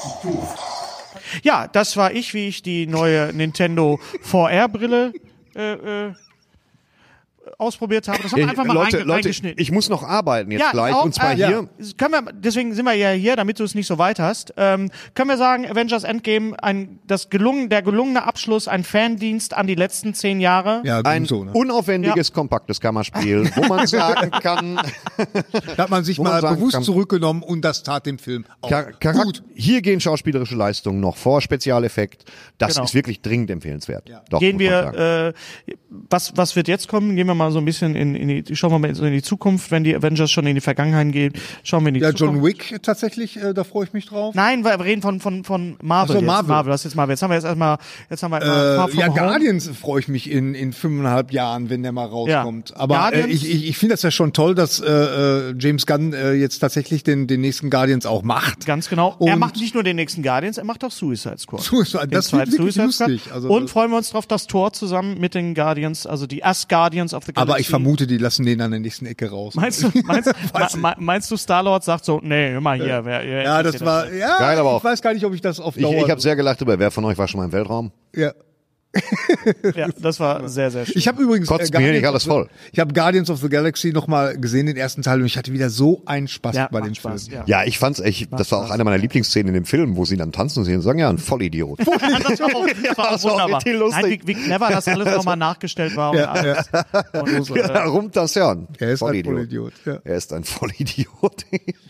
Ja, das war ich, wie ich die neue Nintendo V R-Brille äh, äh, ausprobiert habe. Das haben wir Äh, einfach mal Leute, reinge- Leute, reingeschnitten. ich muss noch arbeiten jetzt Ja, gleich auch, und zwar äh, hier. ja. Können wir, deswegen sind wir ja hier, damit du es nicht so weit hast. Ähm, können wir sagen, Avengers Endgame, ein, das gelungen, der gelungene Abschluss, ein Fandienst an die letzten zehn Jahre. Ja, Ein so, ne? unaufwendiges, kompaktes Kammerspiel, wo man sagen kann, Da hat man sich wo man mal sagen bewusst kann- zurückgenommen und das tat dem Film auch Char- Charak- gut. hier gehen schauspielerische Leistungen noch vor Spezialeffekt. Das Genau. ist wirklich dringend empfehlenswert. Doch, Gehen muss man sagen. wir, äh, was, was wird jetzt kommen? Gehen wir mal so ein bisschen in, in die, schauen wir mal so in die Zukunft, wenn die Avengers schon in die Vergangenheit gehen, schauen wir in die Ja, Zukunft. John Wick tatsächlich, äh, da freue ich mich drauf. Nein, wir reden von, von, von Marvel. Ach so, jetzt. Marvel. Marvel, das ist jetzt Marvel. Jetzt haben wir jetzt erstmal, jetzt haben wir erstmal Äh, Far From ja, Home. Guardians freue ich mich in, in fünfeinhalb Jahren, wenn der mal rauskommt. Ja. Aber äh, Guardians- ich, ich, ich finde das ja schon toll, dass äh, äh, James Gunn äh, jetzt tatsächlich den, den nächsten Guardians auch macht. Ganz genau. er Und- macht nicht nur den nächsten Guardians, er macht auch Suicide Squad. Suicide- Den das wird zweiten wirklich Suicide Squad. lustig. Also Und das- freuen wir uns drauf, das Tor zusammen mit den Guardians, also die As Guardians of the Galaxy. Aber ich vermute, die lassen den an der nächsten Ecke raus. Meinst du, meinst, me- meinst du, Star-Lord sagt so, nee, hör mal hier. Wer, wer Ja, interessiert das war, nicht? ja, Geil, aber ich auch- weiß gar nicht, ob ich das auf Ich, Dauer... ich habe sehr gelacht darüber. Wer von euch war schon mal im Weltraum? ja. Ja, das war sehr, sehr schön. Ich habe übrigens Kotzt mir hier nicht alles of the, voll. Ich habe Guardians of the Galaxy noch mal gesehen, den ersten Teil, und ich hatte wieder so einen Spaß ja, bei macht dem Spaß, Film. ja. Ja, ich fand's echt, das war auch eine meiner Lieblingsszenen in dem Film, wo sie dann tanzen sehen und sagen, ja, ein Vollidiot. das war auch, das war auch das war auch wunderbar. richtig lustig. Nein, wie, wie clever das alles nochmal nachgestellt war. Und Ja, alles. Und, äh, Ja, rum das ja. Er ist ein Vollidiot. Ja, Er ist ein Vollidiot.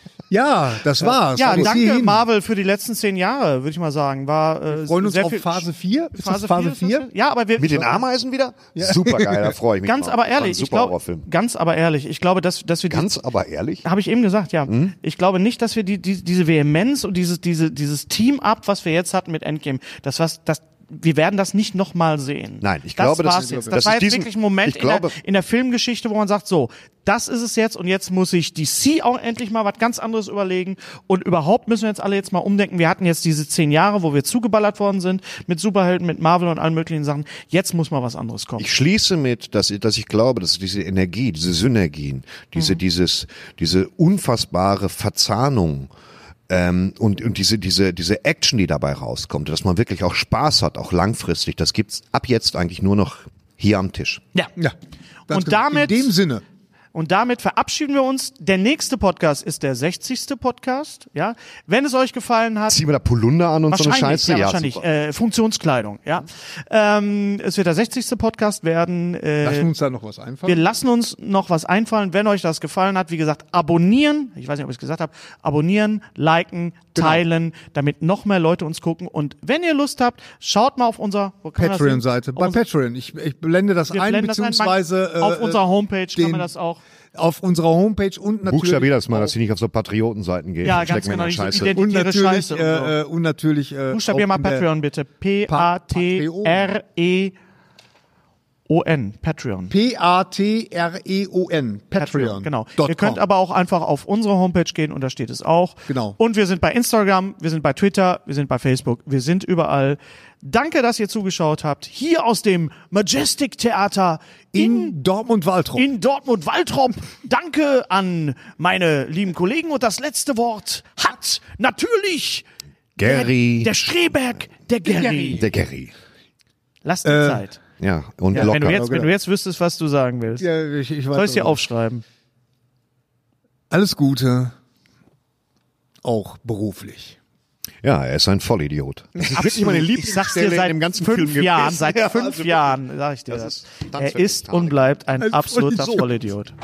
ja das war's. ja, Bis danke hierhin. Marvel für die letzten zehn Jahre, würde ich mal sagen. War, äh, Wir freuen uns sehr auf viel- Phase vier. Ist Phase das Phase vier? vier? Ist das? Ja, aber wir, Mit den Ameisen wieder? Super geil, da freue ich mich ganz drauf. aber War ein ehrlich, ich super glaube, Horrorfilm. ganz aber ehrlich, ich glaube, dass, dass wir die- Ganz aber ehrlich? habe ich eben gesagt, ja. Hm? Ich glaube nicht, dass wir die, die, diese Vehemenz und dieses, diese, dieses Team-Up, was wir jetzt hatten mit Endgame, das was, das, wir werden das nicht nochmal sehen. Nein, ich das glaube, das war's ist- jetzt. das Das war ist jetzt diesen- wirklich ein Moment ich glaube- in, der, in der Filmgeschichte, wo man sagt, so, das ist es jetzt und jetzt muss sich D C auch endlich mal was ganz anderes überlegen und überhaupt müssen wir jetzt alle jetzt mal umdenken. Wir hatten jetzt diese zehn Jahre, wo wir zugeballert worden sind mit Superhelden, mit Marvel und allen möglichen Sachen. Jetzt muss mal was anderes kommen. Ich schließe mit, dass, dass ich glaube, dass diese Energie, diese Synergien, diese, dieses, diese unfassbare Verzahnung, ähm, und, und diese, diese, diese Action, die dabei rauskommt, dass man wirklich auch Spaß hat, auch langfristig, das gibt's ab jetzt eigentlich nur noch hier am Tisch. ja. Ja. Ganz Und genau. damit- In dem Sinne. Und damit verabschieden wir uns. Der nächste Podcast ist der sechzigste Podcast. Ja, wenn es euch gefallen hat, Ziehen wir da Polunder an und so eine wahrscheinlich, Scheiße? ja, wahrscheinlich super. äh, Funktionskleidung. Ja, ähm, es wird der sechzigste Podcast werden. Äh, Lassen wir uns da noch was wir einfallen. lassen uns noch was einfallen, wenn euch das gefallen hat. Wie gesagt, abonnieren. Ich weiß nicht, ob ich es gesagt habe. Abonnieren, liken, Genau. teilen, damit noch mehr Leute uns gucken. Und wenn ihr Lust habt, schaut mal auf unser wo kann man das sehen? Patreon-Seite. Auf Bei unser- Patreon. Ich, ich blende das wir ein, blenden das ein. beziehungsweise Man- auf äh, unserer Homepage kann den- man das auch. auf unserer Homepage und natürlich Buchstabier das mal, dass sie nicht auf so Patriotenseiten gehen. Ja, Stecken ganz wir in genau, der nicht so Scheiße. ident- und Ihre natürlich Scheiße und so. äh, äh, und natürlich äh, Buchstabier auch mal in der- Patreon bitte. P A T R E O N. Patreon. P A T R E O N. Patreon. Genau. Dot Ihr könnt com. aber auch einfach auf unsere Homepage gehen und da steht es auch. Genau. Und wir sind bei Instagram, wir sind bei Twitter, wir sind bei Facebook, wir sind überall. Danke, dass ihr zugeschaut habt. Hier aus dem Majestic Theater in, in Dortmund-Waltrop. in Dortmund-Waltrop. Danke an meine lieben Kollegen. Und das letzte Wort hat natürlich Gary. der, der Streberg, der Gary. Der Gary. Lasst die Äh, Zeit. Ja, und Ja, locker. wenn, du jetzt, genau. wenn du jetzt wüsstest, was du sagen willst. Ja, ich, ich weiß Soll ich es dir aber- aufschreiben? Alles Gute, auch beruflich. Ja, er ist ein Vollidiot. Das ist wirklich meine Ich sag's dir Lieblingsstelle seit in dem ganzen fünf Film Jahren, gewesen. seit Ja, fünf also Jahren, sag ich dir das das. ist Er Tanz für ist Titanic. und bleibt ein, Ein absoluter Vollidiot. Vollidiot.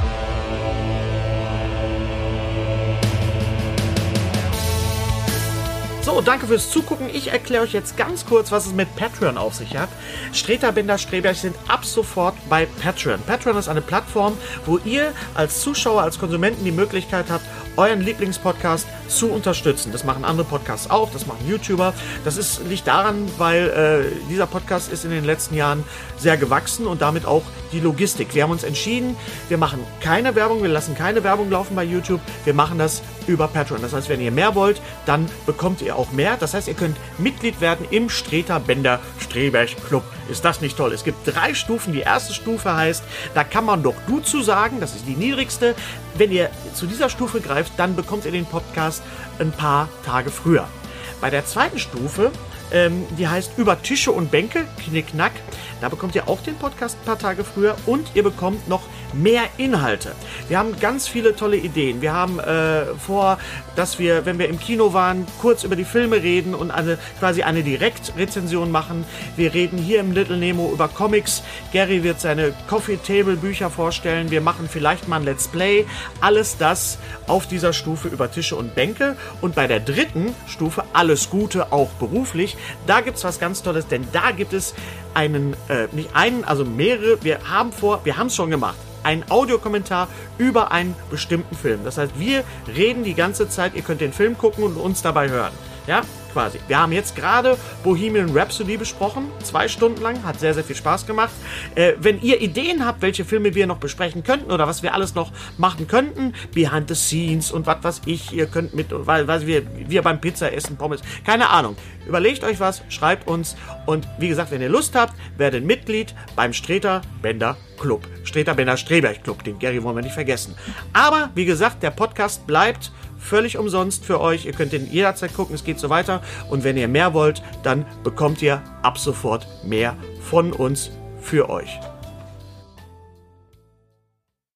So, danke fürs Zugucken. Ich erkläre euch jetzt ganz kurz, was es mit Patreon auf sich hat. Streter, Bender, Streberg sind ab sofort bei Patreon. Patreon ist eine Plattform, wo ihr als Zuschauer, als Konsumenten die Möglichkeit habt, euren Lieblingspodcast zu unterstützen. Das machen andere Podcasts auch, das machen YouTuber. Das ist, liegt daran, weil äh, dieser Podcast ist in den letzten Jahren sehr gewachsen und damit auch die Logistik. Wir haben uns entschieden, wir machen keine Werbung, wir lassen keine Werbung laufen bei YouTube, wir machen das über Patreon. Das heißt, wenn ihr mehr wollt, dann bekommt ihr auch mehr. Das heißt, ihr könnt Mitglied werden im Streter, Bender, Streberg Club. Ist das nicht toll? Es gibt drei Stufen. Die erste Stufe heißt, da kann man doch du zu sagen, das ist die niedrigste. Wenn ihr zu dieser Stufe greift, dann bekommt ihr den Podcast ein paar Tage früher. Bei der zweiten Stufe, ähm, die heißt Über Tische und Bänke, Knickknack, da bekommt ihr auch den Podcast ein paar Tage früher und ihr bekommt noch mehr Inhalte. Wir haben ganz viele tolle Ideen. Wir haben äh, vor, dass wir, wenn wir im Kino waren, kurz über die Filme reden und eine, quasi eine Direktrezension machen. Wir reden hier im Little Nemo über Comics. Gary wird seine Coffee Table Bücher vorstellen. Wir machen vielleicht mal ein Let's Play. Alles das auf dieser Stufe Über Tische und Bänke. Und bei der dritten Stufe, alles Gute, auch beruflich, da gibt es was ganz Tolles, denn da gibt es einen, äh, nicht einen, also mehrere, wir haben vor, wir haben es schon gemacht, einen Audiokommentar über einen bestimmten Film. Das heißt, wir reden die ganze Zeit, ihr könnt den Film gucken und uns dabei hören. Ja, quasi. Wir haben jetzt gerade Bohemian Rhapsody besprochen, zwei Stunden lang, hat sehr, sehr viel Spaß gemacht. Äh, wenn ihr Ideen habt, welche Filme wir noch besprechen könnten oder was wir alles noch machen könnten, Behind the Scenes und was weiß ich, ihr könnt mit, weil, weil wir, wir beim Pizza essen, Pommes, keine Ahnung. Überlegt euch was, schreibt uns und wie gesagt, wenn ihr Lust habt, werdet Mitglied beim Streter Bender Club. Streter Bender Streberg Club, den Gary wollen wir nicht vergessen. Aber wie gesagt, der Podcast bleibt völlig umsonst für euch. Ihr könnt ihn jederzeit gucken, es geht so weiter. Und wenn ihr mehr wollt, dann bekommt ihr ab sofort mehr von uns für euch.